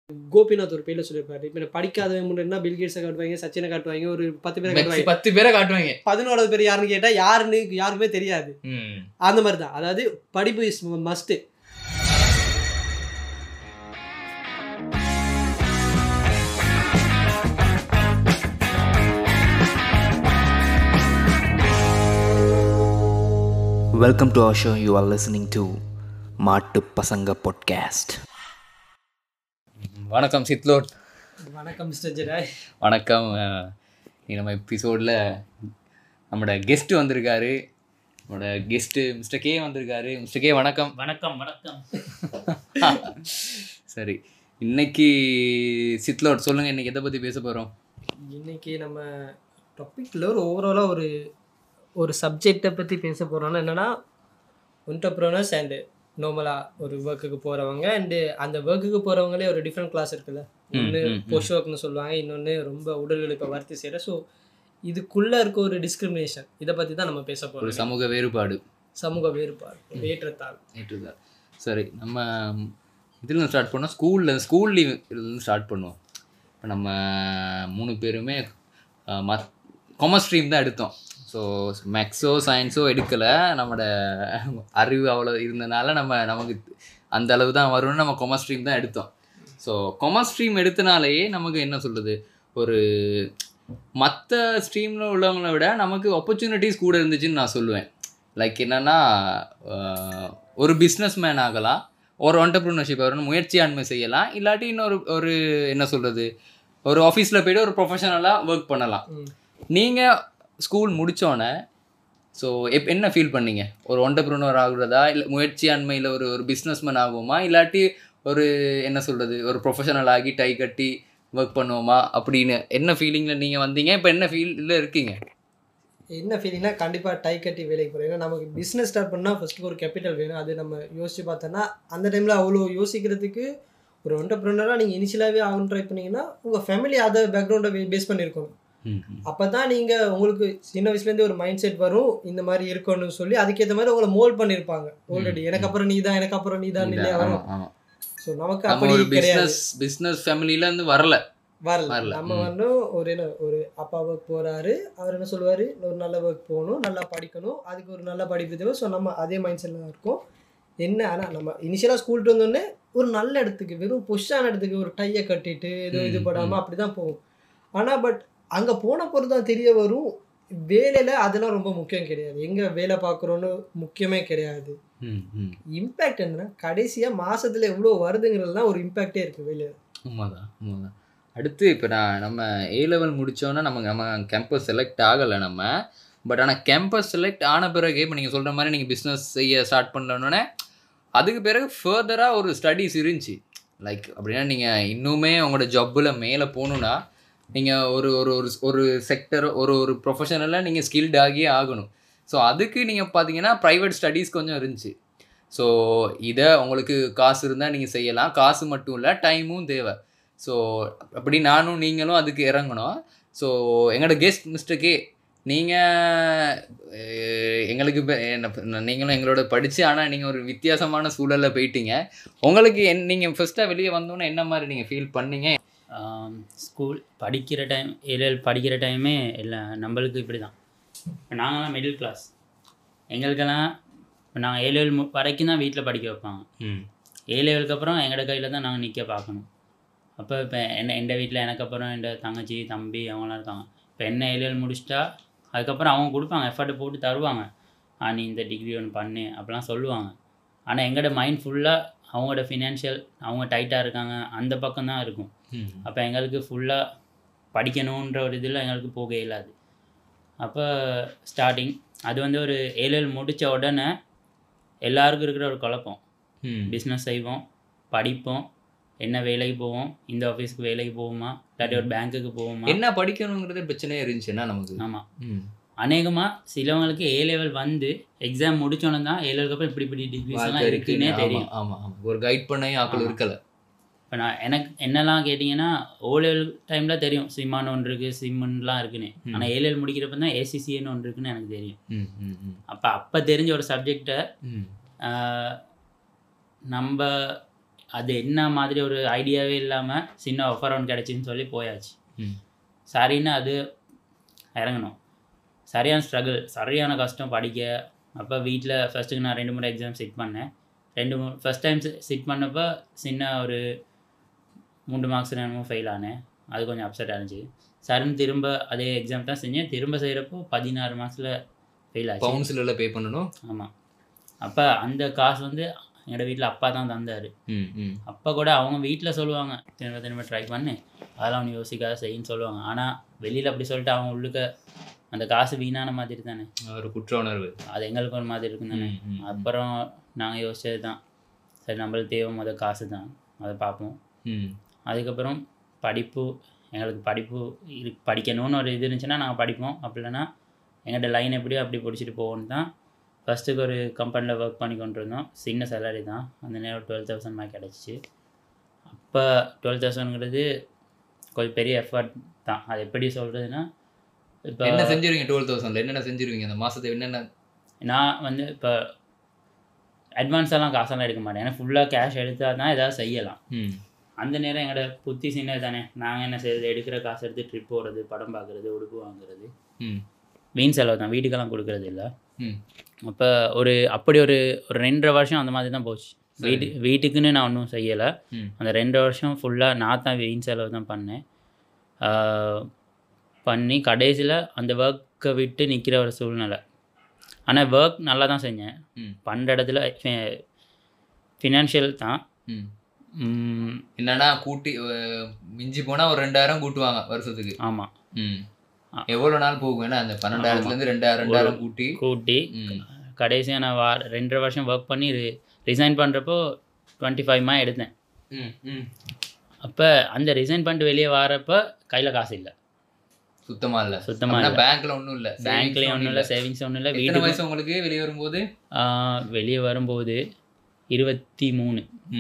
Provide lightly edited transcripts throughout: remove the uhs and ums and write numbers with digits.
கோபிநாத் ஒரு பேர்ல சொல்லியிருப்பாரு. இப்போ படிக்காதவன் முன்னாடினா பில்கேட்ஸை காட்டுவாங்க, சச்சினை காட்டுவாங்க, ஒரு 10 பேரை காட்டுவாங்க. 10 பேரை காட்டுவாங்க. 11வது பேர் யாருன்னு கேட்டால் யாருக்குமே தெரியாது. அந்த மாதிரி தான். அதாவது படிப்பு is must. Welcome to our show. You are listening to மாட்டு பசங்க பாட்காஸ்ட். வணக்கம் சித்லோட். வணக்கம் மிஸ்டர் ஜெராய். வணக்கம். நம்ம எபிசோடில் நம்மளோட கெஸ்ட்டு வந்திருக்காரு. நம்மளோட கெஸ்ட்டு மிஸ்டர் கே வந்திருக்காரு. மிஸ்டர் கே வணக்கம். வணக்கம் வணக்கம். சரி, இன்னைக்கு சித்லோட் சொல்லுங்கள், இன்றைக்கி எதை பற்றி பேச போகிறோம்? இன்னைக்கு நம்ம டாப்பிக்கில் ஓவராலாக ஒரு சப்ஜெக்டை பற்றி பேச போகிறோம்னா என்னென்னா, என்டர்ப்ரனர்ஸ் அண்டு நார்மலாக ஒரு ஒர்க்குக்கு போகிறவங்க அண்டு அந்த ஒர்க்குக்கு போகிறவங்களே ஒரு டிஃப்ரெண்ட் கிளாஸ் இருக்குல்ல. ஒன்று பொஷ் ஒர்க்னு சொல்லுவாங்க, இன்னொன்று ரொம்ப உடல் உழைப்பை வர்த்தி செய்கிற. ஸோ இதுக்குள்ளே இருக்க ஒரு டிஸ்கிரிமினேஷன், இதை பற்றி தான் நம்ம பேச போகிறோம். ஒரு சமூக வேறுபாடு, ஏற்றத்தாழ். சரி, நம்ம இதில் ஸ்டார்ட் பண்ணோம். ஸ்கூல்லேருந்து ஸ்டார்ட் பண்ணுவோம். இப்போ நம்ம 3 பேருமே காமர்ஸ் ஸ்ட்ரீம் தான் எடுத்தோம். ஸோ மேக்ஸோ சயின்ஸோ எடுக்கலை. நம்மளோட அறிவு அவ்வளோ இருந்தனால நமக்கு அந்த அளவு தான் வரும்னு நம்ம காமர்ஸ் ஸ்ட்ரீம் தான் எடுத்தோம். ஸோ காமர்ஸ் ஸ்ட்ரீம் எடுத்தனாலேயே நமக்கு என்ன சொல்கிறது, ஒரு மற்ற ஸ்ட்ரீமில் உள்ளவங்கள விட நமக்கு ஆப்பர்ச்சுனிட்டிஸ் கூட இருந்துச்சுன்னு நான் சொல்லுவேன். லைக் என்னென்னா, ஒரு பிஸ்னஸ் மேன் ஆகலாம், ஒரு என்டர்ப்ரனர்ஷிப் வரணும், முயற்சியாண்மை செய்யலாம், இல்லாட்டி இன்னொரு என்ன சொல்கிறது, ஒரு ஆஃபீஸில் போய்ட்டு ஒரு ப்ரொஃபஷனலாக ஒர்க் பண்ணலாம். நீங்கள் ஸ்கூல் முடித்தோன்னே ஸோ என்ன ஃபீல் பண்ணீங்க? ஒரு என்டர்ப்ரனர் ஆகுறதா, இல்லை முயற்சியாண்மையில் ஒரு பிஸ்னஸ்மேன் ஆகுவோமா, இல்லாட்டி ஒரு என்ன சொல்கிறது, ஒரு ப்ரொஃபஷனல் ஆகி டை கட்டி ஒர்க் பண்ணுவோமா அப்படின்னு என்ன ஃபீலிங்கில் நீங்கள் வந்தீங்க? இப்போ என்ன ஃபீல்டில் இருக்கீங்க? என்ன ஃபீலிங்னா, கண்டிப்பாக டை கட்டி வேலைக்கு போகிறேன். ஏன்னா நமக்கு பிஸ்னஸ் ஸ்டார்ட் பண்ணால் ஃபஸ்ட்டுக்கு ஒரு கேபிட்டல் வேணும். அது நம்ம யோசிச்சு பார்த்தோன்னா அந்த டைமில் அவ்வளோ யோசிக்கிறதுக்கு, ஒரு என்டர்ப்ரனராக நீங்கள் இனிஷியலாகவே ஆகணும் ட்ரை பண்ணிங்கன்னா உங்கள் ஃபேமிலி அதை பேக்ரவுண்டை பேஸ் பண்ணியிருக்கணும். அப்போ தான் நீங்கள் உங்களுக்கு சின்ன வயசுலேருந்து ஒரு மைண்ட் செட் வரும், இந்த மாதிரி இருக்கணும்னு சொல்லி அதுக்கேற்ற மாதிரி உங்களை மோல்ட் பண்ணியிருப்பாங்க ஆல்ரெடி. எனக்கு அப்புறம் நீ தான் இல்லையா வரும். ஸோ நமக்கு அப்படி கிடையாது. பிஸ்னஸ் ஃபேமிலியிலேருந்து வரல. நம்ம வந்து ஒரு அப்பா ஒர்க் போகிறாரு, அவர் என்ன சொல்லுவார், ஒரு நல்ல ஒர்க் போகணும், நல்லா படிக்கணும், அதுக்கு ஒரு நல்ல படிப்பு தேவை. ஸோ நம்ம அதே மைண்ட் செட்டில் இருக்கோம். என்ன ஆனால் நம்ம இனிஷியலாக ஸ்கூல்ட்டு வந்தோடனே ஒரு நல்ல இடத்துக்கு, வெறும் புஷ்ஷான இடத்துக்கு ஒரு டையை கட்டிட்டு இது படாமல் அப்படி தான் போகும். ஆனால் பட் அங்கே போன பொறுத்து தான் தெரிய வரும், வேலையில் அதெல்லாம் ரொம்ப முக்கியம் கிடையாது. எங்கே வேலை பார்க்குறோன்னு முக்கியமே கிடையாது. இம்பேக்ட் என்னன்னா, கடைசியாக மாதத்தில் எவ்வளோ வருதுங்கிறது தான் ஒரு இம்பேக்டே இருக்குது வேலையில். உண்மைதான். அடுத்து இப்போ நம்ம A லெவல் முடித்தோன்னா நம்ம கேம்பஸ் செலக்ட் ஆகலை நம்ம. பட் ஆனால் கேம்பஸ் செலக்ட் ஆன பிறகு இப்போ நீங்கள் சொல்கிற மாதிரி நீங்கள் பிஸ்னஸ் செய்ய ஸ்டார்ட் பண்ணலன்னொன்னே அதுக்கு பிறகு ஃபர்தராக ஒரு ஸ்டடீஸ் இருந்துச்சு. லைக் அப்படின்னா நீங்கள் இன்னுமே உங்களோட ஜப்பில் மேலே போகணுன்னா நீங்கள் ஒரு செக்டர், ஒரு ப்ரொஃபஷனலில் நீங்கள் ஸ்கில்ட் ஆகியே ஆகணும். ஸோ அதுக்கு நீங்கள் பார்த்தீங்கன்னா ப்ரைவேட் ஸ்டடீஸ் கொஞ்சம் இருந்துச்சு. ஸோ இதை உங்களுக்கு காசு இருந்தால் நீங்கள் செய்யலாம். காசு மட்டும் இல்லை, டைமும் தேவை. ஸோ அப்படி நீங்களும் அதுக்கு இறங்கணும். ஸோ எங்களோட கெஸ்ட் மிஸ்டர் கே, நீங்கள் எங்களுக்கு நீங்களும் எங்களோட படித்து, ஆனால் நீங்கள் ஒரு வித்தியாசமான சூழலில் போயிட்டீங்க. உங்களுக்கு நீங்கள் ஃபஸ்ட்டாக வெளியே வந்தோன்னே என்ன மாதிரி நீங்கள் ஃபீல் பண்ணீங்க? ஸ்கூல் படிக்கிற டைம், ஏழு படிக்கிற டைமே இல்லை நம்மளுக்கு இப்படி தான். இப்போ நாங்களாம் மிடில் கிளாஸ், எங்களுக்கெல்லாம் இப்போ நாங்கள் ஏழு வரைக்கும் தான் வீட்டில் படிக்க வைப்பாங்க. ஏழுக்கு அப்புறம் எங்களோட கையில் தான் நாங்கள் நிற்க பார்க்கணும். அப்போ இப்போ எங்கள் வீட்டில் எனக்கு அப்புறம் என் தங்கச்சி தம்பி அவங்களாம் இருக்காங்க. இப்போ என்ன ஏழு முடிச்சிட்டா அதுக்கப்புறம் அவங்க கொடுப்பாங்க, எஃபர்ட் போட்டு தருவாங்க. நீ இந்த டிகிரி ஒன்று பண்ணு அப்படிலாம் சொல்லுவாங்க. ஆனால் எங்களோட மைண்ட் ஃபுல்லாக அவங்களோட ஃபினான்ஷியல், அவங்க டைட்டாக இருக்காங்க, அந்த பக்கம் தான் இருக்கும். அப்போ எங்களுக்கு ஃபுல்லாக படிக்கணுன்ற ஒரு இதில் எங்களுக்கு போக இயலாது. அப்போ ஸ்டார்டிங் அது வந்து ஒரு ஏழு முடித்த உடனே எல்லாருக்கும் இருக்கிற ஒரு குழப்பம், பிஸ்னஸ் செய்வோம், படிப்போம், என்ன வேலைக்கு போவோம், இந்த ஆஃபீஸுக்கு வேலைக்கு போவோமா, இல்லாட்டி ஒரு பேங்க்குக்கு போவோமா, என்ன படிக்கணுங்கிறது பிரச்சனையே இருந்துச்சுன்னா நமக்கு. ஆமாம், அநேகமாக சிலவங்களுக்கு A லெவல் வந்து எக்ஸாம் முடிச்சோன்னு தான் ஏழுக்கு அப்புறம் இப்படி டிகிரிஸ் எல்லாம் இருக்குன்னே தெரியும். ஆமாம், ஒரு கைட் பண்ண ஆக்கள் இருக்கலை. இப்போ எனக்கு என்னெல்லாம் கேட்டிங்கன்னா, O லெவல் டைமில் தெரியும் சிம்மான்னு ஒன்று இருக்குது, சிம்முன்னெலாம் இருக்குன்னு. ஆனால் A லெவல் முடிக்கிறப்ப தான் ACCAன்னு ஒன்று இருக்குன்னு எனக்கு தெரியும். அப்போ தெரிஞ்ச ஒரு சப்ஜெக்டை நம்ம அது என்ன மாதிரி ஒரு ஐடியாவே இல்லாமல் சின்ன ஆஃபர் ஒன்று கிடச்சின்னு சொல்லி போயாச்சு. சரின்னு அது இறங்கணும். சரியான ஸ்ட்ரகிள், சரியான கஷ்டம் படிக்க. அப்போ வீட்டில் ஃபஸ்ட்டுக்கு நான் 2-3 எக்ஸாம் சிட் பண்ணேன். ஃபஸ்ட் டைம் சிட் பண்ணப்போ சின்ன ஒரு 3 மார்க்ஸ் என்னமோ ஃபெயில் ஆனேன். அது கொஞ்சம் அப்செட் ஆனிச்சு. சரின்னு திரும்ப அதே எக்ஸாம் தான் செஞ்சேன். திரும்ப செய்கிறப்போ 16 மார்க்ஸில் ஃபெயில் ஆச்சு. கவுன்சிலில் பே பண்ணணும். ஆமாம். அப்போ அந்த காசு வந்து என்னோட வீட்டில் அப்பா தான் தந்தார். அப்போ கூட அவங்க வீட்டில் சொல்லுவாங்க திரும்ப ட்ரை பண்ணு, அதெல்லாம் ஒன்று யோசிக்காத செய்யின்னு சொல்லுவாங்க. ஆனால் வெளியில் அப்படி சொல்லிட்டு அவங்க உள்ளுக்க அந்த காசு வீணான மாதிரி தானே, ஒரு குற்ற உணர்வு அது எங்களுக்கு ஒரு மாதிரி இருக்கும் தானே. அப்புறம் நாங்கள் யோசிச்சது தான், சரி நம்மளுக்கு தேவை காசு தான், அதை பார்ப்போம். அதுக்கப்புறம் படிப்பு, எங்களுக்கு படிப்பு படிக்கணும்னு ஒரு இது இருந்துச்சுன்னா நாங்கள் படிப்போம். அப்படி இல்லைன்னா எங்கள்கிட்ட லைன் எப்படியோ அப்படி பிடிச்சிட்டு போவோன்னு தான் ஃபஸ்ட்டுக்கு ஒரு கம்பெனியில் ஒர்க் பண்ணி கொண்டு இருந்தோம். சின்ன சேலரி தான், அந்த நேரம் 12,000 மாதிரி கிடச்சிச்சு. அப்போ 12,000ங்கிறது கொஞ்சம் பெரிய எஃபர்ட் தான். அது எப்படி சொல்கிறதுன்னா, இப்போ என்ன செஞ்சுருவீங்க 12,000ல் என்னென்ன செஞ்சுருவீங்க அந்த மாதத்தை? என்னென்ன நான் வந்து இப்போ அட்வான்ஸெல்லாம் காசெல்லாம் எடுக்க மாட்டேன். ஏன்னா ஃபுல்லாக கேஷ் எடுத்தால் தான் ஏதாவது செய்யலாம். அந்த நேரம் எங்களோட புத்தி சின்னது தானே. நாங்கள் என்ன செய்யறது, எடுக்கிற காசு எடுத்து ட்ரிப் போகிறது, படம் பார்க்குறது, உடுப்பு வாங்குறது, வீண் செலவு தான், வீட்டுக்கெல்லாம் கொடுக்குறது இல்லை. அப்போ அப்படி ஒரு 2.5 வருஷம் அந்த மாதிரி தான் போச்சு. வீட்டுக்குன்னு நான் ஒன்றும் செய்யலை. அந்த 2 வருஷம் ஃபுல்லாக நான் தான் வீண் செலவு தான் பண்ணேன். பண்ணி கடைசியில் அந்த ஒர்க்கை விட்டு நிற்கிற ஒரு சூழ்நிலை. ஆனால் ஒர்க் நல்லா தான் செஞ்சேன். பண்ணுற இடத்துல ஃபினான்ஷியல் தான். என்னன்னா கூட்டி மிஞ்சி போனால் ஒரு 2,000 கூட்டுவாங்க வருஷத்துக்கு. ஆமாம். எவ்வளோ நாள் போகும்? ஏன்னா அந்த 12,000லேருந்து 2,000 கூட்டி கடைசியாக நான் 2.5 வருஷம் ஒர்க் பண்ணி ரிசைன் பண்ணுறப்போ 25 எடுத்தேன். அப்போ அந்த ரிசைன் பண்ணிட்டு வெளியே வரப்போ கையில் காசு இல்லை, சுத்தமாக இல்லை. பேங்க்கில் ஒன்றும் இல்லை, பேங்க்லேயும் ஒன்றும் இல்லை, சேவிங்ஸ் ஒன்றும் இல்லை. வீட்டு வயசு உங்களுக்கு வெளியே வரும்போது 23.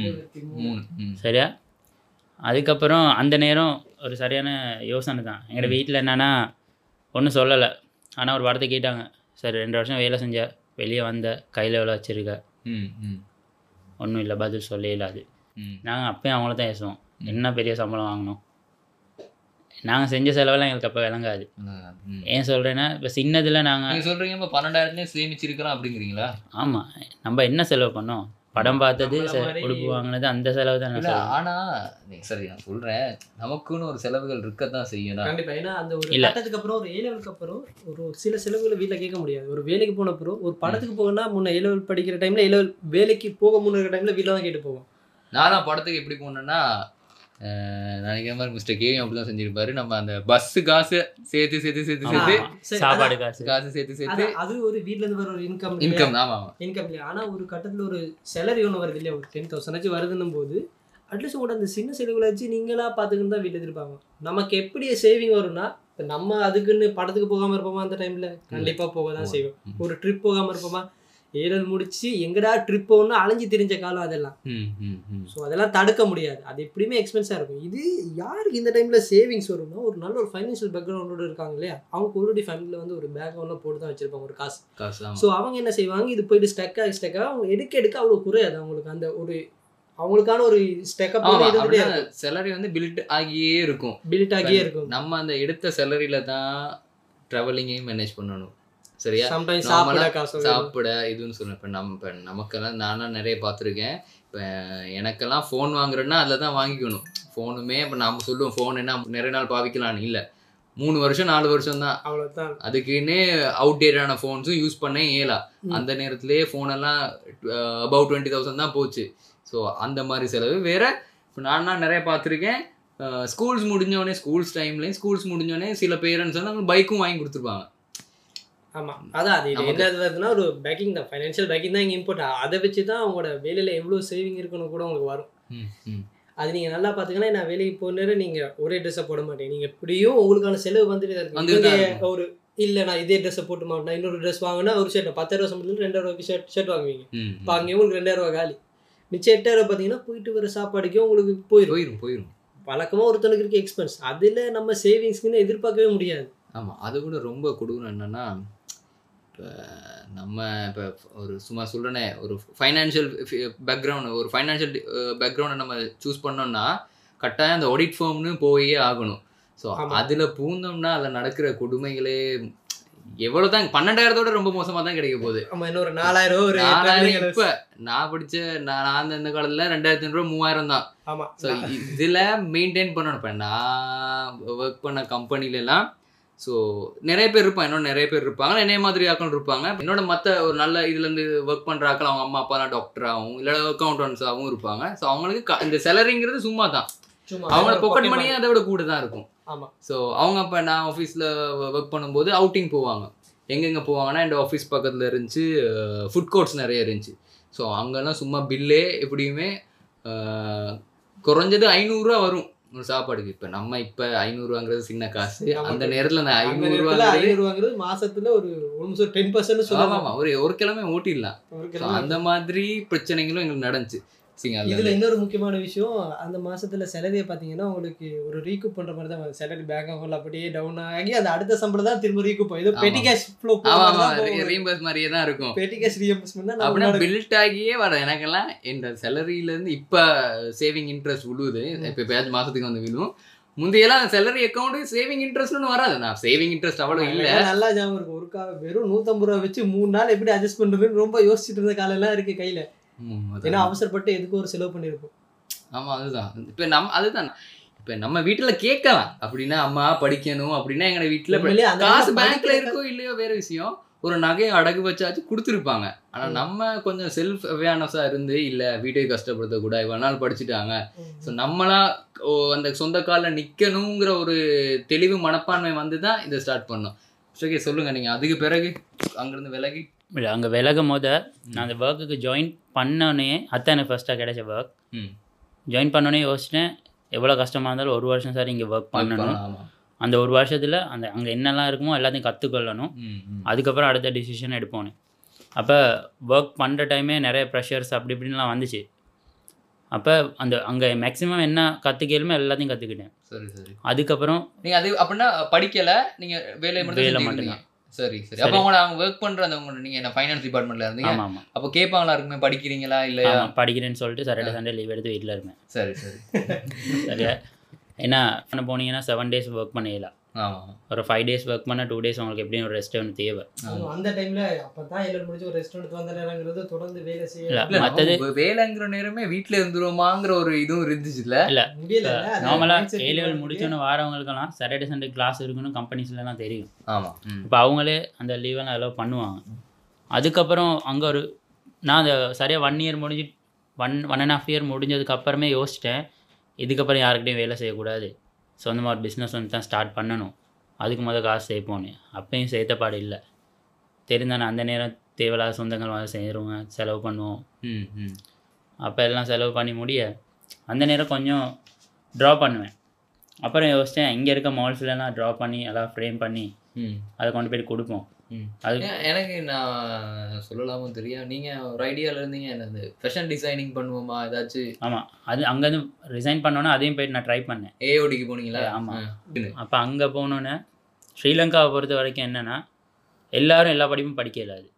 சரியா? அதுக்கப்புறம் அந்த நேரம் ஒரு சரியான யோசனை தான். எங்களோட வீட்டில் என்னென்னா ஒன்றும் சொல்லலை. ஆனால் ஒரு வார்த்தை கேட்டாங்க, சரி 2 வருஷம் வேலை செஞ்ச, வெளியே வந்த, கையில் எவ்வளோ வச்சுருக்க? ஒன்றும் இல்லை, பதில் சொல்லே இல்லாது. நாங்கள் அப்பயும் அவங்கள தான் பேசுவோம், என்ன பெரிய சம்பளம் வாங்கினோம், நாங்கள் செஞ்ச செலவெல்லாம் எங்களுக்கு அப்போ விளங்காது. ஏன் சொல்கிறேன்னா, இப்போ சின்னதில் நாங்கள் சொல்கிறீங்க இப்போ 12,000 சேமிச்சிருக்கலாம் அப்படிங்கிறீங்களா? ஆமாம், நம்ம என்ன செலவு பண்ணோம், படம் பார்த்தது, உடுப்பு வாங்கினது, அந்த செலவு தான். ஆனால் சரி நான் சொல்கிறேன், நமக்குன்னு ஒரு செலவுகள் இருக்கத்தான் செய்யணும் கண்டிப்பாக. ஏன்னா அந்த ஒரு கட்டத்துக்கு அப்புறம் ஒரு A-லெவலுக்கு அப்புறம் ஒரு சில செலவுகளை வீட்டில் கேட்க முடியாது. ஒரு வேலைக்கு போன அப்புறம் ஒரு படத்துக்கு போகணும்னா முன்னே A-லெவல் படிக்கிற டைமில் A-லெவல் வேலைக்கு போக முன்னுற டைமில் வீட்டில் தான் கேட்டு போவோம். நானும் படத்துக்கு எப்படி போனேன்னா, நினைக்கிற மாதிரி மிஸ்டர் கேவியும் அப்படி தான் செஞ்சிருப்பாரு. நம்ம அந்த பஸ்ஸு காசு சேர்த்து சாப்பாடு காசு சேர்த்து அது ஒரு வீட்டிலேருந்து வர ஒரு இன்கம். இன்கம் இல்லையா? ஆனால் ஒரு கட்டத்தில் ஒரு சேலரி ஒன்று வருது இல்லையா, ஒரு 10,000 வருதுன்னும் போது அட்லீஸ்ட் உங்களோட அந்த சின்ன செலவுகளை வச்சு நீங்களாக பார்த்துக்கின்னு தான் வீட்டில் எதிர்ப்பாங்க. நமக்கு எப்படி சேவிங் வரும்னா, இப்போ நம்ம அதுக்குன்னு படத்துக்கு போகாமல் இருப்போமா? அந்த டைமில் கண்டிப்பாக போக தான் செய்வோம். ஒரு ட்ரிப் போகாமல் இருப்போமா? A-லெவல் முடிச்சு எங்கடா ட்ரிப் போகணும்னு அலைஞ்சு தெரிஞ்ச காலம் அதெல்லாம். ஸோ அதெல்லாம் தடுக்க முடியாது, அது எப்படியுமே எக்ஸ்பென்ஸாக இருக்கும். இது யாருக்கு இந்த டைமில் சேவிங்ஸ் வரும்னா, ஒரு நல்ல ஒரு ஃபைனான்ஷியல் பேக்ரவுண்டோடு இருக்காங்க இல்லையா, அவங்க ஒரு ஃபேமிலியில் வந்து ஒரு பேக் அக்கௌண்ட்டில் போட்டு தான் வச்சுருப்பாங்க ஒரு காசு. ஸோ அவங்க என்ன செய்வாங்க, இது போயிட்டு ஸ்டெக்காக அவங்க எடுக்க அவ்வளோ குறையாது அவங்களுக்கு. அந்த ஒரு அவங்களுக்கான ஒரு ஸ்டெக்கப் சேலரி வந்து பில்ட் ஆகியே இருக்கும். நம்ம அந்த எடுத்த சேலரியில தான் ட்ராவலிங்கையும் மேனேஜ் பண்ணணும். சரியா? சாப்பிட இதுன்னு சொல்லுவேன். இப்போ நமக்கெல்லாம் நானும் நிறைய பார்த்துருக்கேன். இப்போ எனக்கெல்லாம் ஃபோன் வாங்குறேன்னா அதில் தான் வாங்கிக்கணும். ஃபோனுமே இப்போ நம்ம சொல்லுவோம் ஃபோன் என்ன நிறைய நாள் பாவிக்கலான்னு இல்லை, 3 வருஷம் 4 வருஷம் தான். அவ்வளோதான். அதுக்குன்னே அவுட்டேட்டான ஃபோன்ஸும் யூஸ் பண்ண இயலா. அந்த நேரத்துலேயே ஃபோனெல்லாம் அபவுட் 20,000 தான் போச்சு. ஸோ அந்த மாதிரி செலவு வேறு. இப்போ நான் நிறைய பார்த்துருக்கேன். ஸ்கூல்ஸ் முடிஞ்சோடனே சில பேரண்ட்ஸ் வந்து அவங்க பைக்கும் வாங்கி கொடுத்துருப்பாங்க. ஆமாம், அதான் அது என்ன வருதுன்னா ஒரு பேக்கிங் தான், ஃபைனான்ஷியல் பேக்கிங் தான் இங்கே இம்பார்ட்டன்ட். அதை வச்சு தான் அவங்களோட வேலையில் எவ்வளோ சேவிங் இருக்கணும் கூட உங்களுக்கு வரும். அது நீங்கள் நல்லா பார்த்துங்கன்னா, நான் வேலைக்கு போன நீங்கள் ஒரே ட்ரெஸ்ஸை போட மாட்டேன், நீங்கள் எப்படியும் உங்களுக்கான செலவு வந்துட்டு தான் இருக்கு. ஒரு இல்லை நான் இதே ட்ரெஸ்ஸை போட்டு மாட்டேன், இன்னொரு ட்ரெஸ் வாங்கினா ஒரு ஷர்ட் 10,000 சம்பளத்தில் 2,000 ஷர்ட் வாங்குவீங்க. இப்போ அங்கே உங்களுக்கு 2,000 காலி, மிச்சம் 8,000 பார்த்தீங்கன்னா போயிட்டு வர சாப்பாடுக்கே உங்களுக்கு போயிடும். வழக்கமாக ஒருத்தனுக்கு இருக்க எக்ஸ்பென்ஸ், அதில் நம்ம சேவிங்ஸ்க்குன்னு எதிர்பார்க்கவே முடியாது. ஆமாம், அது கூட ரொம்ப கொடுக்கணும். என்னென்னா இப்போ நம்ம இப்போ ஒரு சும்மா சொல்கிறேனே ஒரு ஃபைனான்ஷியல் பேக்ரவுண்டை நம்ம சூஸ் பண்ணோம்னா கட்டாயம் அந்த ஆடிட் ஃபார்ம்னு போயே ஆகணும். ஸோ அதில் பூந்தோம்னா அதில் நடக்கிற கொடுமைகளே எவ்வளோ தான் 12,000 ரொம்ப மோசமாக தான் கிடைக்க போகுது. ஆமாம், இன்னொரு 4,000 ஒரு 4,000 இப்போ நான் படித்த நான் இந்த காலத்தில் 2,500 3,000 தான். ஆமாம். ஸோ இதில் மெயின்டைன் பண்ணணும். இப்போ நான் ஒர்க் பண்ண கம்பெனிலலாம் ஸோ நிறைய பேர் இருப்பாங்க, இன்னும் நிறைய பேர் இருப்பாங்க, என்னைய மாதிரி ஆக்கள் இருப்பாங்க. என்னோட மற்ற ஒரு நல்ல இதுலேருந்து ஒர்க் பண்ணுற ஆக்கள் அவங்க அம்மா அப்பாலாம் டாக்டராகவும் இல்லை அக்கௌண்டன்ஸாகவும் இருப்பாங்க. ஸோ அவங்களுக்கு இந்த சேலரிங்கிறது சும்மா தான், அவங்கள பாக்கெட் மணியே அதை விட கூட தான் இருக்கும். ஆமாம். ஸோ அவங்க அப்போ நான் ஆஃபீஸில் ஒர்க் பண்ணும்போது அவுட்டிங் போவாங்க. எங்கெங்கே போவாங்கன்னா என் ஆஃபீஸ் பக்கத்தில் இருந்துச்சு ஃபுட் கோர்ட்ஸ் நிறைய இருந்துச்சு. ஸோ அங்கெல்லாம் சும்மா பில்லே எப்படியுமே குறைஞ்சது 500 வரும் ஒரு சாப்பாடுக்கு. இப்போ நம்ம இப்போ 500 சின்ன காசு. அந்த நேரத்தில் அந்த 500 மாசத்துல ஒரு 10% சொல்லலாம், ஒரு கிழமை ஓட்டிடலாம். அந்த மாதிரி பிரச்சனைகளும் எங்களுக்கு நடந்துச்சு. இதுல இன்னொரு முக்கியமான விஷயம், அந்த மாசத்துல சேலரியை பாத்தீங்கன்னா உங்களுக்கு ஒரு ரீகூப் பண்ற மாதிரி தான் சேலரி பேங்க் அக்கௌண்ட்ல அப்படியே டவுன் ஆகி அந்த அடுத்த சம்பளம் தான் திரும்ப ரீகூப் ஆகும். இது பெட்டி கேஷ் ஃப்ளோ ரீஎம்பர்ஸ் மாதிரியே தான் இருக்கும். பெட்டி கேஷ் ரீஎம்பர்ஸ்மென்ட் தான் அப்படியே பில்ட் ஆகியே வர. எனக்கெல்லாம் இந்த சேலரியில இருந்து இப்ப சேவிங் இன்ட்ரெஸ்ட் விழுவுது. இப்ப பேஜ் மாசத்துக்கு வந்து விழுவும். முந்தையெல்லாம் சேலரி அக்கௌண்ட் சேவிங் இன்ட்ரெஸ்ட்னு வராது. நான் சேவிங் இன்ட்ரெஸ்ட் அவ்வளவு இல்ல. நல்லா ஞாபகம் இருக்கும். ஒரு வெறும் 150 ரூபா வச்சு 3 நாள் எப்படி அட்ஜஸ்ட் பண்றதுன்னு ரொம்ப யோசிச்சுட்டு இருந்த காலம் எல்லாம் இருக்கு கையில. ஏன்னா அவசரப்பட்டு எதுக்கு ஒரு செலவு பண்ணிருப்போம். ஆமா, அதுதான். இப்ப நம்ம வீட்டுல கேட்கலாம் அப்படின்னா அம்மா படிக்கணும் அப்படின்னா எங்க வீட்டுல காசு பேங்க்ல இருக்கோ இல்லையோ வேற விஷயம், ஒரு நகையை அடகு வச்சாச்சு கொடுத்துருப்பாங்க. ஆனா நம்ம கொஞ்சம் செல்ஃப் அவேர்னஸா இருந்து இல்ல வீட்டுக்கு கஷ்டப்படுத்த கூட இவ்வளவு நாள் படிச்சுட்டாங்க, ஸோ நம்மளா அந்த சொந்த காலில் நிக்கணுங்கிற ஒரு தெளிவு மனப்பான்மை வந்துதான் இதை ஸ்டார்ட் பண்ணோம். ஓகே, சொல்லுங்க நீங்க அதுக்கு பிறகு அங்கிருந்து விலகி. இல்லை, அங்கே விலகும் போது நான் அந்த ஒர்க்குக்கு ஜாயின் பண்ணோன்னே அதான் எனக்கு ஃபஸ்ட்டாக கிடைச்ச ஒர்க். ஜாயின் பண்ணோன்னே யோசிச்சிட்டேன் எவ்வளோ கஷ்டமாக இருந்தாலும் 1 வருஷம் சார் இங்கே ஒர்க் பண்ணணும். அந்த 1 வருஷத்தில் அங்கே என்னெல்லாம் இருக்குமோ எல்லாத்தையும் கற்றுக்கொள்ளணும். அதுக்கப்புறம் அடுத்த டிசிஷன் எடுப்போன்னு. அப்போ ஒர்க் பண்ணுற டைமே நிறைய ப்ரெஷர்ஸ் அப்படி இப்படின்லாம் வந்துச்சு. அப்போ அங்கே மேக்ஸிமம் என்ன கற்றுக்கலுமே எல்லாத்தையும் கற்றுக்கிட்டேன். சரி. அதுக்கப்புறம் நீங்கள் அது அப்படின்னா படிக்கலை, நீங்கள் வேலை மட்டும்தான். சரி. அப்போ அவங்க ஒர்க் பண்றது நீங்க என்ன ஃபைனான்ஸ் டிபார்ட்மெண்ட்ல இருந்தீங்க. அப்போ கேட்பாங்களா இருக்குமே படிக்கிறீங்களா இல்லையா? படிக்கிறேன்னு சொல்லிட்டு சாட்டர்டே சண்டே லீவ் எடுத்து வீட்டில் இருப்பேன். சரி. சரியா? ஏன்னா போனீங்கன்னா 7 days ஒர்க் பண்ணிடலாம். ஒரு 5 days ஒர்க் பண்ணால் 2 days உங்களுக்கு எப்படியும் ஒரு ரெஸ்ட் ஒன்று தேவை. அந்த டைம்ல அப்பதான் எல்லாரும் முடிஞ்சு ஒரு ரெஸ்ட் எடுத்து வந்த நேரங்கிறது தொடர்ந்து வேலை செய்யலாம். மற்றது வேலைங்கிற நேரமே வீட்டில் இருந்துருவோமாங்கிற ஒரு இதுவும் இருந்துச்சு. இல்லை நார்மலாக A level முடிச்சோன்னு வாரவங்களுக்கெல்லாம் சாட்டர்டே சண்டே கிளாஸ் இருக்குன்னு கம்பெனிஸ்லாம் தெரியும். இப்போ அவங்களே அந்த லீவெல்லாம் அலோவ் பண்ணுவாங்க. அதுக்கப்புறம் அங்கே நான் அந்த சரியாக 1 year முடிஞ்சு 1.5 year முடிஞ்சதுக்கு அப்புறமே யோசிச்சிட்டேன் இதுக்கப்புறம் யாருக்கிட்டையும் வேலை செய்யக்கூடாது, சொந்தமாக ஒரு பிஸ்னஸ் வந்து தான் ஸ்டார்ட் பண்ணணும். அதுக்கு காசு சேர்ப்போன்னு. அப்பயும் சேர்த்தப்பாடு இல்லை. தெரிந்தானே அந்த நேரம் தேவையில்லாத சொந்தங்கள் வந்து செய்கிறோங்க, செலவு பண்ணுவோம். அப்போ எல்லாம் செலவு பண்ணி முடிய அந்த நேரம் கொஞ்சம் ட்ரா பண்ணுவேன். அப்புறம் யோசித்தேன் இங்கே இருக்க மால்ஸ்லாம் ட்ரா பண்ணி எல்லாம் ஃப்ரேம் பண்ணி அதை கொண்டு போய்ட்டு கொடுப்போம். அது எனக்கு நான் சொல்லலாமோ தெரியும். நீங்கள் ஒரு ஐடியாவில் இருந்தீங்க என்னது ஃபேஷன் டிசைனிங் பண்ணுவோமா ஏதாச்சும்? ஆமாம், அது அங்கேருந்து ரிசைன் பண்ணோன்னே அதையும் போய்ட்டு நான் ட்ரை பண்ணேன். ஏஓடிக்கு போனீங்களா? ஆமாம். அப்போ அங்கே போனோன்னே ஸ்ரீலங்காவை பொறுத்த வரைக்கும் என்னென்னா எல்லோரும் எல்லா படிப்பும் படிக்க இல்லாது.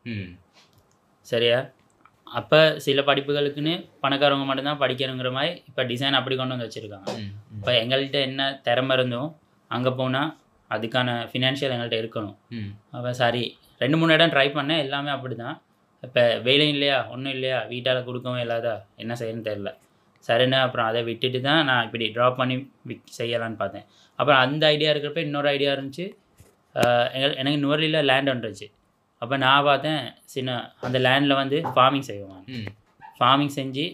சரியா? அப்போ சில படிப்புகளுக்குன்னு பணக்காரவங்க மட்டும்தான் படிக்கணுங்கிற மாதிரி இப்போ டிசைன் அப்படி கொண்டு வந்து வச்சுருக்காங்க. இப்போ எங்கள்கிட்ட என்ன திறமை இருந்தோம் அங்கே போனால் அதுக்கான ஃபினான்ஷியல் எங்கள்கிட்ட இருக்கணும். அப்போ சரி 2-3 இடம் ட்ரை பண்ணேன், எல்லாமே அப்படி தான். இப்போ வேலையும் இல்லையா ஒன்றும் இல்லையா, வீட்டால் கொடுக்கவும் இல்லாதா, என்ன செய்யணும்னு தெரில. சரின்னு அப்புறம் அதை விட்டுட்டு தான் நான் இப்படி ட்ராப் பண்ணி செய்யலான்னு பார்த்தேன். அப்புறம் அந்த ஐடியா இருக்கிறப்ப இன்னொரு ஐடியா இருந்துச்சு. எனக்கு நுவரெலியில் லேண்ட் வந்துருச்சு. அப்போ நான் பார்த்தேன் அந்த லேண்டில் வந்து ஃபார்மிங் செய்வோம். ஃபார்மிங் செஞ்சு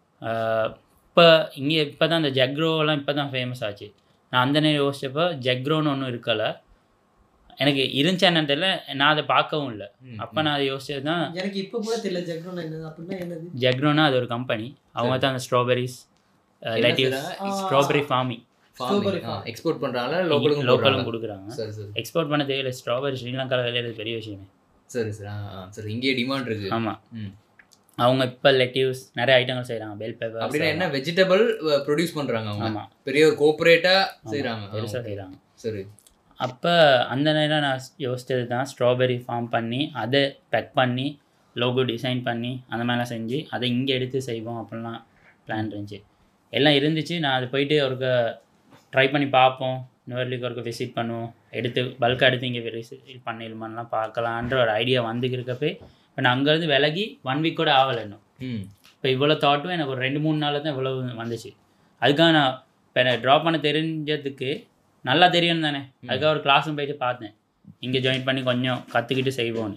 இப்போ தான் இந்த ஜக்ரோலாம் இப்போ தான் ஃபேமஸ் ஆச்சு. நான் அந்த நேரம் யோசிச்சப்போ ஜக்ரோன்னு ஒன்றும் இருக்கலை. எனக்கு இருந்துச்சு என்னன்னு தெரியல, நான் அதை பார்க்கவும் இல்லை. அப்போ நான் அதை யோசிச்சது தான். எனக்கு இப்போ கூட தெரியல ஜக்ரோனா என்னது அப்படின்னா என்னது. ஜக்ரோனா அது ஒரு கம்பெனி. அவங்க தான் அந்த ஸ்ட்ராபெரிஸ் ஸ்ட்ராபெரி ஃபார்மிங் எக்ஸ்போர்ட் பண்ணுறாங்க, லோக்கலும் கொடுக்குறாங்க. எக்ஸ்போர்ட் பண்ண தேவையில்லை. ஸ்ட்ராபெரி ஸ்ரீலங்காவில் விளையாடுறது பெரிய விஷயமே. சரி இங்கே டிமாண்ட் இருக்குது. ஆமாம், அவங்க இப்போ லெட்டிவ்ஸ் நிறைய ஐட்டங்கள் செய்கிறாங்க. பெல் பேப்பர் அப்படின்னா என்ன வெஜிடபிள் ப்ரொடியூஸ் பண்ணுறாங்க அவங்க. ஆமாம், பெரிய ஒரு கோஆப்ரேட்டாக செய்கிறாங்க, பெருசாக செய்கிறாங்க. சரி, அப்போ அந்த நேரம் நான் யோசித்தது தான் ஸ்ட்ராபெரி ஃபார்ம் பண்ணி அதை பேக் பண்ணி லோகோ டிசைன் பண்ணி அந்த மாதிரிலாம் செஞ்சு அதை இங்கே எடுத்து செய்வோம் அப்படிலாம் பிளான் இருந்துச்சு. எல்லாம் இருந்துச்சு. நான் அது போயிட்டு ஒருக்க ட்ரை பண்ணி பார்ப்போம், நியூர்லிக்கு ஒருக்க விசிட் பண்ணுவோம், எடுத்து பல்காக எடுத்து இங்கே விசிட் பண்ணிடுமான்லாம் பார்க்கலான்ற ஒரு ஐடியா வந்துக்கிறக்கப்போ இப்போ நான் அங்கேருந்து விலகி 1 வீக் கூட ஆகலை இன்னும். இப்போ இவ்வளோ தாட்டும் எனக்கு ஒரு 2-3 நாளில் தான் இவ்வளோ வந்துச்சு. அதுக்காக நான் இப்போ ட்ராப் பண்ண தெரிஞ்சதுக்கு நல்லா தெரியும் தானே, அதுக்காக ஒரு கிளாஸும் போயிட்டு பார்த்தேன், இங்கே ஜாயின் பண்ணி கொஞ்சம் கற்றுக்கிட்டு செய்வோன்னு.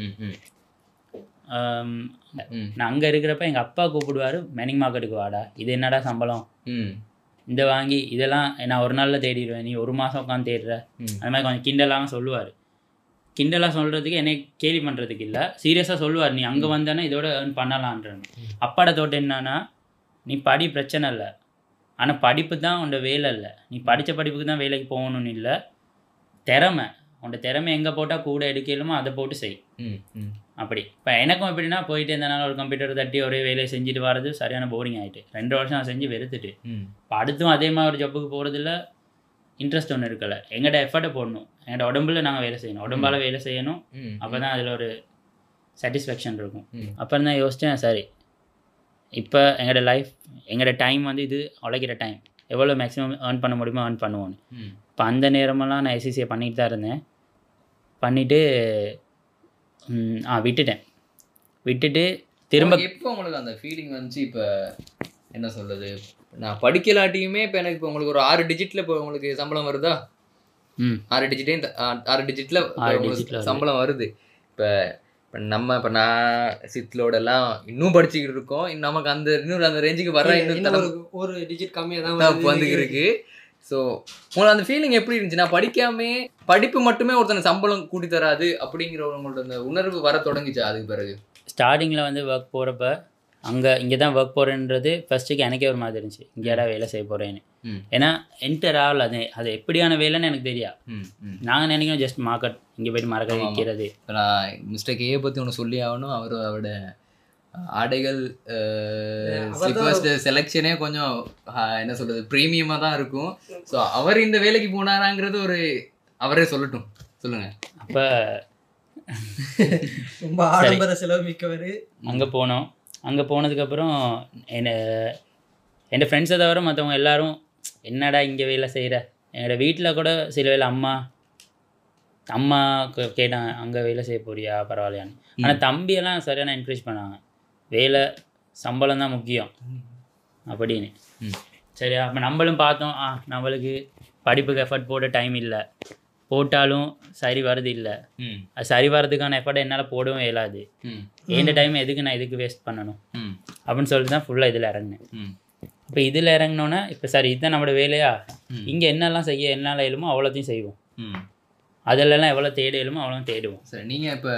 நான் அங்கே இருக்கிறப்ப எங்கள் அப்பா கூப்பிடுவார், மெனிங் மார்க்கெட்டுக்கு வாடா, இது என்னடா சம்பளம், இந்த வாங்கி இதெல்லாம் நான் ஒரு நாளில் தேடிடுவேன், நீ 1 மாதம் உட்காந்து தேடுற, அது மாதிரி கொஞ்சம் கிண்டலாக சொல்லுவார். கிண்டலாக சொல்கிறதுக்கு என்னை கேலி பண்ணுறதுக்கு இல்லை, சீரியஸாக சொல்லுவார், நீ அங்கே வந்தேன்னா இதோட ஏர்ன் பண்ணலான்றாங்க. அப்பாட தோட்டம் என்னன்னா, நீ படி பிரச்சனை இல்லை, ஆனால் படிப்பு தான் உன்னோட வேலை இல்லை, நீ படித்த படிப்புக்கு தான் வேலைக்கு போகணும்னு இல்லை, திறமை உன்னோட திறமை எங்கே போட்டால் கூட எடுக்கலுமோ அதை போட்டு செய். அப்படி இப்போ எனக்கும் எப்படின்னா, போயிட்டு இருந்தனால ஒரு கம்ப்யூட்டர் தட்டி ஒரே வேலையை செஞ்சுட்டு வர்றது சரியான போரிங் ஆகிட்டு 2 வருஷம் நான் செஞ்சு வெறுத்துட்டு இப்போ அடுத்தும் அதே மாதிரி ஒரு ஜப்புக்கு போகிறதுல இன்ட்ரெஸ்ட் ஒன்று இருக்கலை. எங்கள்கிட்ட எஃபர்ட்டை போடணும், எங்களோட உடம்புல நாங்கள் வேலை செய்யணும், உடம்பால் வேலை செய்யணும், அப்போ தான் அதில் ஒரு சாட்டிஸ்ஃபேக்ஷன் இருக்கும். அப்புறம் தான் யோசித்தேன், சரி இப்போ எங்களோட லைஃப் எங்களோட டைம் வந்து இது உழைக்கிற டைம், எவ்வளோ மேக்ஸிமம் ஏர்ன் பண்ண முடியுமோ ஏர்ன் பண்ணுவோன்னு. இப்போ அந்த நேரமெல்லாம் நான் எஸ்சிசியை பண்ணிட்டு தான் இருந்தேன். பண்ணிவிட்டு விட்டுட்டு திரும்ப எப்போ உங்களுக்கு அந்த ஃபீலிங் வந்துச்சு? இப்போ என்ன சொல்கிறது, நான் படிக்கலாட்டியுமே இப்போ எனக்கு இப்போ உங்களுக்கு ஒரு 6 டிஜிட்டில் இப்போ உங்களுக்கு சம்பளம் வருதா? 6 டிஜிட்டில் சம்பளம் வருது. இப்போ இப்போ நான் சித்லோடலாம் இன்னும் படிச்சுக்கிட்டு இருக்கோம், நமக்கு அந்த ரேஞ்சுக்கு வர ஒரு டிஜிட் கம்மியாக தான் வந்துருக்கு. ஸோ உங்களுக்கு அந்த ஃபீலிங் எப்படி இருந்துச்சு? நான் படிக்காமே படிப்பு மட்டுமே ஒருத்தனை சம்பளம் கூட்டி தராது அப்படிங்கிற உங்களோட அந்த உணர்வு வர தொடங்கிச்சா அதுக்கு பிறகு? ஸ்டார்டிங்கில் வந்து ஒர்க் போகிறப்ப இங்கே தான் ஒர்க் போகிறேன்றது ஃபஸ்ட்டுக்கு எனக்கே ஒரு மாதிரி இருந்துச்சு, இங்கேடா வேலை செய்ய போகிறேன்னு. ஏன்னா என்டர் ஆகல, அது எப்படியான வேலைன்னு எனக்கு தெரியா. நாங்கள் நினைக்கிறோம் ஜஸ்ட் மார்க்கெட், இங்கே போய்ட்டு மரக்கடை விற்கிறது. இப்போ நான் மிஸ்டேக் ஏ பற்றி ஒன்று சொல்லி ஆகணும், அவரோட ஆடைகள் செலெக்ஷனே கொஞ்சம் என்ன சொல்கிறது ப்ரீமியமாக தான் இருக்கும். ஸோ அவர் இந்த வேலைக்கு போனாராங்கிறது ஒரு அவரே சொல்லட்டும், சொல்லுங்கள். அப்போ ரொம்ப ஆடம்பர செலவு மிக்கவர். அங்கே போனதுக்கப்புறம் என் ஃப்ரெண்ட்ஸை தவிர மற்றவங்க எல்லோரும் என்னடா இங்கே வேலை செய்கிற, என்னோட வீட்டில் கூட சில வேலை அம்மா கேட்டாங்க, அங்கே வேலை செய்ய போறியா பரவாயில்லையான்னு. ஆனால் தம்பியெல்லாம் சரியான என்கரேஜ் பண்ணாங்க, வேலை சம்பளம் தான் முக்கியம் அப்படின்னு. சரியா, அப்போ நம்மளும் பார்த்தோம், நம்மளுக்கு படிப்புக்கு எஃபர்ட் போட டைம் இல்லை, போட்டாலும் சரி வருது இல்லை, அது சரி வர்றதுக்கான எஃபர்ட்டை என்னால் போடவும் இயலாது, எந்த டைம் எதுக்கு நான் இதுக்கு வேஸ்ட் பண்ணணும் அப்படின்னு சொல்லிட்டு தான் ஃபுல்லாக இதில் இறங்கினேன். இப்போ இதில் இறங்கினோன்னே இப்போ சரி இதுதான் நம்மளோட வேலையா, இங்கே என்னெல்லாம் செய்ய என்னால் இயலுமோ அவ்வளோத்தையும் செய்வோம், அதிலெல்லாம் எவ்வளோ தேட இயலுமோ அவ்வளோ தேடுவோம். சரி, நீங்கள் இப்போ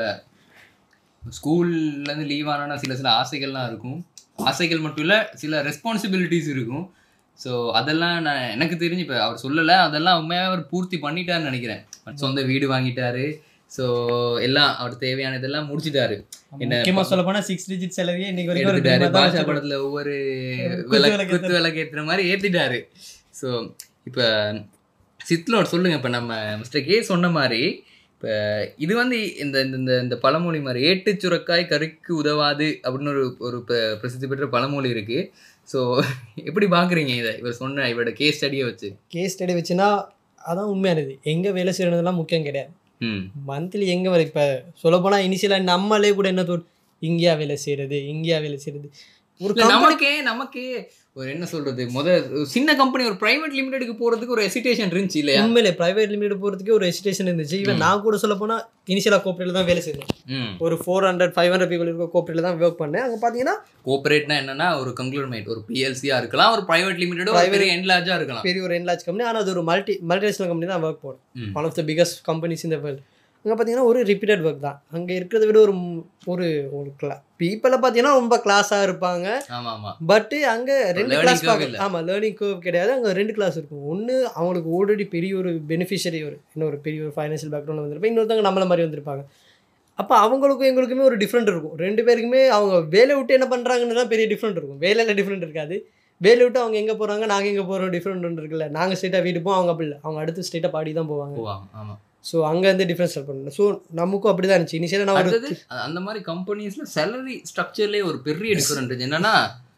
ஸ்கூல்லேருந்து லீவ் ஆனால் சில ஆசைகள்லாம் இருக்கும், ஆசைகள் மட்டும் இல்லை சில ரெஸ்பான்சிபிலிட்டிஸ் இருக்கும். ஸோ அதெல்லாம் நான் எனக்கு தெரிஞ்சு இப்போ அவர் சொல்லலை, அதெல்லாம் உண்மையாக அவர் பூர்த்தி பண்ணிட்டாருன்னு நினைக்கிறேன். சொந்த வீடு வாங்கிட்டாரு, ஸோ எல்லாம் அவர் தேவையானதெல்லாம் முடிச்சிட்டாரு. என்ன சொல்ல போனால் 6 டிஜிட் செலவே இன்னைக்கு எடுத்துட்டாரு. பாஷா படத்தில் ஒவ்வொரு குத்து விளக்கு ஏற்றுற மாதிரி ஏற்றிட்டாரு. ஸோ இப்போ சித்லோட் சொல்லுங்கள், இப்போ நம்ம மிஸ்டர் கே சொன்ன மாதிரி இப்போ இது வந்து இந்த பழமொழி மாதிரி ஏட்டு சுரக்காய் கறிக்கு உதவாது அப்படின்னு ஒரு பிரசித்தி பெற்ற பழமொழி இருக்குது. ஸோ எப்படி பார்க்குறீங்க இதை, இவர் சொன்ன இவரோட கேஸ் ஸ்டடி வச்சுன்னா அதான் உண்மையானது. எங்கே வேலை செய்யறதுலாம் முக்கியம் கிடையாது, மந்த்லி எங்கே வர. இப்போ சொல்லப்போனால் இனிஷியலாக நம்மளே கூட என்ன இங்கேயா வேலை செய்கிறது ஒரு நமக்கே ஒரு என்ன சொல்றது, சின்ன கம்பெனி ஒரு பிரைவேட் லிமிடெடுக்கு போறதுக்கு ஒரு ஹெசிடேஷன் இருந்துச்சு இல்லையா? உண்மையிலே பிரைவேட் லிமிடெட் போறதுக்கு ஒரு ஹெசிடேஷன் இருந்துச்சு. ஈவன் நான் கூட சொல்ல போனா இனிஷியலா கோஆபரேட்ல தான் வேலை செஞ்சேன். ஒரு 400-500 பீப்புள் இருக்க கோஆபரேட்ல தான் ஒர்க் பண்ணேன். அங்க பாத்தீங்கன்னா கோஆபரேட்னா என்னன்னா ஒரு கங்க்ளூமேட், ஒரு பிஎல்சியா இருக்கலாம், ஒரு பிரைவேட் லிமிடெட், ஒரு பெரிய என்லார்ஜா இருக்கலாம், பெரிய ஒரு என்லார்ஜ் கம்பெனி. ஆனா அது ஒரு மல்டிநேஷனல் கம்பெனி தான் ஒர்க் போறேன். One of the biggest companies in the world. அங்கே பார்த்தீங்கன்னா ஒரு ரிப்பீட்டட் ஒர்க் தான். அங்கே இருக்கிறத விட ஒரு பீப்புளை பார்த்தீங்கன்னா ரொம்ப கிளாஸாக இருப்பாங்க. பட்டு அங்கே 2 கிளாஸ் பார்க்க. ஆமாம், லேர்னிங் கர்வ் கிடையாது. அங்கே 2 கிளாஸ் இருக்கும். ஒன்று அவங்களுக்கு ஆல்ரெடி பெரிய ஒரு பெனிஃபிஷரி, இன்னொரு பெரிய ஒரு ஃபைனான்ஷியல் பேக்ரவுண்ட் வந்திருப்பாங்க. இன்னொருத்தவங்க நம்மள மாதிரி வந்திருப்பாங்க. அப்போ அவங்களுக்கும் எங்களுக்குமே ஒரு டிஃப்ரெண்ட் இருக்கும். 2 பேருக்குமே அவங்க வேலை விட்டு என்ன பண்ணுறாங்கன்னு தான் பெரிய டிஃப்ரெண்ட் இருக்கும். வேலையில் டிஃப்ரெண்ட் இருக்காது, வேலை விட்டு அவங்க எங்கே போகிறாங்க, நாங்கள் எங்கே போகிறோம், டிஃப்ரெண்ட் ஒன்று இருக்குல்ல. நாங்கள் ஸ்ட்ரெயிட்டாக வீட்டு போவோம், அவங்க அப்படி இல்லை, அவங்க அடுத்து ஸ்ட்ரெயிட்டாக பாடி தான் போவாங்க. ஆமாம். ஸோ அங்கேருந்து டிஃப்ரென்ஸ் ஸ்டார்ட் பண்ணணும். ஸோ நமக்கும் அப்படி தான் இருந்துச்சு இனிஷியலாக. நான் அடுத்தது அந்த மாதிரி கம்பெனிஸில் சேலரி ஸ்ட்ரக்சர்லேயே ஒரு பெரிய டிஃபரெண்ட் இருந்துச்சு. என்னன்னா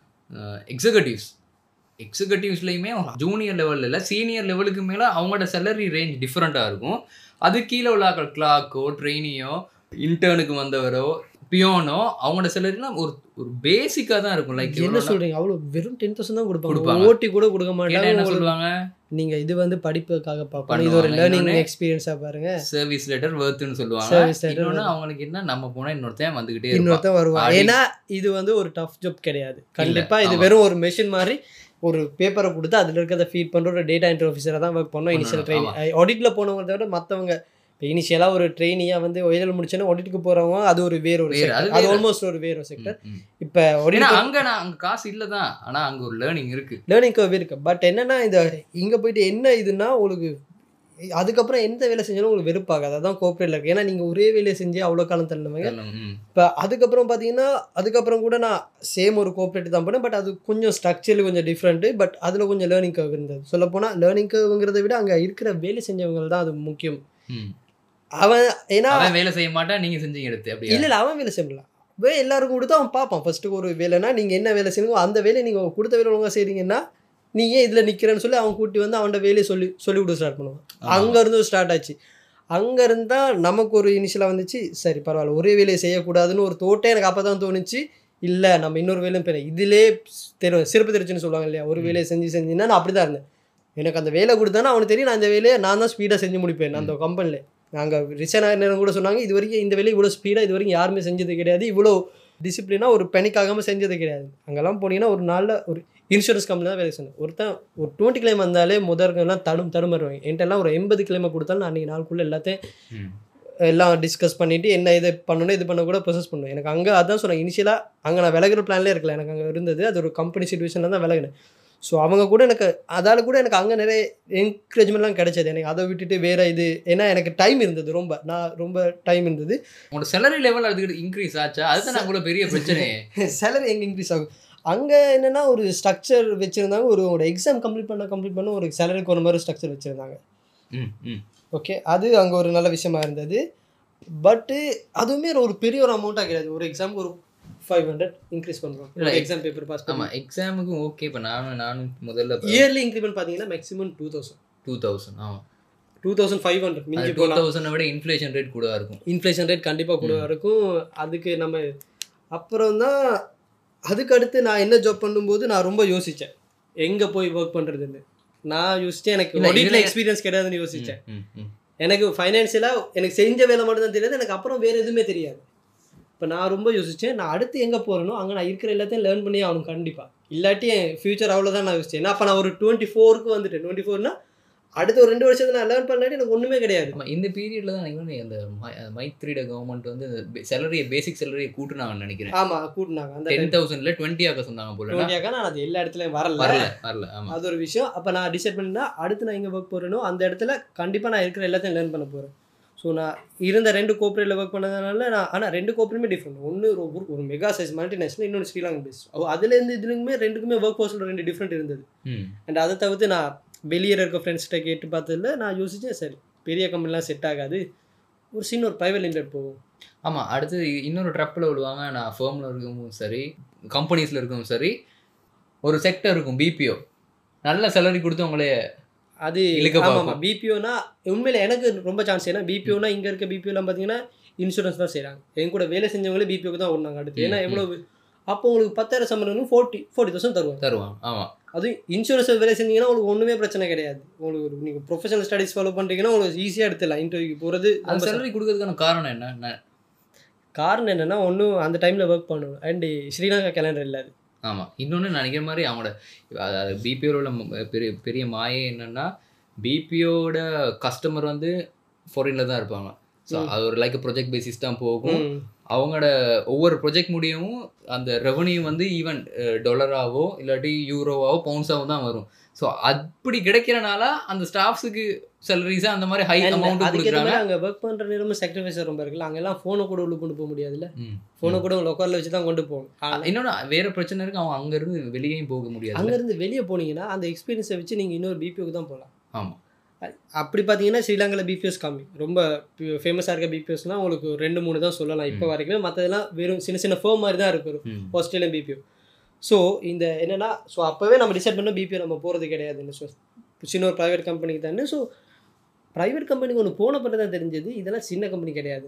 எக்ஸிகூட்டிவ்ஸ்லையுமே ஜூனியர் லெவலில் இல்லை, சீனியர் லெவலுக்கு மேலே அவங்களோட சேலரி ரேஞ்ச் டிஃப்ரெண்ட்டாக இருக்கும். அது கீழே உள்ள கிளாக்கோ ட்ரெயினியோ இன்டர்னுக்கு வந்தவரோ பியோனோ அவங்களோட சேலரிலாம் ஒரு ஒரு பேசிக்காக தான் இருக்கும். லைக் என்ன சொல்கிறீங்க, அவ்வளோ வெறும் 10,000 தான் கொடுப்பாங்க, ஓட்டி கூட கொடுக்க மாட்டாங்க. என்ன சொல்லுவாங்க, நீங்கள் இது வந்து படிப்புக்காக பார்ப்பாங்க, இது ஒரு லேர்னிங் எக்ஸ்பீரியன்ஸாக பாருங்க, சர்வீஸ் லெட்டர் வர்த்துன்னு சொல்லுவாங்க. இன்னொன்று அவங்களுக்கு என்ன, நம்ம போனால் இன்னொருத்தன் வந்துக்கிட்டே இன்னொருத்தன் வருவாங்க. ஏன்னா இது வந்து ஒரு டஃப் ஜாப் கிடையாது கண்டிப்பாக. இது வெறும் ஒரு மெஷின் மாதிரி ஒரு பேப்பரை கொடுத்து அதில் இருக்கிறத ஃபீட் பண்ணுற ஒரு டேட்டா என்ட்ரி ஆஃபீஸராக தான் ஒர்க் பண்ணோம். இனிஷியல் ட்ரெயினிங் ஆடிட்டில் போனவங்க தவிர மற்றவங்க இப்போ இனிஷியலாக ஒரு ட்ரெயினியாக வந்து ஒயல் முடிச்சோன்னா ஆடிட்டுக்கு போகிறவங்க அது ஒரு வேறு அது ஆல்மோஸ்ட் ஒரு வேறு செக்டர். இப்போ அங்கே காசு இல்லை தான், ஆனால் அங்கே ஒரு லேர்னிங் கர்வ் இருக்குது. பட் என்னென்னா இந்த இங்கே போயிட்டு என்ன இதுன்னா உங்களுக்கு அதுக்கப்புறம் எந்த வேலை செஞ்சாலும் உங்களுக்கு வெறுப்பாகாது. அதான் கோஆப்ரேட்டில் இருக்குது. ஏன்னா நீங்கள் ஒரே வேலையை செஞ்சு அவ்வளோ காலம் தள்ளுவீங்க. இப்போ அதுக்கப்புறம் பார்த்தீங்கன்னா அதுக்கப்புறம் கூட நான் சேம் ஒரு கோஆப்ரேட்டிவ் தான் பண்ணேன். பட் அது கொஞ்சம் ஸ்ட்ரக்சர்லி கொஞ்சம் டிஃப்ரெண்ட்டு. பட் அதில் கொஞ்சம் லேர்னிங் கர்வ் இருந்தது. சொல்லப்போனால் லேர்னிங் கர்வ்ங்கிறத விட அங்கே இருக்கிற வேலை செஞ்சவங்க தான் அது முக்கியம். அவன் ஏன்னா வேலை செய்ய மாட்டான், நீங்கள் செஞ்சீங்க எடுத்து அப்படி இல்லை, அவன் வேலை செய்யலாம். எல்லாருக்கும் கொடுத்து அவன் பார்ப்பான். ஃபஸ்ட்டு ஒரு வேலைன்னா நீங்கள் என்ன வேலை செய்யணுமோ அந்த வேலையை நீங்கள் கொடுத்த வேலை ஒழுங்காக செய்கிறீங்கன்னா நீ ஏன் இதில் நிற்கிறேன்னு சொல்லி அவன் கூட்டி வந்து அவனோட வேலையை சொல்லி விட ஸ்டார்ட் பண்ணுவான். அங்கேருந்து ஸ்டார்ட் ஆச்சு. அங்கேருந்து தான் நமக்கு ஒரு இனிஷியலாக வந்துச்சு, சரி பரவாயில்ல ஒரே வேலையை செய்யக்கூடாதுன்னு ஒரு தோட்டே எனக்கு அப்போ தான் தோணுச்சு. இல்லை நம்ம இன்னொரு வேலையும் போய் இதிலே சிறப்பு தெரிச்சுன்னு சொல்லுவாங்க இல்லையா, ஒரு வேலையை செஞ்சுன்னா நான் அப்படி தான் இருந்தேன். எனக்கு அந்த வேலை கொடுத்தானா அவனுக்கு தெரியும் நான் அந்த வேலையை நான் தான் ஸ்பீடாக செஞ்சு முடிப்பேன். அந்த கம்பெனியில் நாங்கள் ரிசைன் ஆகிற நேரம் கூட சொன்னாங்க, இது வரைக்கும் இந்த வேலையை இவ்வளோ ஸ்பீடாக இது வரைக்கும் யாருமே செஞ்சது கிடையாது, இவ்வளோ டிசிப்ளினாக ஒரு பெனிக்காகாமல் செஞ்சது கிடையாது. அங்கெல்லாம் போனீங்கன்னா ஒரு நாளில் ஒரு இன்சூரன்ஸ் கம்பெனி தான் வேலை சொன்னேன். ஒருத்தன் ஒரு 20 கிளைம் வந்தாலே முதற்கெல்லாம் தடுமாறுவாங்க. என்கிட்டலாம் ஒரு 80 கிளைமை கொடுத்தாலும் நான் அன்றைக்கி நாளுக்குள்ளே எல்லாத்தையும் எல்லாம் டிஸ்கஸ் பண்ணிவிட்டு என்ன இது பண்ணணும் இது பண்ண கூட ப்ரொசஸ் பண்ணுவேன். எனக்கு அங்கே அதான் சொன்னேன், இனிஷியலாக அங்கே நான் விலகிற பிளான்லேயே இருக்கல. எனக்கு அங்கே இருந்தது அது ஒரு கம்பெனி சிச்சுவேஷனில் தான் விலகினேன். ஸோ அவங்க கூட எனக்கு அதால் கூட எனக்கு அங்கே நிறைய என்கரேஜ்மெண்ட்லாம் கிடைச்சது. எனக்கு அதை விட்டுட்டு வேறு இது ஏன்னா எனக்கு டைம் இருந்தது, ரொம்ப டைம் இருந்தது. உங்களோட சேலரி லெவல் அதுக்கு இன்க்ரீஸ் ஆச்சா? அதுதான் அவ்வளோ பெரிய பிரச்சனை. சேலரி எங்கே இன்க்ரீஸ் ஆகும்? அங்கே என்னென்னா ஒரு ஸ்ட்ரக்சர் வச்சுருந்தாங்க. ஒரு எக்ஸாம் கம்ப்ளீட் பண்ண ஒரு சேலரிக்கு ஒரு மாதிரி ஸ்ட்ரக்சர் வச்சுருந்தாங்க. ஓகே, அது அங்கே ஒரு நல்ல விஷயமா இருந்தது. பட்டு அதுவுமே ஒரு பெரிய ஒரு அமௌண்ட்டாக கிடையாது. ஒரு எக்ஸாமுக்கு ஒரு 500 இன்க்ரீஸ் பண்ணுறோம். எக்ஸாம் பேப்பர் பாஸ் பண்ணால் எக்ஸாமுக்கு ஓகே. இப்போ நானும் முதல்ல இயர்லி இன்க்ரிமெண்ட் பார்த்தீங்கன்னா மேக்ஸிமம் 2000 ஆமாம் 2500 மிஞ்சி 2000 விட இன்ஃப்ளேஷன் ரேட் கூட இருக்கும். இன்ஃப்ளேஷன் ரேட் கண்டிப்பாக கூட இருக்கும். அதுக்கு நம்ம அப்புறம் தான் அதுக்கு அடுத்து நான் என்ன ஜாப் பண்ணும்போது நான் ரொம்ப யோசித்தேன் எங்கே போய் ஒர்க் பண்ணுறதுன்னு. நான் யோசித்தேன் எனக்கு ஆடிட்டில் எக்ஸ்பீரியன்ஸ் கிடையாதுன்னு யோசித்தேன். எனக்கு ஃபைனான்ஷியலாக எனக்கு செஞ்ச வேலை மட்டும் தான் தெரியாது, எனக்கு அப்புறம் வேறு எதுவுமே தெரியாது. இப்போ நான் ரொம்ப யோசித்தேன் நான் அடுத்து எங்கே போகிறேனோ அங்கே நான் இருக்கிற எல்லாத்தையும் லேர்ன் பண்ணி ஆகணும் கண்டிப்பாக, இல்லாட்டி என் ஃப்யூச்சர் அவ்வளோதான் நான் யோசித்தேன். ஏன்னா அப்போ நான் ஒரு 24க்கு வந்துட்டேன். 24னா அடுத்த ஒரு 2 வருஷத்துல நான் லேர்ன் பண்ணாட்டி எனக்கு ஒன்றுமே கிடையாது. இந்த பீரியடில் தான் நீங்கள் அந்த மைத்ரீட கவர்மெண்ட் வந்து சேலரியை பேசிக் சேலரியை கூட்டுனாங்கன்னு நினைக்கிறேன். ஆமாம் கூட்டினாங்க. அந்த 10,000ல 20 ஆக சொன்னாங்க போல. 20 ஆக நான் அது எல்லா இடத்துலையும் வரல. அது ஒரு விஷயம். அப்போ நான் டிசைட் பண்ணினா அடுத்து நான் எங்கே ஒர்க் போகிறேனோ அந்த இடத்துல கண்டிப்பாக நான் இருக்கிற எல்லாத்தையும் லேர்ன் பண்ண போகிறேன். ஸோ நான் இருந்த 2 கோஆப்ரேட்டில் ஒர்க் பண்ணதுனால நான் ஆனால் 2 கோஆப்ரேட்டுமே டிஃப்ரெண்ட். ஒன்று ஒரு மெகா சைஸ் மல்டிநேஷனல், இன்னொன்று ஸ்ரீலங்கா பேஸ்ட். அதுலேருந்து இதுக்குமே 2க்குமே ஒர்க் ஃபோர்ஸில் 2 டிஃப்ரெண்ட் இருந்தது. அண்ட் அதை தவிர்த்து நான் வெளியே இருக்க ஃப்ரெண்ட்ஸ்கிட்ட கேட்டு பார்த்ததில்ல. நான் யோசித்தேன் சரி பெரிய கம்பெனிலாம் செட் ஆகாது, ஒரு சின்ன ஒரு ப்ரைவேட் லிமிடெட் போகும். ஆமாம், அடுத்து இன்னொரு ட்ரப்பில் விடுவாங்க. நான் ஃபேர்மில் இருக்கவும் சரி கம்பெனிஸில் இருக்கவும் சரி ஒரு செக்டர் இருக்கும் பிபிஓ, நல்ல சேலரி கொடுத்து உங்களே அது ஆமாம். பிபிஓனா உண்மையில் எனக்கு ரொம்ப சான்ஸ். ஏன்னா பிபிஓனா இங்கே இருக்க பிபிஓலாம் பார்த்தீங்கன்னா இன்சூரன்ஸ் தான் செய்கிறாங்க. என் கூட வேலை செஞ்சவங்களே பிபிஓக்கு தான் ஓடினாங்க அடுத்து. ஏன்னா எவ்வளோ அப்போ உங்களுக்கு 10,000 சம்பளம் 40,000 தருவாங்க. ஆமாம், அதுவும் இன்சூரன்ஸ் வேலை செஞ்சீங்கன்னா உங்களுக்கு ஒன்றுமே பிரச்சனை கிடையாது. உங்களுக்கு நீங்கள் ப்ரொஃபஷனல் ஸ்டடீஸ் ஃபாலோ பண்ணுறீங்கன்னா உங்களுக்கு ஈஸியாக எடுத்துடலாம். இன்டர்வியூக்கு போகிறது அந்த சேலரி கொடுக்கறதுக்கான காரணம் என்னென்னா ஒன்றும் அந்த டைமில் ஒர்க் பண்ணணும். அண்டு ஸ்ரீலங்கா கேலண்டர் இல்லாது. ஆமாம், இன்னொன்று நினைக்கிற மாதிரி அவங்களோட பிபிஓட பெரிய மாயே என்னென்னா பிபிஓட கஸ்டமர் வந்து ஃபாரினில் தான் இருப்பாங்க. ஸோ அது ஒரு லைக் ப்ரொஜெக்ட் பேசிஸ் தான் போகும். அவங்களோட ஒவ்வொரு ப்ரொஜெக்ட் முடியவும் அந்த ரெவன்யூ வந்து ஈவன் டாலராகவோ இல்லாட்டி யூரோவாவோ பவுண்ட்ஸாவோ தான் வரும். ஸோ அப்படி கிடைக்கிறனால அந்த ஸ்டாஃப்ஸுக்கு சேலரிஸா அந்த மாதிரி ஹை அமௌண்ட் அதுக்கு கொடுக்குறாங்க. அங்கே ஒர்க் பண்ணுற நேரமும் சாக்ரிஃபைஸ் ரொம்ப இருக்குல்ல. அங்கெல்லாம் ஃபோனை கூட உள்ள கொண்டு போக முடியாதுல்ல. ஃபோனை கூட லொக்கரில் வச்சு தான் கொண்டு போகணும். இன்னொன்று வேற பிரச்சனை இருக்கு, அவங்க அங்கேருந்து வெளியேயும் போக முடியாது. அங்கேருந்து வெளியே போனீங்கன்னா அந்த எக்ஸ்பீரியன்ஸை வச்சு நீங்கள் இன்னொரு பிபிஓக்கு தான் போகலாம். ஆமாம். அப்படி பார்த்தீங்கன்னா ஸ்ரீலங்காவில் பிபிஎஸ் கம்மி. ரொம்ப ஃபேமஸாக இருக்க பிபிஎஸ்னால் உங்களுக்கு 2-3 தான் சொல்லலாம் இப்போ வரைக்கும். மற்றதெல்லாம் வெறும் சின்ன சின்ன ஃபேம் மாதிரி தான் இருக்கும் ஆஸ்திரேலியன் பிபிஓ. ஸோ இந்த என்னென்னா, ஸோ அப்போவே நம்ம டிசைட் பண்ணோம் பிபிஓ நம்ம போகிறது கிடையாதுன்னு. ஸோ சின்ன ஒரு ப்ரைவேட் கம்பெனிக்கு தானே. ஸோ ப்ரைவேட் கம்பெனிக்கு ஒன்று போன பண்ண தான் தெரிஞ்சது இதெல்லாம் சின்ன கம்பெனி கிடையாது.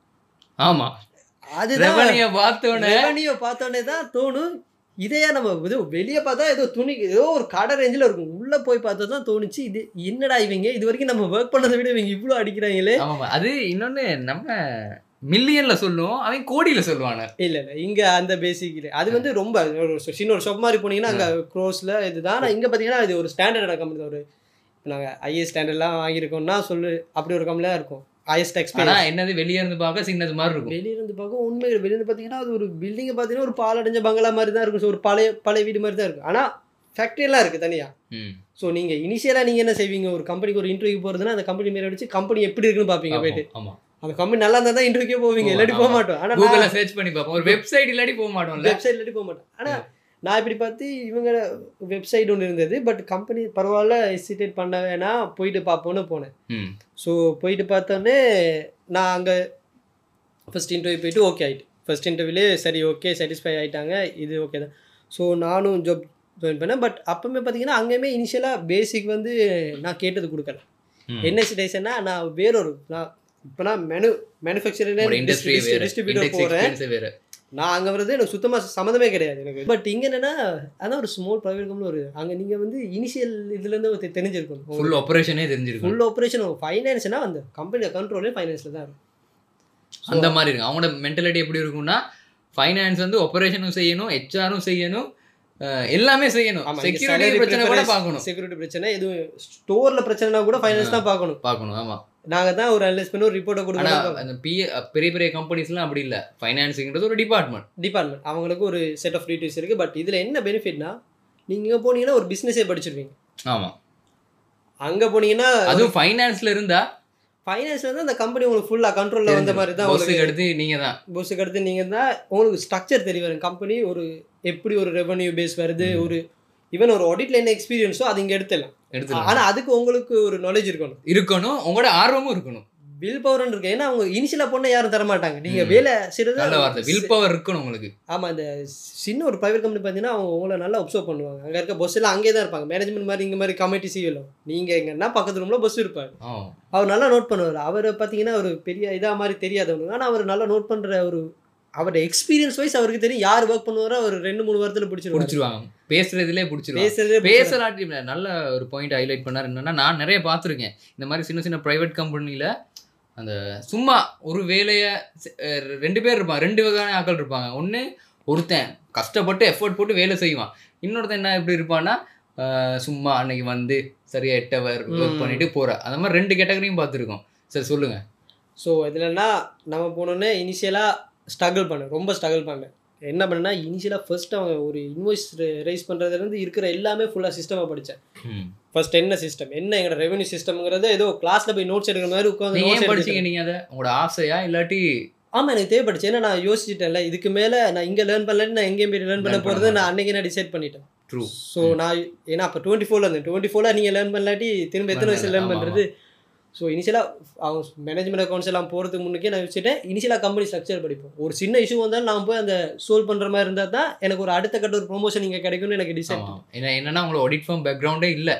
ஆமாம், அது ரெவன்யூ பார்த்தோன்னே தான் தோணும், இதையா நம்ம இது வெளியே பார்த்தா ஏதோ துணி ஏதோ ஒரு கடை ரேஞ்சில் இருக்கும். உள்ளே போய் பார்த்தா தான் தோணுச்சு இது என்னடா இவங்க இது வரைக்கும் நம்ம ஒர்க் பண்ணதை விட இவங்க இவ்வளோ அடிக்கிறாங்களே. ஆமாம், அது இன்னொன்று நம்ம மில்லியனில் சொல்லுவோம், அவன் கோடியில் சொல்லுவாங்க. இல்லை இங்கே அந்த பேசிக்கில் அது வந்து ரொம்ப ஒரு சின்ன ஒரு ஷாப் மாதிரி போனீங்கன்னா அங்கே க்ரோஸில் இதுதான். ஆனால் இங்கே பார்த்தீங்கன்னா இது ஒரு ஸ்டாண்டர்டான கம்பெனி தான். ஒரு இப்போ நாங்கள் ஐஏஎஸ் ஸ்டாண்டர்ட்லாம் வாங்கியிருக்கோம்னா அப்படி ஒரு கம்பெனியாக இருக்கும். Highest experience. என்னது வெளியே இருந்து பார்க்க சின்னது மாதிரி இருக்கும். வெளியே இருந்து பார்க்க உண்மை வெளியிருந்து பார்த்தீங்கன்னா அது ஒரு பில்டிங்கை பார்த்தீங்கன்னா ஒரு பாலடைஞ்ச பங்களா மாதிரி தான் இருக்கும். ஸோ ஒரு பழைய வீடு மாதிரி தான் இருக்கும். ஆனால் ஃபேக்ட்ரியெல்லாம் இருக்குது தனியாக. ஸோ நீங்கள் இனிஷியலாக நீங்கள் என்ன செய்வீங்க, ஒரு கம்பெனிக்கு ஒரு இன்டர்வியூ போகிறதுனா அந்த கம்பெனி மேலே அடிச்சு கம்பெனி எப்படி இருக்குன்னு பார்ப்பீங்க போயிட்டு. ஆமாம், அந்த கம்பெனி நல்லா இருந்தால் தான் இன்டர்வியூக்கே போவீங்க, இல்லாட்டி போக மாட்டோம். ஆனால் கூகுளில் சர்ச் பண்ணி பார்ப்போம், ஒரு வெப்சைட் இல்லாட்டி போக மாட்டோம். வெப்சைட் இல்லாட்டி போக மாட்டோம். ஆனால் நான் இப்படி பார்த்து இவங்க வெப்சைட் ஒன்று இருந்தது. பட் கம்பெனி பரவாயில்ல ஹெசிடேட் பண்ண வேணாம் போயிட்டு பார்ப்போன்னு போனேன். ஸோ போயிட்டு பார்த்தோன்னே நான் அங்கே ஃபஸ்ட் இன்டர்வியூ போயிட்டு ஓகே ஆகிட்டு. ஃபஸ்ட் இன்டர்வியூலே சரி ஓகே சாட்டிஸ்ஃபை ஆகிட்டாங்க, இது ஓகே தான். ஸோ நானும் ஜாப் ஜாயின் பண்ணேன். பட் அப்போவுமே பார்த்தீங்கன்னா அங்கேயுமே இனிஷியலாக பேசிக் வந்து நான் கேட்டது கொடுக்கல. என்ன சிடேஷன்னா நான் வேறொரு இப்போ நான் மேனுஃபேக்சரிங் டிஸ்ட்ரிபியூட்டர் போகிறேன். நான் அங்கே வர்றது எனக்கு சுத்தமாக சம்மந்தமே கிடையாது எனக்கு. பட் இங்கே என்னென்னா அதான் ஒரு ஸ்மால் ப்ரைவேட் கம்பெனி ஒரு அங்கே நீங்கள் வந்து இனிஷியல் இதுலேருந்து தெரிஞ்சிருக்கணும். ஃபுல் ஆப்ரேஷனே தெரிஞ்சிருக்கும். ஃபுல் ஆப்ரேஷன் ஃபைனான்ஸ்னா அந்த கம்பெனியோட கண்ட்ரோலே ஃபைனான்ஸில் தான் இருக்கும். அந்த மாதிரி இருக்கும். அவங்களோட மென்டாலிட்டி எப்படி இருக்கும்னா ஃபைனான்ஸ் வந்து ஆப்ரேஷனும் செய்யணும், ஹெச்ஆரும் செய்யணும், எல்லாமே செய்யணும். செக்யூரிட்டி பிரச்சனை கூட பார்க்கணும். செக்யூரிட்டி பிரச்சனை எதுவும் ஸ்டோரில் பிரச்சனைனா கூட ஃபைனான்ஸ் தான் பார்க்கணும். ஆமாம், நாங்கள் தான் ஒரு அனலைஸ் பண்ணி ஒரு ரிப்போர்ட்டை கொடுக்கணும். அந்த பெரிய பெரிய கம்பெனிஸ்லாம் அப்படி இல்லை. ஃபைனான்ஸுங்கிறது ஒரு டிபார்ட்மெண்ட் அவங்களுக்கு ஒரு செட் ஆஃப் டியூட்டிஸ் இருக்குது. பட் இதில் என்ன பெனிஃபிட்னா நீங்கள் போனீங்கன்னா ஒரு பிஸ்னஸே படிச்சிருவீங்க. ஆமாம், அங்கே போனீங்கன்னா அதுவும் ஃபைனான்ஸில் இருந்தால் ஃபைனான்ஸில் வந்து அந்த கம்பெனி உங்களுக்கு ஃபுல்லாக கண்ட்ரோலில் வந்த மாதிரி தான். பொஸ்ஸுக்கு அடுத்து நீங்கள் தான் உங்களுக்கு ஸ்ட்ரக்சர் தெரிய வரும். கம்பெனி ஒரு எப்படி ஒரு ரெவன்யூ பேஸ் வருது, ஒரு ஈவன் ஒரு ஆடிட்ல என்ன எக்ஸ்பீரியன்ஸோ அது இங்கே எடுத்துடலாம். ஆனால் அதுக்கு உங்களுக்கு ஒரு நாலேஜ் இருக்கணும், உங்களோட ஆர்வமும் இருக்கணும், வில் பவர் இருக்கு. ஏன்னா அவங்க இனிஷியலாக போனால் யாரும் தரமாட்டாங்க. நீங்கள் வேலை செய்கிறது வில் பவர் இருக்கணும் உங்களுக்கு. ஆமாம், இந்த சின்ன ஒரு ப்ரைவேட் கம்பெனி பார்த்தீங்கன்னா அவங்க உங்களை நல்லா அப்சர்வ் பண்ணுவாங்க. அங்கே இருக்க பஸ் எல்லாம் அங்கே தான் இருப்பாங்க. மேனேஜ்மெண்ட் மாதிரி இங்கே மாதிரி கமிட்டி சிவியில் நீங்கள் எங்கன்னா பக்கத்து ரூமில் பஸ் இருப்பார். அவர் நல்லா நோட் பண்ணுவார். அவர் பார்த்தீங்கன்னா ஒரு பெரிய இதாக மாதிரி தெரியாதவங்க. ஆனால் அவர் நல்லா நோட் பண்ணுற ஒரு அவரோட எக்ஸ்பீரியன்ஸ் வைஸ் அவருக்கு தெரியும் யார் ஒர்க் பண்ணுவாரோ அவர் 2-3 வாரத்தில் பிடிச்சிருவாங்க. பேசுறதுலேயே பேசலாட்டி நல்ல ஒரு பாயிண்ட் ஹைலைட் பண்ணார். என்னன்னா நான் நிறைய பார்த்துருக்கேன் இந்த மாதிரி சின்ன சின்ன ப்ரைவேட் கம்பெனியில் அந்த சும்மா ஒரு வேலையை 2 பேர் இருப்பாங்க, 2 வகையான ஆட்கள் இருப்பாங்க. ஒன்று ஒருத்தன் கஷ்டப்பட்டு எஃபோர்ட் போட்டு வேலை செய்வான், இன்னொருத்தன் என்ன எப்படி இருப்பான்னா சும்மா அன்னைக்கு வந்து சரியாக 8 hour ஒர்க் பண்ணிட்டு போகிற. அந்த மாதிரி 2 கேட்டகரியும் பார்த்துருக்கோம். சரி சொல்லுங்கள். ஸோ இதுலன்னா நம்ம போனோன்னே இனிஷியலாக ரொம்ப ஸ்ட்ரகிள் பண்ணேன். என்ன பண்ணேன்னா இனிஷியலாக ஃபர்ஸ்ட் அவங்க ஒரு இன்வாய்ஸ் ரைஸ் பண்ணுறதுலேருந்து இருக்கிற எல்லாமே ஃபுல்லாக சிஸ்டமாக படித்தேன். ஃபர்ஸ்ட் என்ன சிஸ்டம், என்ன எங்களோட ரெவன்யூ சிஸ்டம்ங்கிறத ஏதோ கிளாஸில் போய் நோட்ஸ் எடுக்கிற மாதிரி உட்காந்து படிச்சீங்க. நீங்கள் அதை உங்களோட ஆசையா இல்லாட்டி? ஆமாம், எனக்கு தேவைப்படுச்சு. ஏன்னா நான் யோசிச்சுட்டேன்ல இதுக்கு மேலே நான் இங்கே லேர்ன் பண்ணலன்னு நான் எங்கேயும் போய் லேர்ன் பண்ண போகிறது நான் அன்றைக்கி நான் டிசைட் பண்ணிட்டேன். ட்ரூ. ஸோ நான் ஏன்னா அப்போ 24 இருந்தேன். 24 நீங்கள் லேர்ன் பண்ணலாட்டி திரும்ப எத்தனை வயசில் லேர்ன் பண்ணுறது. ஸோ இனிஷியலாக அவங்க மேனேஜ்மெண்ட் அக்கௌண்ட்ஸ் எல்லாம் போகிறதுக்கு முன்னே நான் வச்சுட்டேன் இனிஷியலாக கம்பெனி ஸ்ட்ரக்சர் படிப்போம். ஒரு சின்ன இஷ்யூ வந்தாலும் நான் போய் அந்த சோல்வ் பண்ணுற மாதிரி இருந்தால் தான் எனக்கு ஒரு அடுத்த கட்ட ஒரு ப்ரொமோஷன் இங்கே கிடைக்கும்னு எனக்கு டிசைட். என்னன்னா உங்களுக்கு ஆடிட் ஃபார்ம் பேக்ரவுண்டே இல்லை.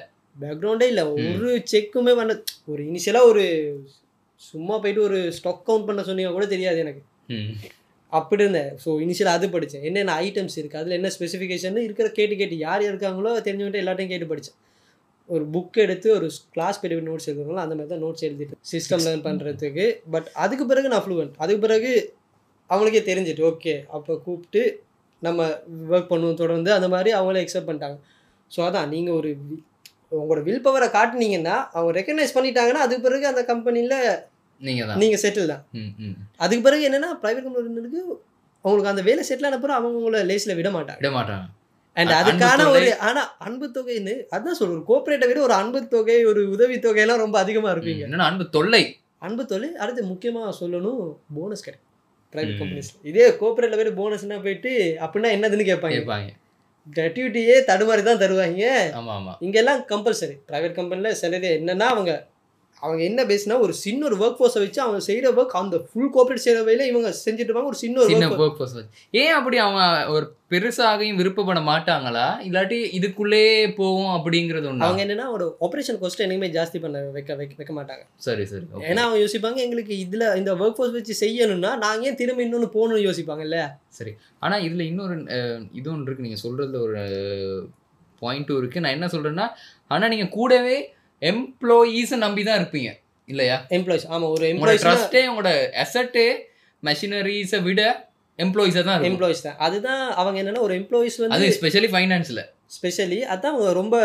ஒரு செக்குமே பண்ண ஒரு இனிஷியலாக ஒரு சும்மா போயிட்டு ஒரு ஸ்டாக் கவுண்ட் பண்ண சொன்னீங்க கூட தெரியாது எனக்கு. அப்படி இருந்தேன். ஸோ இனிஷியலாக அது படித்தேன். என்னென்ன ஐட்டம்ஸ் இருக்குது, அதில் என்ன ஸ்பெசிஃபிகேஷன் இருக்கிற கேட்டு யார் இருக்காங்களோ தெரிஞ்சுக்கிட்டு எல்லாத்தையும் கேட்டு படித்தேன். ஒரு புக் எடுத்து ஒரு கிளாஸ் போய்ட்டு நோட்ஸ் எழுதுறோங்களோ அந்த மாதிரி தான் நோட்ஸ் எழுதிட்டு சிஸ்டம் லேர்ன் பண்ணுறதுக்கு. பட் அதுக்கு பிறகு நான் ஃப்ளூவெண்ட். அதுக்கு பிறகு அவங்களுக்கே தெரிஞ்சிட்டு ஓகே அப்போ கூப்பிட்டு நம்ம ஒர்க் பண்ணுவோம் தொடர்ந்து. அந்த மாதிரி அவங்களே எக்ஸப்ட் பண்ணிட்டாங்க. ஸோ அதான் நீங்கள் ஒரு உங்களோட வில் பவரை காட்டினீங்கன்னா அவங்க ரெக்கக்னைஸ் பண்ணிட்டாங்கன்னா அதுக்கு பிறகு அந்த கம்பெனியில் நீங்கள் செட்டில் தான். அதுக்கு பிறகு என்னென்னா ப்ரைவேட் கம்பெனிக்கு அவங்களுக்கு அந்த வேலை செட்டில் ஆன பிறகு அவங்க உங்களை லேஸில் விட மாட்டாங்க. அண்ட் அதுக்கான ஒரு ஆனால் அன்பு தொகைன்னு அதான் சொல்ற ஒரு கோஆப்ரேட்டை விட ஒரு அன்பு தொகை ஒரு உதவி தொகையெல்லாம் ரொம்ப அதிகமாக இருக்குங்க. என்னன்னா அன்பு தொல்லை. அன்பு தொகை அடுத்து முக்கியமாக சொல்லணும் போனஸ் கிடைக்கும் ப்ரைவேட் கம்பெனிஸில். இதே கோஆப்ரேட்டில் போய்ட்டு போனஸ்னா போயிட்டு அப்படின்னா என்னதுன்னு கேட்பாங்க. கிராட்டிவிட்டியே தடுமாறி தான் தருவாங்க. ஆமாம் ஆமாம். இங்கெல்லாம் கம்பல்சரி ப்ரைவேட் கம்பெனியில் சேலரி என்னன்னா அவங்க என்ன பேசினா ஒரு சின்ன ஒரு ஒர்க் ஃபோர்ஸை வச்சு அவங்க செய்கிற ஒர்க் அந்த ஃபுல் கோஆப்ரேட் செய்கிற வகையில் இவங்க செஞ்சுட்டு இருப்பாங்க. ஒரு சின்ன ஒர்க் ஃபோர்ஸ் ஏன் அப்படி அவங்க ஒரு பெருசாகவும் விருப்பப்பட மாட்டாங்களா, இல்லாட்டி இதுக்குள்ளே போவோம் அப்படிங்கிறது ஒன்று? அவங்க என்னன்னா ஒரு ஆப்ரேஷன் காஸ்ட் என்னைக்குமே ஜாஸ்தி பண்ண வைக்க மாட்டாங்க. சரி சரி. ஏன்னா அவங்க யோசிப்பாங்க எங்களுக்கு இதில் இந்த ஒர்க் ஃபோர்ஸ் வச்சு செய்யணும்னா நாங்கள் ஏன் திரும்ப இன்னொன்று போகணும்னு யோசிப்பாங்க இல்லையா. சரி. ஆனால் இதில் இன்னொரு இது ஒன்று இருக்குது, நீங்கள் சொல்கிறதுல ஒரு பாயிண்ட்டும் இருக்குது. நான் என்ன சொல்கிறேன்னா, ஆனால் நீங்கள் கூடவே எம்ப்ளாயீஸை நம்பி தான் இருப்பீங்க இல்லையா? எம்ப்ளாயிஸ். ஆமாம், ஒரு எம்ப்ளாயிஸ் ட்ரஸ்ட்டே உங்களோட அசட்டே மெஷினரிஸை விட எம்ப்ளாயிஸை தான் எம்ப்ளாயிஸ் தான். அதுதான் அவங்க என்னென்னா ஒரு எம்ப்ளாயிஸ் வந்து அது ஸ்பெஷலி ஃபைனான்ஸில் ஸ்பெஷலி அதான் அவங்க ரொம்ப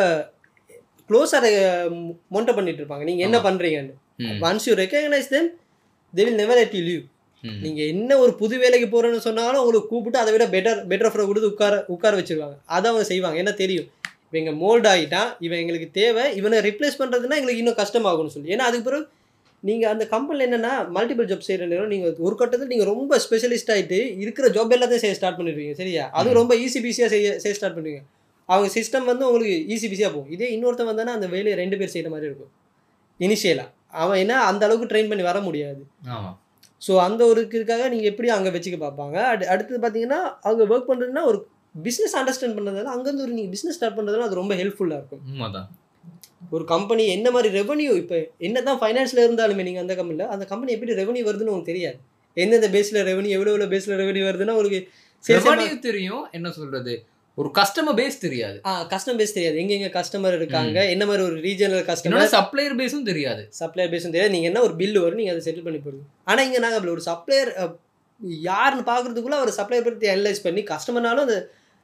க்ளோஸாக மோனிட்டர் பண்ணிட்டு இருப்பாங்க நீங்கள் என்ன பண்ணுறீங்கன்னு. Once you recognise them they will never let you leave. நீங்கள் என்ன ஒரு புது வேலைக்கு போகிறேன்னு சொன்னாலும் உங்களுக்கு கூப்பிட்டு அதை விட பெட்டர் ஆஃபரை கொடுத்து உட்கார வச்சுருவாங்க. அதை அவங்க செய்வாங்க. என்ன தெரியும் இப்போ எங்கள் மோல்ட் ஆகிட்டான், இவன் எங்களுக்கு தேவை, இவனை ரிப்ளேஸ் பண்ணுறதுனா எங்களுக்கு இன்னும் கஷ்டமாகும்னு சொல்லி. ஏன்னா அதுக்கு பிறகு நீங்கள் அந்த கம்பெனியில் என்னென்னா மல்டிபிள் ஜாப் செய்கிற நேரம் நீங்கள் ஒரு கட்டத்தில் நீங்கள் ரொம்ப ஸ்பெஷலிஸ்ட் ஆகிட்டு இருக்கிற ஜாப் எல்லாத்தையும் செய்ய ஸ்டார்ட் பண்ணிடுவீங்க. சரியா? அதுவும் ரொம்ப ஈஸியாக செய்ய ஸ்டார்ட் பண்ணுவீங்க. அவங்க சிஸ்டம் வந்து உங்களுக்கு ஈஸியாக போகும். இதே இன்னொருத்தன் வந்தானா அந்த வேலையை 2 பேர் செய்கிற மாதிரி இருக்கும் இனிஷியலாக. அவன் என்ன அந்த அளவுக்கு ட்ரெயின் பண்ணி வர முடியாது. ஆமாம். ஸோ அந்த ஒரு இதுக்காக நீங்கள் எப்படி அங்கே வச்சுக்க பார்ப்பாங்க. அடுத்தது பார்த்தீங்கன்னா அவங்க ஒர்க் பண்ணுறதுன்னா ஒரு பிஸ்னஸ் அண்டர்ஸ்டாண்ட் பண்ணுறதுனால அங்கேருந்து ஒரு நீங்கள் பிஸ்னஸ் ஸ்டார்ட் பண்ணுறதுனால அது ரொம்ப ஹெல்ப்ஃபுல்லாக இருக்கும். ஒரு கம்பெனி என்ன மாதிரி ரெவன்யூ இப்போ என்ன தான் ஃபைனான்ஸில் இருந்தாலுமே நீங்கள் அந்த கம்பெனி எப்படி ரெவன்யூ வருதுன்னு உங்களுக்கு தெரியாது. எந்தெந்த பேஸில் ரெவன்யூ எவ்வளோ பேஸில் ரெவன்யூ வருதுன்னா உங்களுக்கு ரெவன்யூ தெரியும், என்ன சொல்கிறது, ஒரு கஸ்டமர் பேஸ் தெரியாது. கஸ்டமர் பேஸ் தெரியாது, எங்கெங்கே கஸ்டமர் இருக்காங்க, என்ன மாதிரி ஒரு ரீஜனல் கஸ்டமர், சப்ளையர் பேஸும் தெரியாது. சப்ளையர் பேஸும் தெரியாது. நீங்கள் என்ன ஒரு பில்லு வரும் நீங்கள் அதை செட்டில் பண்ணி போடுங்க. ஆனால் இங்கே நாங்கள் அப்படி ஒரு சப்ளையர் யாருன்னு பார்க்குறதுக்குள்ளே அவர் சப்ளையர் பற்றி அனலைஸ் பண்ணி கஸ்டமர்னாலும் அந்த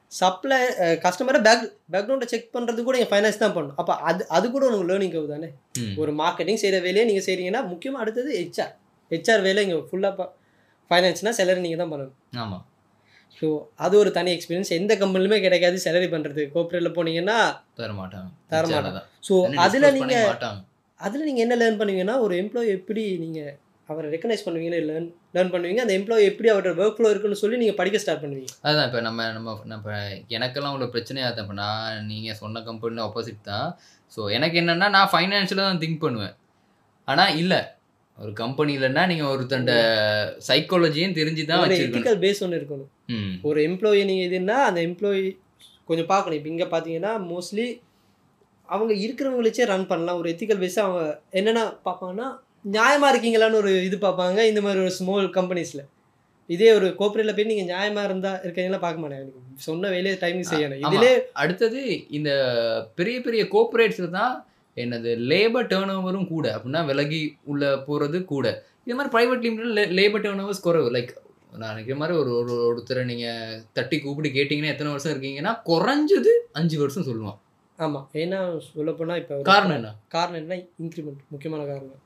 கஸ்டமரை பேக்ரவுண்டை செக் பண்ணுறது கூட நீங்கள் ஃபைனான்ஸ் தான் பண்ணணும். அப்போ அது கூட உங்களுக்கு லேர்னிங் ஆகுது தானே. ஒரு மார்க்கெட்டிங் செய்கிற வேலையை நீங்கள் செய்கிறீங்கன்னா முக்கியமாக அடுத்தது ஹெச்ஆர் வேலை இங்கே ஃபுல்லாக ஃபைனான்ஸ்னால் சேலரி நீங்கள் தான் பண்ணணும். ஆமாம். ஸோ அது ஒரு தனி எக்ஸ்பீரியன்ஸ். எந்த கம்பெனிலுமே கிடைக்காது சேலரி பண்ணுறது. கோஆப்ரேட்டில் போனீங்கன்னா தரமாட்டாங்க. ஸோ அதில் நீங்கள் என்ன லேர்ன் பண்ணுவீங்கன்னா ஒரு எம்ப்ளாயி எப்படி நீங்கள் அவரை ரெக்கனைஸ் பண்ணுவீங்கன்னு லேர்ன் பண்ணுவீங்க. அந்த எம்ப்ளாயி எப்படி அவரோட ஒர்க் ஃப்ளோ இருக்குன்னு சொல்லி நீங்கள் படிக்க ஸ்டார்ட் பண்ணுவீங்க. அதுதான் இப்போ நம்ம எனக்கெல்லாம் உள்ள பிரச்சனையாக தான். இப்போ நீங்கள் சொன்ன கம்பெனியில் ஆப்போசிட் தான். ஸோ எனக்கு என்னென்னா நான் ஃபைனான்ஷியலாக தான் திங்க் பண்ணுவேன். ஆனால் இல்லை, ஒரு கம்பெனிலன்னா நீங்கள் ஒருத்தண்ட சைக்காலஜியும் தெரிஞ்சு தான் வச்சுருக்கணும். எத்திக்கல் பேஸ் ஒன்று இருக்கணும். ஒரு எம்ப்ளாயி நீங்கள் இதுன்னா அந்த எம்ப்ளாயி கொஞ்சம் பார்க்கணும். இப்போ இங்கே பார்த்தீங்கன்னா மோஸ்ட்லி அவங்க இருக்கிறவங்களே ரன் பண்ணலாம். ஒரு எத்திக்கல் பேஸை அவங்க என்னென்னா பார்ப்பாங்கன்னா நியாயமாக இருக்கீங்களான்னு ஒரு இது பார்ப்பாங்க. இந்த மாதிரி ஒரு ஸ்மால் கம்பெனிஸில். இதே ஒரு கோஆப்ரேட்டில் போய் நீங்கள் நியாயமாக இருக்கீங்களா பார்க்க மாட்டேன். சொன்ன வேலையை டைமிங் செய்யணும். இதிலே அடுத்தது இந்த பெரிய பெரிய கோஆப்ரேட்ஸில் தான் என்னது லேபர் டேர்ன் ஓவரும் கூட, அப்படின்னா விலகி உள்ள போகிறது கூட. இது மாதிரி ப்ரைவேட் லிமிட்டில் லேபர் டேர்ன் ஓவர்ஸ் குறைவு. லைக் நான் நினைக்கிற மாதிரி ஒருத்தரை நீங்கள் தட்டி கூப்பிட்டு கேட்டிங்கன்னா எத்தனை வருஷம் இருக்கீங்கன்னா குறைஞ்சது 5 வருஷம் சொல்லுவான். ஆமாம். ஏன்னா சொல்லப்போனால் இப்போ காரணம் என்ன இன்க்ரிமெண்ட் முக்கியமான காரணம்.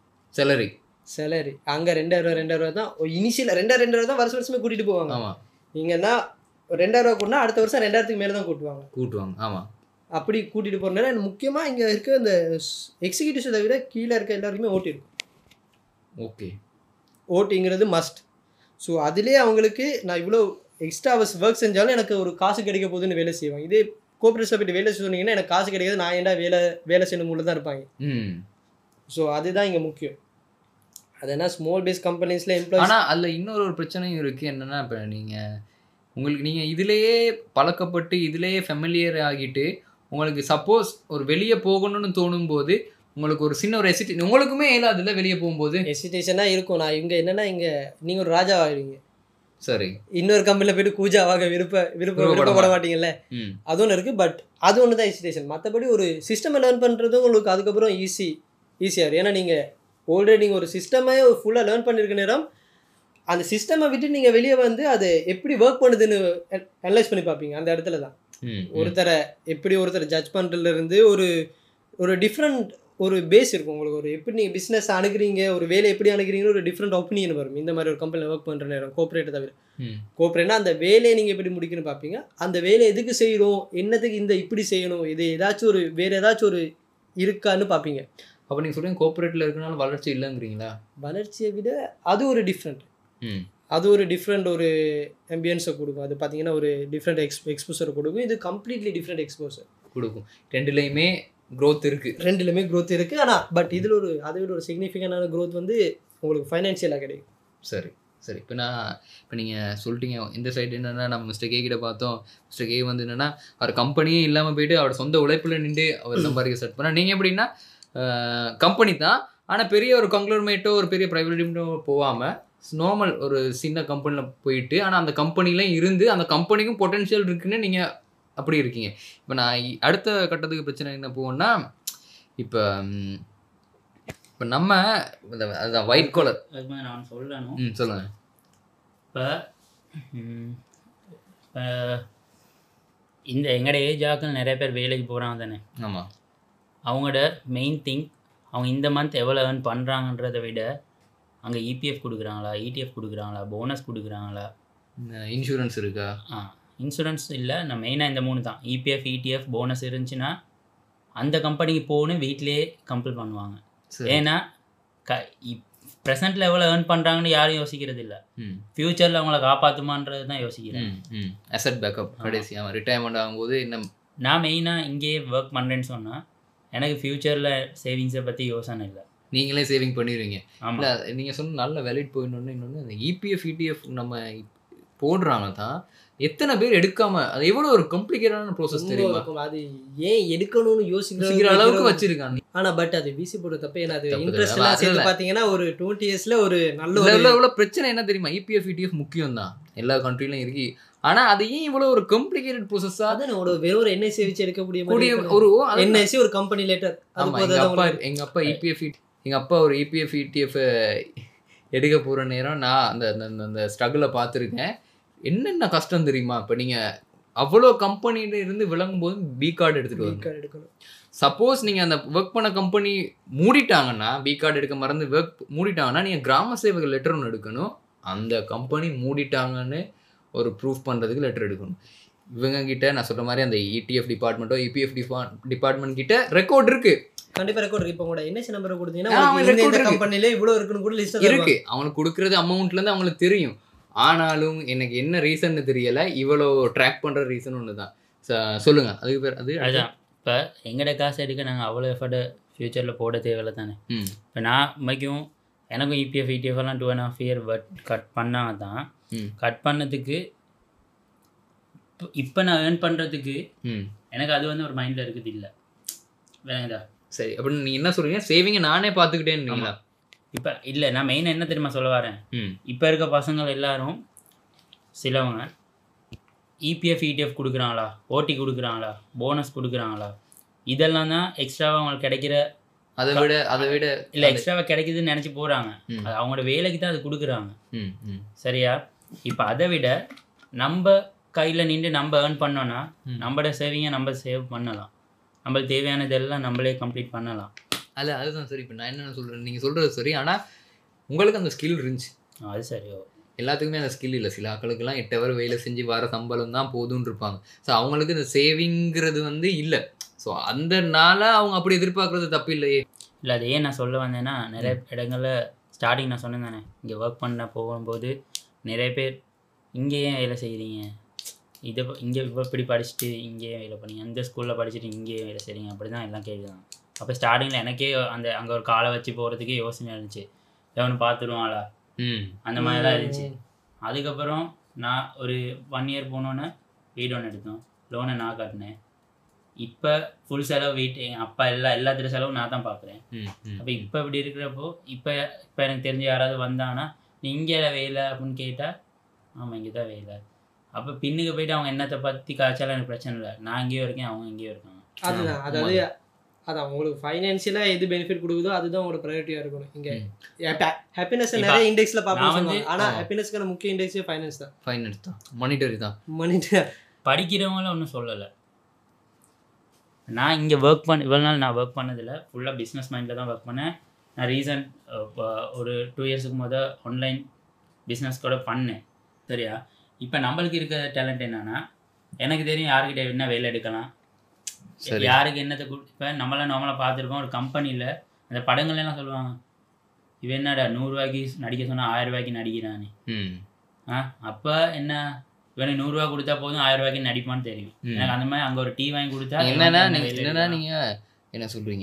சேலரி அங்கே 2000 ரூபா தான் இனிஷியல். 2000 ரூபா தான் வருஷமே கூட்டிகிட்டு போவாங்க. ஆமாம். நீங்கன்னா 2000 ரூபா கூட்டினா அடுத்த வருஷம் 2000க்கு மேலே தான் கூட்டுவாங்க. ஆமாம். அப்படி கூட்டிகிட்டு போகிறனால எனக்கு முக்கியமாக இங்கே இருக்க இந்த எக்ஸிக்யூட்டிவ்ஸை தவிர கீழே இருக்க எல்லாருக்குமே ஓட்டி இருக்கும். ஓட்டிங்கிறது மஸ்ட். ஸோ அதிலே அவங்களுக்கு நான் இவ்வளோ எக்ஸ்ட்ரா ஹவர்ஸ் ஒர்க் செஞ்சாலும் எனக்கு ஒரு காசு கிடைக்க போகுதுன்னு வேலை செய்வாங்க. இதே கோஆப்ரேட்டில் போய்ட்டு வேலை சொன்னீங்கன்னா எனக்கு காசு கிடைக்காது, நான் ஏன்டா வேலை செய்யணும் உள்ள தான் இருப்பாங்க. ஸோ அதுதான் இங்கே முக்கியம். அது என்ன ஸ்மால் பேஸ் கம்பெனிஸில் எம்ப்ளாயிஸ். ஆனால் அதில் இன்னொரு பிரச்சனையும் இருக்குது. என்னென்னா இப்போ நீங்கள் இதிலேயே பழக்கப்பட்டு இதிலேயே ஃபெமிலியர் ஆகிட்டு உங்களுக்கு சப்போஸ் ஒரு வெளியே போகணும்னு தோணும் போது உங்களுக்கு ஒரு சின்ன ஒரு ஹெசிடேஷன் உங்களுக்குமே இல்லாதுல வெளியே போகும்போது ஹெசிடேஷனாக இருக்கும். நான் இங்கே என்னென்னா இங்கே நீங்கள் ஒரு ராஜா ஆகிடுவீங்க. சரி. இன்னொரு கம்பெனியில் போய்ட்டு கூஜாவாக விருப்பப்பட மாட்டீங்கல்ல, அது ஒன்று இருக்குது. பட் அது ஒன்று தான் ஹெசிடேஷன். மற்றபடி ஒரு சிஸ்டமை லேர்ன் பண்ணுறதும் உங்களுக்கு அதுக்கப்புறம் ஈஸியாக. ஏன்னா நீங்கள் ஆல்ரெடி நீங்கள் ஒரு சிஸ்டமே ஃபுல்லாக லேர்ன் பண்ணியிருக்க நேரம் அந்த சிஸ்டமை விட்டு நீங்கள் வெளியே வந்து அது எப்படி ஒர்க் பண்ணுதுன்னு அனலைஸ் பண்ணி பார்ப்பீங்க. அந்த இடத்துல தான் ஒருத்தரை ஜட்ஜ் பண்ணுறதுலேருந்து ஒரு டிஃப்ரெண்ட் ஒரு பேஸ் இருக்கும் உங்களுக்கு. ஒரு எப்படி நீங்கள் பிஸ்னஸ் அணுகிறீங்க, ஒரு வேலை எப்படி அணுகிறீங்கன்னு ஒரு டிஃப்ரெண்ட் ஒப்பீனியன் வரும். இந்த மாதிரி ஒரு கம்பெனியில் ஒர்க் பண்ணுற நேரம் கோஆப்ரேட்டை தவிர. கோஆப்ரேட்னா அந்த வேலையை நீங்கள் எப்படி முடிக்கணும்னு பார்ப்பீங்க. அந்த வேலையை எதுக்கு செய்கிறோம், என்னத்துக்கு இந்த இப்படி செய்யணும், இது ஏதாச்சும் ஒரு வேறு ஏதாச்சும் ஒரு இருக்கான்னு பார்ப்பீங்க. அப்போ நீங்கள் சொல்லுங்கள் கோஆப்ரேட்டில் இருக்கனால வளர்ச்சி இல்லைங்கிறீங்களா? வளர்ச்சியை விட அது ஒரு டிஃப்ரெண்ட், அது ஒரு டிஃப்ரெண்ட் ஒரு ஆம்பியன்ஸை கொடுக்கும். அது பார்த்தீங்கன்னா ஒரு டிஃப்ரெண்ட் எக்ஸ்போசரை கொடுக்கும். இது கம்ப்ளீட்லி டிஃப்ரெண்ட் எக்ஸ்போசர் கொடுக்கும். ரெண்டுலேயுமே க்ரோத் இருக்குது. ரெண்டுலேயுமே க்ரோத் இருக்குது. ஆனால் பட் இதில் ஒரு அதை விட ஒரு சிக்னிஃபிகண்டான க்ரோத் வந்து உங்களுக்கு ஃபைனான்ஷியலாக கிடைக்கும். சரி சரி. இப்போ நீங்கள் சொல்லிட்டீங்க இந்த சைடு என்னென்னா நம்ம மிஸ்டர் கே கிட்ட பார்த்தோம். மிஸ்டர் கே வந்து என்னென்னா அவர் கம்பெனியே இல்லாமல் போயிட்டு அவர் சொந்த உழைப்பில் நின்று அவர் சம்பாதிக்க ஸ்டார்ட் பண்ணால், நீங்கள் எப்படின்னா கம்பெனி தான் ஆனால் பெரிய ஒரு கங்க்ளோமேட்டோ ஒரு பெரிய ப்ரைவேட் லிமிட்டோ போகாமல் நார்மல் ஒரு சின்ன கம்பெனியில் போயிட்டு ஆனால் அந்த கம்பெனிலையும் இருந்து அந்த கம்பெனிக்கும் பொட்டென்ஷியல் இருக்குன்னு நீங்கள் அப்படி இருக்கீங்க. இப்போ நான் அடுத்த கட்டத்துக்கு பிரச்சனை என்ன போவோம்னா, இப்போ நம்ம அதுதான் ஒயிட் காலர் நான் சொல்லணும். சொல்லுங்கள். இப்போ இந்த எங்களோட ஏஜ் ஆக்கள் நிறைய பேர் வேலைக்கு போகிறாங்க தானே. ஆமாம். அவங்களோட மெயின் திங் அவங்க இந்த மந்த் எவ்வளோ ஏர்ன் பண்ணுறாங்கன்றதை விட அங்கே இபிஎஃப் கொடுக்குறாங்களா, இடிஎஃப் கொடுக்குறாங்களா, போனஸ் கொடுக்குறாங்களா, இன்சூரன்ஸ் இருக்கா. இன்சூரன்ஸ் இல்லை, நான் மெயினாக இந்த 3 தான். இபிஎஃப் இடிஎஃப் போனஸ் இருந்துச்சுன்னா அந்த கம்பெனிக்கு போகணும் வீட்டிலேயே கம்ப்ளீட் பண்ணுவாங்க. ஏன்னா ப்ரெசென்ட்டில் எவ்வளோ ஏர்ன் பண்ணுறாங்கன்னு யாரும் யோசிக்கிறது இல்லை, ஃப்யூச்சரில் அவங்கள காப்பாற்றுமான்றது தான் யோசிக்கிறேன். அசெட் பேக்கப் கடைசி அவன் ரிட்டையர்மெண்ட் ஆகும்போது என்ன. நான் மெயினாக இங்கேயே ஒர்க் பண்ணுறேன்னு சொன்னால் எனக்கு ஃப்யூச்சரில் சேவிங்ஸை பற்றி யோசனை இல்லை. நீங்களே சேவிங் பண்ணிடுவீங்க. இல்லை நீங்கள் சொன்ன நல்ல வேலிட் போயிடணுன்னு. இன்னொன்று அந்த இபிஎஃப் இடிஎஃப் நம்ம போடுறாங்க தான் எத்தனை பேர் எடுக்காம, அது எவ்வளோ ஒரு காம்ப்ளிகேட்டான ப்ரோசஸ் தெரியுமா? அது ஏன் எடுக்கணும்னு யோசிக்கிற அளவுக்கு வச்சிருக்காங்க. ஆனால் பட் அது விசி போட தப்பு. ஏன்னா அது இன்ட்ரெஸ்ட் எல்லாம் சேர்த்து பார்த்தீங்கன்னா ஒரு 20 இயர்ஸில் ஒரு நல்ல எவ்வளோ பிரச்சனை என்ன தெரியுமா? இபிஎஃப் இடிஎஃப் முக்கியம் தான், எல்லா கண்ட்ரிலையும் இருக்கு. ஆனால் அது ஏன் இவ்வளோ ஒரு காம்ப்ளிகேட்டட் ப்ரோசஸாக? அதான் ஒரு வெறும் ஒரு என்ஐசி வச்சு எடுக்கக்கூடிய ஒரு என்ஐசி ஒரு கம்பெனி லெட்டர். எங்கள் அப்பா இபிஎஃப் எங்கள் அப்பா ஒரு இபிஎஃப் இடிஎஃப் எடுக்க போகிற நேரம் நான் அந்த ஸ்ட்ரகிளை பார்த்துருக்கேன். என்னென்ன கஷ்டம் தெரியுமா? இப்போ நீங்கள் அவ்வளோ கம்பெனியில இருந்து விளங்கும் போது பி கார்டு எடுத்துக்கணும். சப்போஸ் நீங்கள் அந்த ஒர்க் பண்ண கம்பெனி மூடிட்டாங்கன்னா, பி கார்டு எடுக்க மறந்து மூடிட்டாங்கன்னா நீங்கள் கிராம சேவக லெட்டர் ஒன்று எடுக்கணும். அந்த கம்பெனி மூடிட்டாங்கன்னு ஒரு ப்ரூஃப் பண்ணுறதுக்கு லெட்டர் எடுக்கணும். இவங்க கிட்ட நான் சொல்கிற மாதிரி அந்த இடிஎஃப் டிபார்ட்மெண்ட்டோ இபிஎஃப் டிபார்ட்மெண்ட் கிட்ட ரெக்கார்ட் இருக்குது. கண்டிப்பாக ரெக்கார்ட் இருக்குது. இப்போ உங்களோட என்எஸ்சி நம்பரை கொடுத்தீங்கன்னா கம்பெனிலே இவ்வளோ இருக்குன்னு கூட லிஸ்ட் இருக்குது. அவங்களுக்கு கொடுக்குறது அமௌண்ட்லேருந்து அவங்களுக்கு தெரியும். ஆனாலும் எனக்கு என்ன ரீசன்னு தெரியலை. இவ்வளோ ட்ராக் பண்ணுற ரீசன் ஒன்று தான். சொல்லுங்கள். அதுக்கு பேர் அதுதான். இப்போ எங்களோட காசு எடுக்க நாங்கள் அவ்வளோ எஃபர்ட்டு ஃப்யூச்சரில் போட தேவையில்லை தானே. இப்போ நான் மைக்கும் எனக்கும் இபிஎஃப் இடிஎஃப் எல்லாம் 2.5 இயர் கட் பண்ணாங்க தான். கட் பண்ணதுக்கு இப்போ நான் ஏர்ன் பண்ணுறதுக்கு எனக்கு அது வந்து ஒரு மைண்டில் இருக்குது இல்லை வேணுதா. சரி, அப்படின்னு நீங்கள் என்ன சொல்கிறீங்க? சேவிங்கை நானே பார்த்துக்கிட்டேன்னு. இப்போ இல்லை, நான் மெயினாக என்ன தெரியுமா சொல்ல வரேன். இப்போ இருக்க பசங்கள் எல்லாரும் சிலவங்க இபிஎஃப் இடிஎஃப் கொடுக்குறாங்களா, ஓடி கொடுக்குறாங்களா, போனஸ் கொடுக்குறாங்களா, இதெல்லாம் தான் எக்ஸ்ட்ராவாக அவங்களுக்கு கிடைக்கிற. அதை விட இல்லை, எக்ஸ்ட்ராவாக கிடைக்குதுன்னு நினச்சி போகிறாங்க. அது அவங்களோட வேலைக்கு தான் அது கொடுக்குறாங்க. சரியா? இப்போ அதை விட நம்ம கையில் நின்று நம்ம ஏர்ன் பண்ணோன்னா நம்மளோட சேவிங்கை நம்ம சேவ் பண்ணலாம். நம்மளுக்கு தேவையானதெல்லாம் நம்மளே கம்ப்ளீட் பண்ணலாம். அதுதான் சரி. இப்போ நான் என்ன சொல்கிறேன், நீங்கள் சொல்கிறது சரி. ஆனால் உங்களுக்கு அந்த ஸ்கில் இருந்துச்சு. அது சரியோ, எல்லாத்துக்குமே அந்த ஸ்கில் இல்லை. சில ஆக்களுக்கெல்லாம் 8 ஹவர் வேலை செஞ்சு வர சம்பளம் தான் போதும்னு இருப்பாங்க. ஸோ அவங்களுக்கு இந்த சேவிங்கிறது வந்து இல்லை. ஸோ அந்த நாளாக அவங்க அப்படி எதிர்பார்க்குறது தப்பு இல்லையே. இல்லை, அது ஏன் நான் சொல்ல வந்தேன்னா, நிறைய இடங்களில் ஸ்டார்டிங் நான் சொன்னேன் தானே, இங்கே ஒர்க் பண்ண போகும்போது நிறைய பேர் இங்கே ஏன் வேலை செய்கிறீங்க, இங்கே இப்படி படிச்சுட்டு இங்கேயே வேலை பண்ணீங்க, அந்த ஸ்கூலில் படிச்சுட்டு இங்கேயே வேலை செய்கிறீங்க, அப்படி தான் எல்லாம் கேட்குறாங்க. அப்போ ஸ்டார்டிங்கில் எனக்கே அங்கே ஒரு காலை வச்சு போகிறதுக்கே யோசனை இருந்துச்சு, எவனு பார்த்துருவாங்களா அந்த மாதிரிலாம் இருந்துச்சு. அதுக்கப்புறம் நான் ஒரு 1 இயர் போனோன்னே வீடு ஒன்று எடுத்தோம், லோனை நான் கட்டினேன். இப்போ ஃபுல் செலவு வீட்டு எங்கள் அப்பா எல்லாத்துடைய செலவும் நான் தான் பார்க்குறேன். அப்போ இப்போ இப்படி இருக்கிறப்போ இப்போ எனக்கு தெரிஞ்ச யாராவது வந்தாங்கன்னா நீ இங்கே வேலை அப்படின்னு கேட்டால், ஆமாம் இங்கே தான் வேலை. அப்போ பின்னுக்கு போயிட்டு அவங்க என்னத்தை பற்றி காய்ச்சாலும் எனக்கு பிரச்சனை இல்லை, நான் இங்கேயும் இருக்கேன் அவங்க இங்கேயும் இருக்காங்க. அதுதான் அதான் உங்களுக்கு ஃபைனான்ஷியலாக எது பெனிஃபிட் கொடுக்குதோ அதுதான் உங்களோட ப்ரையாரிட்டியாக இருக்கணும். இங்கே ஹாப்பினஸ் நிறைய இண்டெக்ஸில் பார்ப்பாங்க, ஆனால் ஹாப்பினஸ்க்கான முக்கிய இண்டெக்ஸே ஃபைனான்ஸ் தான். மானிட்டரி தான். படிக்கிறவங்கள ஒன்றும் சொல்லலை. நான் இங்கே இவ்வளோ நாள் நான் ஒர்க் பண்ணதில்லை, ஃபுல்லாக பிஸ்னஸ் மைண்டில் தான் ஒர்க் பண்ணேன். நான் ரீசன்ட் ஒரு 2 இயர்ஸுக்கு ஆன்லைன் பிஸ்னஸ் கூட பண்ணேன். சரியா? இப்போ நம்மளுக்கு இருக்க டேலண்ட் என்னன்னா, எனக்கு தெரியும் யாருக்கிட்ட என்ன வேலை எடுக்கலாம், யாருக்கு என்னத்தை இப்போ நம்மளாக பார்த்துருப்போம். ஒரு கம்பெனியில் அந்த படங்கள்லாம் சொல்லுவாங்க, இவன் என்னடா 100 ரூபாய்க்கு நடிக்க சொன்னால் 1000 ரூபாய்க்கு நடிக்கிறானே. அப்போ என்ன, இவனுக்கு 100 ரூபா கொடுத்தா போதும் 1000 ரூபாய்க்கு நடிப்பான்னு தெரியும் எனக்கு. அந்த மாதிரி அங்கே ஒரு டீ வாங்கி கொடுத்தா என்னன்னா நீங்கள் என்ன சொல்கிறீங்க,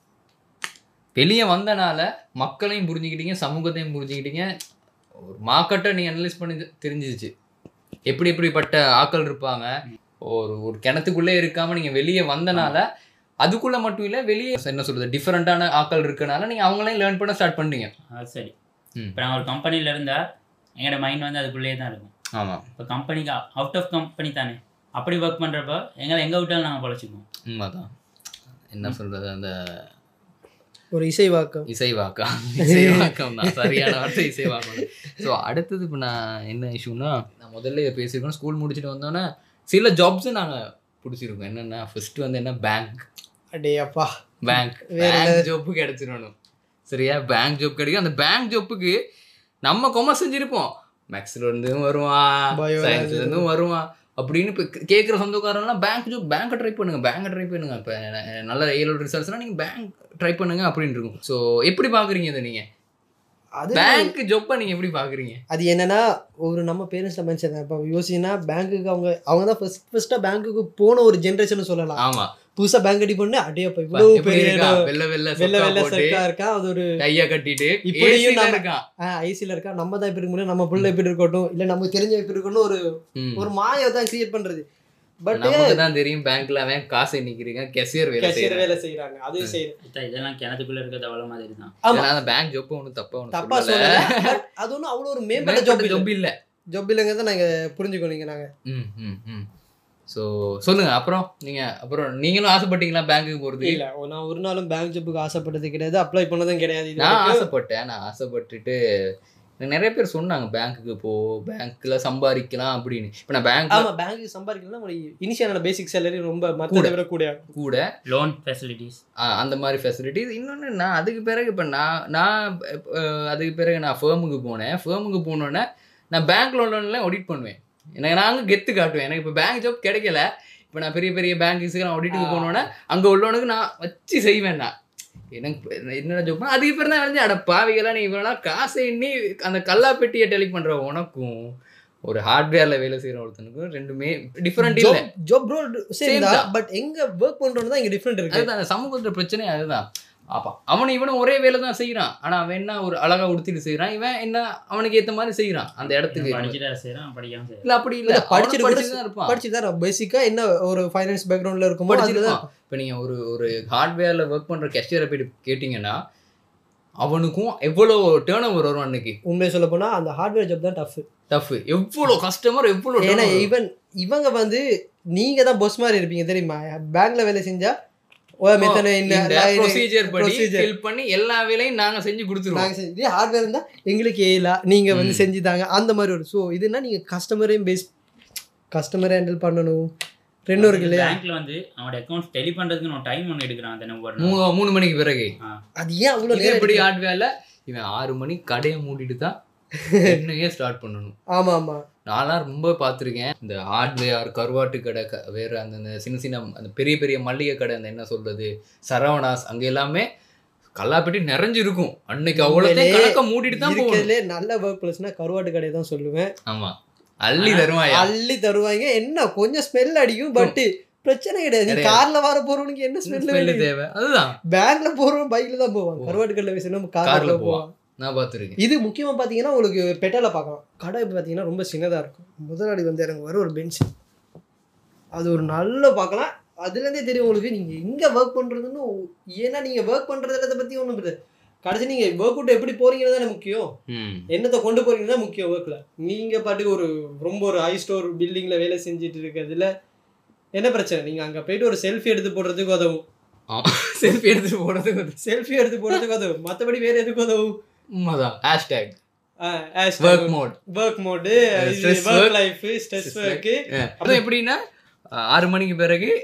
வெளியே வந்தனால மக்களையும் புரிஞ்சுக்கிட்டீங்க, சமூகத்தையும் புரிஞ்சுக்கிட்டீங்க, ஒரு மார்க்கெட்டை நீங்கள் அனலைஸ் பண்ணி தெரிஞ்சிச்சு எப்படிப்பட்ட ஆட்கள் இருப்பாங்க. ஒரு கிணத்துக்குள்ளே இருக்காமல் நீங்கள் வெளியே வந்தனால, அதுக்குள்ளே மட்டும் இல்லை வெளியே என்ன சொல்கிறது டிஃப்ரெண்ட்டான ஆட்கள் இருக்கனால நீங்கள் அவங்களையும் லேர்ன் பண்ண ஸ்டார்ட் பண்ணீங்க. அது சரி. இப்போ நாங்கள் ஒரு கம்பெனியில் இருந்தால் எங்களோட மைண்ட் வந்து அதுக்குள்ளேயே தான் இருக்கும். ஆமாம். இப்போ கம்பெனிக்கு அவுட் ஆஃப் கம்பெனி தானே, அப்படி ஒர்க் பண்ணுறப்போ எங்களை எங்கே விட்டாலும் நாங்கள் பொழைச்சிக்குவோம். உண்மைதான். என்ன சொல்கிறது, அந்த ஒரு இசைவாக்கம் தான் சரியான வார்த்தை, இசைவாக்கம். ஸோ அடுத்தது இப்போ நான் என்ன இஷ்யூன்னா, நான் முதல்ல பேசியிருக்கோம், ஸ்கூல் முடிச்சுட்டு வந்தோன்னே சில ஜாப்ஸு நாங்கள் பிடிச்சிருக்கோம். என்னென்னா ஃபஸ்ட்டு வந்து என்ன, பேங்க் ஜாப்பு கிடச்சிடணும். சரியா? பேங்க் ஜாப் கிடைக்கும். அந்த பேங்க் ஜாப்புக்கு நம்ம கொமர்ஸ் செஞ்சுருப்போம், மேக்ஸ்லேருந்தும் வருவான், சயின்ஸ்லேருந்தும் வருவான் அப்படின்னு. இப்போ கேட்குற சொந்தக்காரங்களாம் பேங்க்கை ட்ரை பண்ணுங்க, இப்போ நல்ல ஏழு ரிசல்ட்ஸ்லாம் நீங்கள் பேங்க் ட்ரை பண்ணுங்க அப்படின்னு இருக்கும். ஸோ எப்படி பார்க்குறீங்க இதை நீங்கள், அது பேங்க் ஜாப்பை நீங்கள் எப்படி பார்க்குறீங்க? அது என்னன்னா, ஒரு நம்ம பேரண்ட்ஸில் மென்ஷன் இப்போ யோசிச்சுன்னா, பேங்க்குக்கு அவங்க தான் ஃபஸ்ட்டாக பேங்க்குக்கு போன ஒரு ஜென்ரேஷன் சொல்லலாம். ஆமாம். புதுசாக பேங்க் அடி பண்ணு அடையப்போ இவ்வளோ பெரிய வெள்ளை செட்டாக இருக்கா, அது ஒரு கையை கட்டிட்டு இப்படியும் இருக்கான், ஐசியில் இருக்கா, நம்ம தான் எப்படி இருக்க முடியும், நம்ம பிள்ளை எப்படி இருக்கட்டும், இல்லை நமக்கு தெரிஞ்ச எப்படி இருக்கட்டும், ஒரு மாயை தான் கிரியேட் பண்ணுறது. பட் நமக்கு தான் தெரியும் பேங்க்ல அவன் காசு எண்ணிக்கிறீங்க, கேஷியர் வேலை செய்யறாங்க. அதுவும் செய்யறாங்க. இதெல்லாம் கிணத்துக்குள்ள இருக்கிற தவளை மாதிரி தான். அந்த பேங்க் ஜாப் ஒன்றும் தப்பா சொல்லல. அது ஒன்றும் அவ்வளோ ஒரு மேம்பட்ட ஜாப் இல்லைங்கிறத நாங்கள் புரிஞ்சுக்கோங்க நாங்கள். ஸோ சொல்லுங்க, அப்புறம் நீங்களும் ஆசைப்பட்டீங்களா பேங்க்குக்கு போகிறது? இல்லை, நான் ஒரு நாளும் பேங்க் ஜாப்புக்கு ஆசைப்பட்டது கிடையாது, அப்ளை பண்ணதும் கிடையாது. நான் ஆசைப்பட்டுட்டு நிறைய பேர் சொன்னாங்க பேங்க்குக்கு பேங்க்ல சம்பாதிக்கலாம் அப்படின்னு. இப்போ நான் பேங்க்கு சம்பாதிக்கலாம், இனிஷியலான பேசிக் சேலரி ரொம்ப மற்ற விட கூட லோன் ஃபெசிலிட்டிஸ், அந்த மாதிரி ஃபெசிலிட்டிஸ். இன்னொன்று நான் அதுக்கு பிறகு இப்போ நான் அதுக்கு பிறகு நான் ஃபேர்முக்கு போனோன்னே நான் பேங்க் லோன்லாம் ஆடிட் பண்ணுவேன். எனக்கு நாங்கள் கெத்து காட்டுவேன். எனக்கு இப்போ பேங்க் ஜாப் கிடைக்கல, இப்போ நான் பெரிய பேங்க்ஸுக்கு நான் ஆடிட்டுக்கு போனோன்னே அங்கே உள்ளவனுக்கு நான் வச்சு செய்வேன். நான் எனக்கு என்னோட ஜாப் அதுக்கு பேர் தான் வந்து, அட பாவிகளா நீ இவ்வளோ காசை எண்ணி அந்த கல்லாப்பெட்டியை டெலி பண்ணுற உனக்கும் ஒரு ஹார்ட்வேரில் வேலை செய்கிற ஒருத்தனுக்கும் ரெண்டுமே டிஃப்ரெண்ட் இல்லை. ஜாப் ரோல் சேம் தான், பட் எங்கே ஒர்க் பண்ணுறோன்னு தான் இங்கே டிஃப்ரெண்ட் இருக்குது. அதுதான் அந்த சமூகத்தில் பிரச்சனை. அதுதான். அப்போ இவனும் ஒரே வேலை தான் செய்கிறான், ஆனால் அவன் என்ன ஒரு அழகாக உடுத்திட்டு செய்கிறான், இவன் என்ன அவனுக்கு ஏற்ற மாதிரி செய்கிறான் அந்த இடத்துக்கு. இல்லை அப்படி இல்லை, படிச்சுட்டு தான் இருப்பான், படிச்சுட்டு தான் பேசிக்காக என்ன ஒரு ஃபைனான்ஸ் பேக்ரவுண்டில் இருக்கும், படிச்சுட்டு தான். இப்போ நீங்கள் ஒரு ஹார்ட்வேரில் ஒர்க் பண்ணுற கேஷியரை போய்ட்டு கேட்டிங்கன்னா அவனுக்கும் எவ்வளோ டேர்ன் ஓவர் வரும் அன்னைக்கு. உண்மையை சொல்ல போனால் அந்த ஹார்ட்வேர் ஜாப் தான் டஃப். எவ்வளோ கஸ்டமர் எவ்வளோ, ஏன்னா இவங்க வந்து நீங்கள் தான் பொஸ் மாதிரி இருப்பீங்க தெரியுமா. பேங்க்ல வேலை செஞ்சால் எல்லா வேலையும் நாங்கள் செஞ்சு கொடுத்துருவோம். ஹார்ட்வேர் இருந்தால் எங்களுக்கு நீங்கள் வந்து செஞ்சுதாங்க அந்த மாதிரி ஒரு. ஸோ இதுனா நீங்கள் கஸ்டமரை ஹேண்டில் பண்ணணும். ரெண்டும் இருக்கு இல்லையா. பேங்க்ல வந்து அவனோட அக்கௌண்ட் டெலி பண்றதுக்கு நான் டைம் ஒன்று எடுக்கிறான். அதை 3 மணிக்கு பிறகு அது ஏன் அவ்வளோ எப்படி ஹார்ட்வேர்ல இவன் 6 மணிக்கு கடையை மூடிட்டு தான் என்னையே ஸ்டார்ட் பண்ணணும். ஆமாம், நான்லாம் ரொம்ப பார்த்துருக்கேன் இந்த ஹார்ட்வேர் கருவாட்டு கடை, வேறு அந்த சின்ன அந்த பெரிய மல்லிகை கடை, அந்த என்ன சொல்கிறது சரவணாஸ், அங்கே எல்லாமே கல்லாப்பெட்டி நிறைஞ்சிருக்கும். அன்னைக்கு அவ்வளோ கணக்க மூடிட்டு தான் போகிறதுலே நல்ல ஒர்க் பிளேஸ்னா கருவாட்டு கடை தான் சொல்லுவேன். ஆமாம், அள்ளி தருவாங்க. என்ன கொஞ்சம் ஸ்மெல் அடிக்கும், பட் பிரச்சனை கிடையாது. நீ காரில் வர போகிறவனுக்கு என்ன ஸ்மெல் தேவை, அதுதான். பேங்க்ல போகிறவன் பைக்கில் தான் போவான், கருவாட்டு கடையில் பேசினா காரில் போவான். நான் பார்த்துருக்கேன். இது முக்கியமாக பார்த்தீங்கன்னா உங்களுக்கு பெட்டாவில் பார்க்கலாம். கடை பார்த்தீங்கன்னா ரொம்ப சின்னதாக இருக்கும். முதலாளி வந்து எனக்கு வர ஒரு பெஞ்ச், அது ஒரு நல்ல பார்க்கலாம். அதுலேருந்தே தெரியும் உங்களுக்கு நீங்கள் எங்கே ஒர்க் பண்ணுறதுன்னு. ஏன்னா நீங்கள் ஒர்க் பண்ணுறதை பற்றி ஒன்றும் இல்லை, கடைசி நீங்கள் ஒர்க் அவுட் எப்படி போகிறீங்கிறது தானே முக்கியம். என்னத்தை கொண்டு போகிறீங்க தான் முக்கியம் ஒர்க்கில். நீங்கள் பாட்டுக்கு ரொம்ப ஒரு ஹை ஸ்டோர் பில்டிங்கில் வேலை செஞ்சுட்டு இருக்கிறதுல என்ன பிரச்சனை, நீங்கள் அங்கே போய்ட்டு ஒரு செல்ஃபி எடுத்து போடுறதுக்கு உதவும். செல்ஃபி எடுத்து போடுறதுக்கு உதவும், மற்றபடி வேறு எதுக்கு உதவும்? Hashtag work mode, work life, stress work. அப்புறம் எப்படின்னா 6 மணிக்கு பிறகு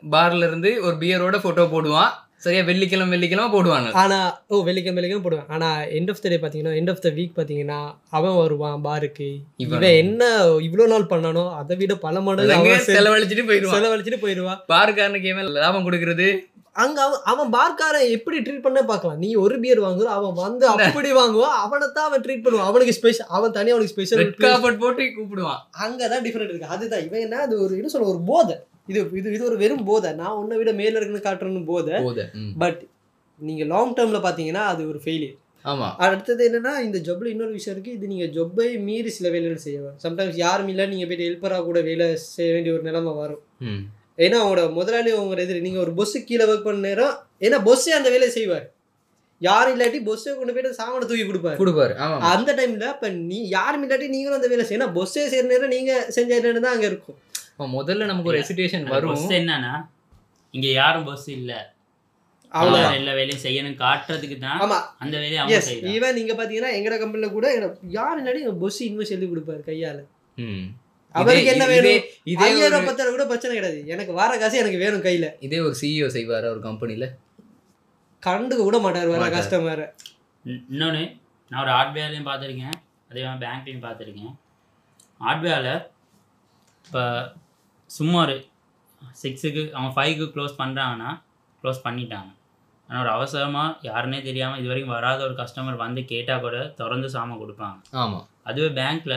பார்ல இருந்து ஒரு பியரோட போட்டோ போடுவான். சரியா வெள்ளிக்கிழமை போடுவாங்க. ஆனால் வெள்ளிக்கிழமை போடுவேன். ஆனால் எண்ட் ஆஃப் த டே பார்த்தீங்கன்னா, எண்ட் ஆஃப் த வீக் பார்த்தீங்கன்னா அவன் வருவான் பாருக்கு. இவன் என்ன இவ்வளோ நாள் பண்ணானோ அதை விட பல மடங்கு செலவழிச்சிட்டு போயிடுவான். பார்க்காரனுக்கு ஏன் லாபம் கொடுக்கறது? அங்க அவன் பார்க்காரன் எப்படி ட்ரீட் பண்ண பார்க்கலாம். நீ ஒரு பியர் வாங்குற, அவன் வந்து அப்படி வாங்குவான். அவனைத்தான் அவன் ட்ரீட் பண்ணுவான். அவனுக்கு ஸ்பெஷல், அவன் தனியாக அவனுக்கு ஸ்பெஷல் போட்டு கூப்பிடுவான். அங்கதான் டிஃபரெண்ட் இருக்கு. அதுதான் இவன் என்ன, அது ஒரு என்ன சொல்ல, ஒரு போதை. இது ஒரு வெறும் போதை. நான் உன்னை விட மேல இருக்குன்னு காட்டுறேன்னு போதை. பட் நீங்க லாங் டேர்ம்ல பாத்தீங்கன்னா அது ஒரு ஃபெயிலியர். ஆமா. அடுத்தது என்னன்னா, இந்த ஜப்ல இன்னொரு விஷயம் இருக்கு. இது நீங்க ஜப்பை மீறி சில வேலைகள் செய்யலாம். சம்டைம்ஸ் யாரும் இல்லை, நீங்க போயிட்டு ஹெல்ப்பரா கூட வேலை செய்ய வேண்டிய ஒரு நிலைமை வரும். ஏன்னா அவங்களோட முதலாளி உங்களோட எதிரி. நீங்க ஒரு பொஸ்ஸு கீழே ஒர்க் பண்ண நேரம், ஏன்னா பொஸ்ஸே அந்த வேலையை செய்வார். யாரும் இல்லாட்டி பொஸ்ஸே கொண்டு போயிட்டு சாமான தூக்கி கொடுப்பாரு. அந்த டைம்ல இப்ப நீ யாரும் இல்லாட்டி நீங்களும் அந்த வேலை செய்யணும். பொஸ்ஸே செய்யற நேரம் நீங்க செஞ்ச நேரம் தான் அங்க இருக்கும். முதல்ல நமக்கு ஒரு ஹெசிடேஷன் வரும். என்னன்னா, இங்க யாரும் பஸ் இல்ல, அவ்வளவு எல்லா வேலையும் செய்யணும் காட்டுறதுக்கு தான் அந்த வேலையை அவங்க செய்யறாங்க. ஈவன் நீங்க பாத்தீங்கன்னா எங்கட கம்பெனில கூட யாரும் இல்லாட்டி பொஸ் இன்வெஸ்ட் எழுதி கொடுப்பாரு கையால. அவருக்கு என்ன வேணும், 5000 10,000 கூட பிரச்சனை கிடையாது. எனக்கு வர காசு எனக்கு வேணும் கையில. இதே ஒரு சிஇஓ செய்வாரு ஒரு கம்பெனில, கண்டுக்க விட மாட்டாரு வர கஸ்டமர். இன்னொன்னு, நான் ஒரு ஹார்ட்வேர்லையும் பார்த்துருக்கேன், அதே மாதிரி பேங்க்லையும் பார்த்துருக்கேன். ஹார்ட்வேரில் இப்போ சும்மா ஒரு 6க்கு அவங்க 5க்கு க்ளோஸ் பண்ணுறாங்கன்னா க்ளோஸ் பண்ணிட்டாங்க. ஆனால் ஒரு அவசரமாக யாருன்னே தெரியாமல் இது வரைக்கும் வராத ஒரு கஸ்டமர் வந்து கேட்டால் கூட திறந்து சாமான் கொடுப்பாங்க. ஆமாம். அதுவே பேங்க்கில்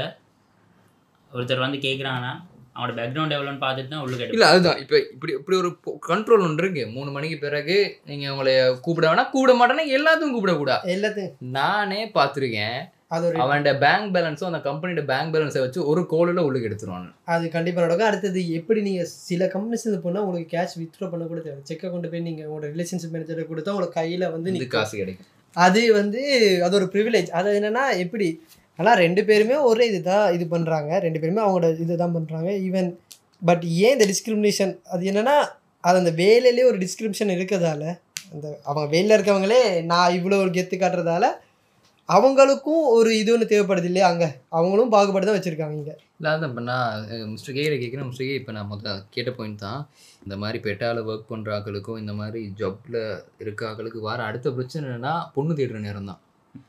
ஒருத்தர் வந்து கேட்குறாங்கன்னா அவனோட பேக்ரவுண்ட் எவ்வளோன்னு பார்த்துட்டு தான் உள்ள கேட்டு. இல்லை அதுதான் இப்போ இப்படி ஒரு கண்ட்ரோல் ஒன்று இருக்கு. 3 மணிக்கு பிறகு நீங்கள் உங்களை கூப்பிட வேணா, கூப்பிட மாட்டேன்னா எல்லாத்தையும் கூப்பிடக்கூடாது. எல்லாத்தையும் நானே பார்த்துருக்கேன். அவனோட பேங்க் பேலன்ஸும் அந்த கம்பெனியோட பேங்க் பேலன்ஸை வச்சு ஒரு கோலில் உள்ளுக்கு எடுத்துருவாங்க. அது கண்டிப்பாக நடக்கும். அடுத்தது எப்படி நீங்கள் சில கம்பெனிஸ் இது பண்ணால் உங்களுக்கு கேஷ் வித்ட்ரா பண்ண கூட தேவை. செக்கை கொண்டு போய் நீங்கள் உங்களோட ரிலேஷன்ஷிப் மேனேஜரை கொடுத்தா உங்களோட கையில் வந்து காசு கிடைக்கும். அது வந்து அது ஒரு ப்ரிவிலேஜ். அது என்னென்னா எப்படி, ஆனால் 2 பேருமே ஒரே இது தான் இது பண்ணுறாங்க, 2 பேருமே அவங்களோட இது தான் பண்ணுறாங்க. ஈவன் பட் ஏன் இந்த டிஸ்கிரிமினேஷன், அது என்னென்னா அது அந்த வேலையிலே ஒரு டிஸ்கிரிமினேஷன் இருக்கிறதால, அந்த அவங்க வேலையில் இருக்கவங்களே நான் இவ்வளோ ஒரு கெத்து காட்டுறதால அவங்களுக்கும் ஒரு இது ஒன்று தேவைப்படுது இல்லையா, அங்கே அவங்களும் பாகுபாடு தான் வச்சுருக்காங்க இங்கே. இல்லை அதான் இப்போ நான் மிஸ்டர் கேயில் கேட்குறேன். மிஸ்டர் கே, இப்போ நான் முதல்ல கேட்ட பாயிண்ட் தான், இந்த மாதிரி பெட்டாவில் ஒர்க் பண்ணுற ஆக்களுக்கும் இந்த மாதிரி ஜாப்பில் இருக்க ஆக்களுக்கு வர அடுத்த பிரச்சனை என்னென்னா பொண்ணு தேடுற நேரம் தான்.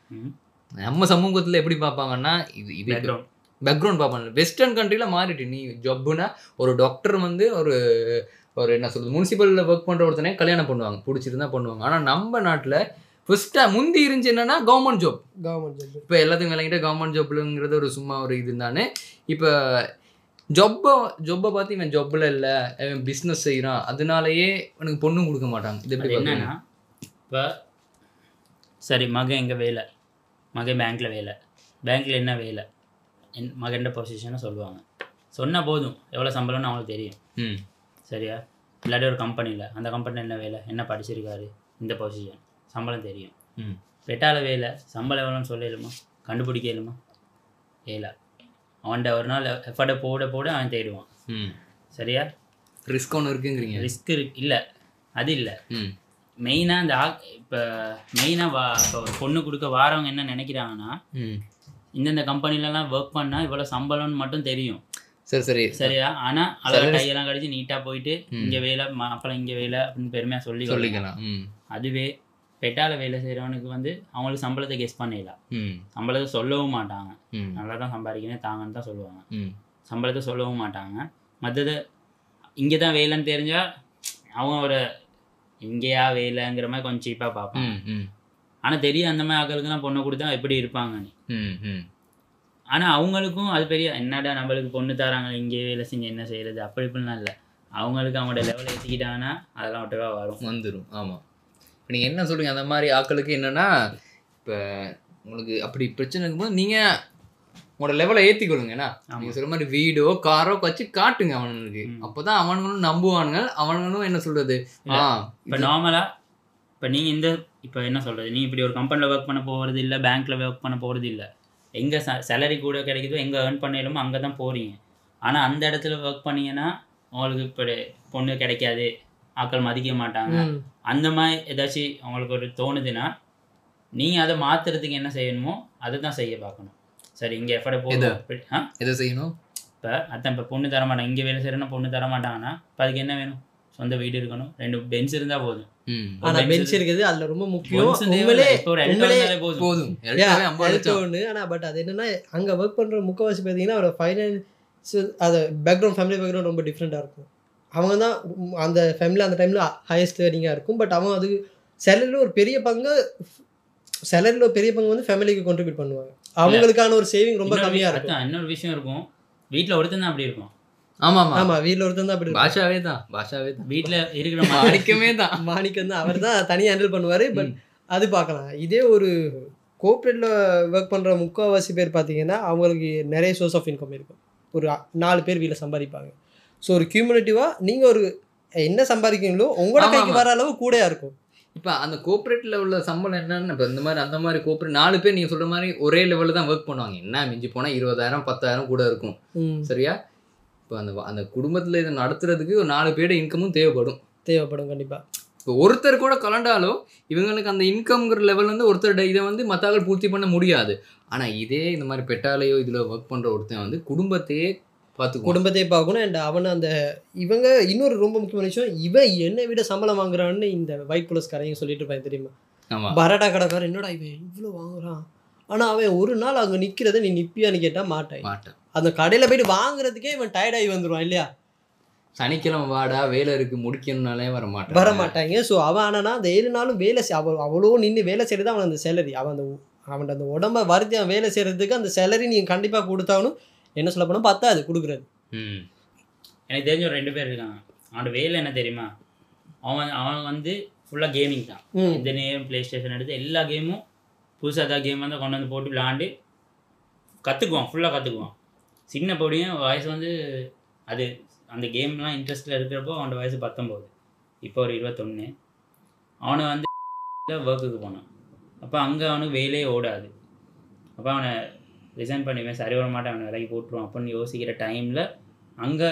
நம்ம சமூகத்தில் எப்படி பார்ப்பாங்கன்னா, இது பேக்ரவுண்ட் பார்ப்பாங்க. வெஸ்டர்ன் கண்ட்ரியில் மாறிட்டு, நீ ஜாப்புனா ஒரு டாக்டர் வந்து ஒரு என்ன சொல்கிறது, முனிசிபலில் ஒர்க் பண்ணுற ஒருத்தனே கல்யாணம் பண்ணுவாங்க, பிடிச்சிருந்தா பண்ணுவாங்க. ஆனால் நம்ம நாட்டில் ஃபஸ்ட்டாக முந்தி இருந்துச்சு என்னென்னா கவர்மெண்ட் ஜாப். இப்போ எல்லாத்தையும் விளங்கிட்ட கவர்மெண்ட் ஜாப்லுங்கிறது ஒரு சும்மா ஒரு இது தானே. இப்போ ஜொப்பை பார்த்து இவன் ஜொப்பில் இல்லை, இவன் பிஸ்னஸ் செய்கிறான், அதனாலேயே எனக்கு பொண்ணும் கொடுக்க மாட்டாங்க. இது எப்படி என்னன்னா, இப்போ சரி மகன் எங்கே வேலை, மகன் பேங்க்கில் வேலை, பேங்க்கில் என்ன வேலை, மகன்ட பொசிஷனை சொல்லுவாங்க. சொன்னால் போதும் எவ்வளோ சம்பளம்னு அவங்களுக்கு தெரியும். சரியா? இல்லாட்டி ஒரு கம்பெனியில், அந்த கம்பெனியில் என்ன வேலை, என்ன படிச்சிருக்காரு, இந்த பொசிஷன், சம்பளம் தெரியும். பெட்டால வேலை, சம்பளம் எவ்வளோன்னு சொல்லலுமா, கண்டுபிடிக்க இயலுமா, ஏலா. அவன்கிட்ட ஒரு நாள் எஃபர்ட்டை போட அவன் தேடுவான். சரியா? ரிஸ்க் ஒன்று இருக்குங்கிறீங்க. ரிஸ்க் இல்லை, அது இல்லை. மெயினாக இந்த இப்போ மெயினாக இப்போ ஒரு பொண்ணு கொடுக்க வாரவங்க என்ன நினைக்கிறாங்கன்னா, இந்தந்த கம்பெனிலலாம் ஒர்க் பண்ணால் இவ்வளோ சம்பளம்னு மட்டும் தெரியும். சரி சரியா? ஆனால் அதில் கையெல்லாம் கழிச்சு நீட்டாக போயிட்டு இங்கே வேலை, மாப்பிள்ளை இங்கே வேலை அப்படின்னு பெருமையாக சொல்லிக்கலாம். அதுவே பெட்டால வேலை செய்கிறவனுக்கு வந்து அவங்களுக்கு சம்பளத்தை கெஸ் பண்ணிடலாம். சம்பளத்தை சொல்லவும் மாட்டாங்க, நல்லா தான் சம்பாதிக்கணும் தாங்கன்னு தான் சொல்லுவாங்க. சம்பளத்தை சொல்லவும் மாட்டாங்க. மற்றது இங்கே தான் வேலைன்னு தெரிஞ்சால் அவங்க ஒரு இங்கேயா வேலைங்கிற மாதிரி கொஞ்சம் சீப்பாக பார்ப்பாங்க. ஆனால் தெரியும் அந்த மாதிரி ஆக்களுக்குலாம் பொண்ணு கொடுத்தா எப்படி இருப்பாங்கன்னு. ஆனால் அவங்களுக்கும் அது பெரிய என்னடா நம்மளுக்கு பொண்ணு தராங்க, இங்கே வேலை செஞ்சு என்ன செய்கிறது, அப்படி இப்படிலாம் இல்லை. அவங்களுக்கு அவங்களோட லெவலை ஏற்றிக்கிட்டாங்கன்னா அதெல்லாம் ஒட்டவா வந்துடும். ஆமாம். இப்போ நீங்கள் என்ன சொல்கிறீங்க, அந்த மாதிரி ஆக்களுக்கு என்னென்னா, இப்போ உங்களுக்கு அப்படி பிரச்சனை இருக்கும்போது நீங்கள் உங்களோட லெவலை ஏற்றிக்கொள்ளுங்க. ஏன்னா நீங்கள் சொல்கிற மாதிரி வீடோ காரோ வச்சு காட்டுங்க அவனுங்களுக்கு. அப்போ தான் அவனுங்களும் நம்புவானுங்க. அவனுங்களும் என்ன சொல்கிறது, இப்போ நார்மலாக இப்போ நீங்கள் இப்போ என்ன சொல்கிறது, நீ இப்படி ஒரு கம்பெனியில் ஒர்க் பண்ண போகிறது இல்லை, பேங்க்கில் ஒர்க் பண்ண போகிறது இல்லை, எங்கே சேலரி கூட கிடைக்குதோ, எங்கே ஏர்ன் பண்ணிடலாமோ அங்கே தான் போகிறீங்க. ஆனால் அந்த இடத்துல ஒர்க் பண்ணிங்கன்னா உங்களுக்கு இப்போ பொண்ணு கிடைக்காது, ஆக்கள் மதிக்க மாட்டாங்க, அந்த மாதிரி ஏதாச்சும் அவங்களுக்கு ஒரு தோணுதுன்னா நீங்கள் அதை மாற்றுறதுக்கு என்ன செய்யணுமோ அதை தான் செய்ய பார்க்கணும். சரி, இங்கே எஃபர்ட் போதும், எதை செய்யணும்? இப்போ அதான் இப்போ பொண்ணு தர மாட்டாங்க, இங்கே வேலை செய்யணும்னா பொண்ணு தர மாட்டாங்கன்னா இப்போ அதுக்கு என்ன வேணும் சொந்த வீடு இருக்கணும், 2 பெஞ்ச் இருந்தால் போதும். ஆனா பெஞ்ச் இருக்குது அதுல ரொம்ப முக்கியம். Bench தேவையில்ல. உண்மையிலே இப்போ ஒரு எல்டோ இருந்தாலே போதும். போதும் ஒன்று. ஆனா பட் அது என்னன்னா அங்க ஒர்க் பண்ற முக்கவாசி பார்த்தீங்கன்னா அவரோட ஃபைனான்ஸ் அது பேக்ரவுண்ட் ஃபேமிலி பேக்ரவுண்ட் ரொம்ப டிஃப்ரெண்ட்டாக இருக்கும். அவங்க தான் அந்த ஃபேமிலி அந்த டைமில் ஹையஸ்ட் ஏர்னிங்காக இருக்கும். பட் அவங்க அது சேலரியில் ஒரு பெரிய பங்கு வந்து ஃபேமிலிக்கு கான்ட்ரிபியூட் பண்ணுவாங்க. அவங்களுக்கான ஒரு சேவிங் ரொம்ப கம்மியாக இருக்கும். இன்னொரு விஷயம் இருக்கும், வீட்டில் ஒருத்தன் தான் அப்படி இருக்கும். ஆமாம் வீட்டில் ஒருத்தன் தான் அப்படி இருக்கும். பாஷாவே தான் வீட்டில் இருக்கிற மாணிக்கம் தான் அவர் தான் தனியாக ஹேண்டில் பண்ணுவார். பட் அது பார்க்கலாம். இதே ஒரு கோஆப்ரேட்டில் ஒர்க் பண்ணுற முக்கால்வாசி பேர் பார்த்தீங்கன்னா அவங்களுக்கு நிறைய சோர்ஸ் ஆஃப் இன்கம் இருக்கும். ஒரு 4 பேர் வீட்டில் சம்பாதிப்பாங்க. ஸோ ஒரு கியூமுலேட்டிவாக நீங்கள் ஒரு என்ன சம்பாதிக்கிறீங்களோ உங்களோட கைக்கு வர அளவு கூடயா இருக்கும். இப்போ அந்த கோஆப்ரேட்டில் உள்ள சம்பளம் என்னன்னு இப்போ இந்த மாதிரி அந்த மாதிரி கோஆப்ரேட் 4 பேர் நீங்கள் சொல்கிற மாதிரி ஒரே லெவலில் தான் ஒர்க் பண்ணுவாங்க. என்ன மிஞ்சி போனால் 20,000 10,000 கூட இருக்கும். சரியா? இப்போ அந்த குடும்பத்தில் இதை நடத்துறதுக்கு ஒரு 4 பேரோட இன்கமும் தேவைப்படும் கண்டிப்பாக. இப்போ ஒருத்தர் கூட கலண்டாலும் இவங்களுக்கு அந்த இன்கம்ங்கிற லெவல் வந்து ஒருத்தர் இதை வந்து மற்றவர்கள் பூர்த்தி பண்ண முடியாது. ஆனால் இதே இந்த மாதிரி பெட்டாலையோ இதில் ஒர்க் பண்ணுற ஒருத்தன் வந்து குடும்பத்தையே பார்க்கணும். அண்ட் அவனை அந்த இவங்க இன்னொரு ரொம்ப முக்கியமான விஷயம், இவன் என்னை விட சம்பளம் வாங்குறான்னு இந்த ஒயிட் புலஸ்காரையும் சொல்லிட்டு இருப்பாங்க தெரியுமா? பரோட்டா கடைக்காரன் என்னோட இவன் இவ்வளோ வாங்குறான், ஆனால் அவன் ஒரு நாள் அங்கே நிற்கிறத நீ நிற்பியான்னு கேட்டால் மாட்டேன். அந்த கடையில் போயிட்டு வாங்குறதுக்கே இவன் டயர்டாகி வந்துடுவான் இல்லையா? சனிக்கிழமை வாடா வேலை இருக்குது முடிக்கணும்னாலே வர மாட்டாங்க. ஸோ அவன் ஆனால் அந்த 7 நாளும் வேலை அவ்வளோ நின்று வேலை செய்கிறது அவன் அந்த சேலரி. அவன் அந்த உடம்பை வருத்தி அவன் வேலை செய்கிறதுக்கு அந்த சேலரி நீங்கள் கண்டிப்பாக கொடுத்தாலும் என்ன சொல்ல போனால் பத்தாது கொடுக்குறது. எனக்கு தெரிஞ்ச ஒரு 2 பேர் இருக்காங்க. அவனோட வேலை என்ன தெரியுமா? அவன் வந்து ஃபுல்லாக கேமிங் தான். இந்த நேரம் ப்ளே ஸ்டேஷன் எடுத்து எல்லா கேமும் புதுசாக ஏதாவது கேம் வந்து கொண்டு வந்து போட்டு விளாண்டு கற்றுக்குவான், ஃபுல்லாக கற்றுக்குவான். சின்ன பொடியும் வயசு வந்து அது அந்த கேம்லாம் இன்ட்ரெஸ்ட்டில் இருக்கிறப்போ அவனோட வயசு 19, இப்போ ஒரு 21. அவனை வந்து ஒர்க்குக்கு போனான். அப்போ அங்கே அவனுக்கு வேலையே ஓடாது. அப்போ அவனை ரிசைன் பண்ணிவேன், சரி வர மாட்டேன், அவனை விலைக்கு போட்டுருவான் அப்படின்னு யோசிக்கிற டைமில் அங்கே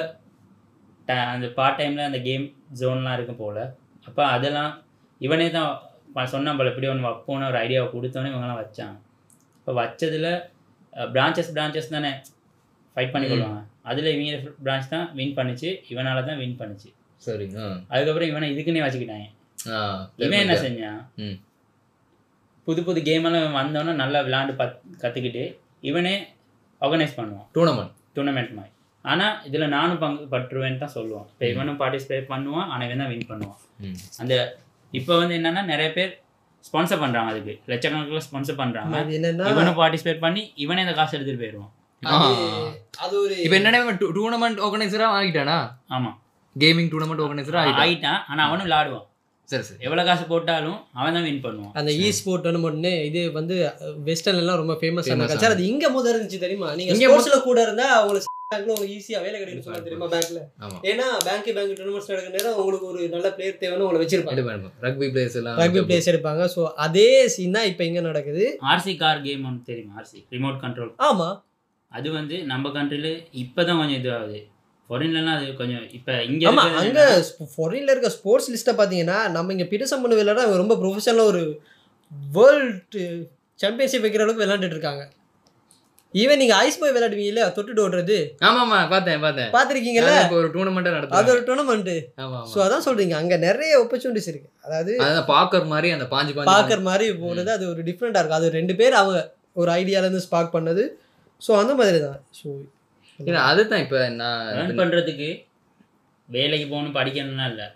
அந்த பார்ட் டைமில் அந்த கேம் ஜோன்லாம் இருக்கும் போல். அப்போ அதெல்லாம் இவனே தான் சொன்னான் போல், எப்படி ஒன்று வைப்போன்னு ஒரு ஐடியாவை கொடுத்தோன்னே இவங்கெல்லாம் வச்சாங்க. இப்போ வச்சதில் பிரான்ச்சஸ் தானே ஃபைட் பண்ணி கொள்வாங்க. அதில் இவங்க பிரான்ச் தான் வின் பண்ணிச்சு, இவனால தான் வின் பண்ணிச்சு. சரி. அதுக்கப்புறம் இவனை இதுக்குன்னே வச்சுக்கிட்டாங்க. இவன் என்ன செஞ்சான், புது கேமெல்லாம் வந்தோன்னே நல்லா விளாண்டு கற்றுக்கிட்டு இவனே ஆர்கனைஸ் பண்ணுவான் டூர்னமெண்ட் மாதிரி. ஆனால் இதில் நானும் பங்கு பற்றுவேன்னு தான் சொல்லுவான். இப்போ இவனும் பார்ட்டிசிபேட் பண்ணுவான், ஆனால் இவன் தான் வின் பண்ணுவான். அந்த இப்போ வந்து என்னென்னா நிறைய பேர் ஸ்பான்சர் பண்ணுறாங்க, அதுக்கு லட்சக்கணக்கில் ஸ்பான்சர் பண்ணுறாங்க. இவனும் பார்ட்டிசிபேட் பண்ணி இவனே இந்த காசு எடுத்துகிட்டு போயிடுவான். அது ஒரு இப்போ என்னன்னா டூர்னமெண்ட் ஆர்கனைசராக ஆகிட்டானா? ஆமாம், கேமிங் டூர்னமெண்ட் ஆர்கனைசராக ஆகிட்டான். ஆனால் அவனும் விளாடுவான். சரி, எவ்வளோ காசு போட்டாலும் அவன் தான் வின் பண்ணுவான். அந்த ஸ்போர்ட் ஒன்று இது வந்து வெஸ்டர்ன்லாம் ரொம்ப ஃபேமஸான கல்ச்சர். அது இங்கே முதல் இருந்துச்சு தெரியுமா? நீங்கள் ஸ்போர்ட்ஸில் கூட இருந்தால் அவங்களுக்கு ஈஸியாக வேலை கிடைக்கும் சொல்ல தெரியுமா பேங்க்ல? ஏன்னா பேங்க் டூர்னமெண்ட்ஸ் நடக்கிற நேரம் உங்களுக்கு ஒரு நல்ல பிளேயர் தேவைன்னு உங்களை வச்சிருப்பாங்க. ரக்பி பிளேயர்ஸ் எடுப்பாங்க. ஸோ அதே சீன் தான் இப்போ இங்கே நடக்குது. ஆர்சி கார் கேம் ஒன்று தெரியுமா? RC remote control. ஆமாம், அது வந்து நம்ம கண்ட்ரியில் இப்போ தான் கொஞ்சம் இதுவாகுது. ஃபாரின்லாம் அது கொஞ்சம் இப்போ இங்கே அங்கே ஃபாரின்ல இருக்க ஸ்போர்ட்ஸ் லிஸ்ட்டை பார்த்தீங்கன்னா நம்ம இங்கே பிடிசம்பு விளையாட ரொம்ப ப்ரொஃபஷனலாக ஒரு வேர்ல்டு சாம்பியன்ஷிப் வைக்கிற அளவுக்கு விளையாண்டுட்டு இருக்காங்க. ஈவன் நீங்கள் ஐஸ் பாய் விளையாடுவீங்க இல்லையா, தொட்டுட்டு ஓடுறது? ஆமாம்மா, பார்த்தேன் பார்த்துருக்கீங்கல்ல? ஒரு டூர்னமெண்ட்டாக நடத்தும், அது ஒரு டூர்னமெண்ட்டு. ஸோ அதான் சொல்கிறீங்க, அங்கே நிறைய ஆப்பர்ச்சுனிட்டிஸ் இருக்குது. அதாவது பார்க்கர் மாதிரி அந்த பார்க்கர் மாதிரி போடுறது அது ஒரு டிஃப்ரெண்ட்டாக இருக்குது. அது 2 பேர் அவங்க ஒரு ஐடியாவிலேருந்து ஸ்பார்க் பண்ணது. ஸோ அந்த மாதிரி தான். ஸோ இல்லை அதுதான் இப்போ நான் ரன் பண்ணுறதுக்கு வேலைக்கு போகணும் படிக்கணும்னா இல்லை,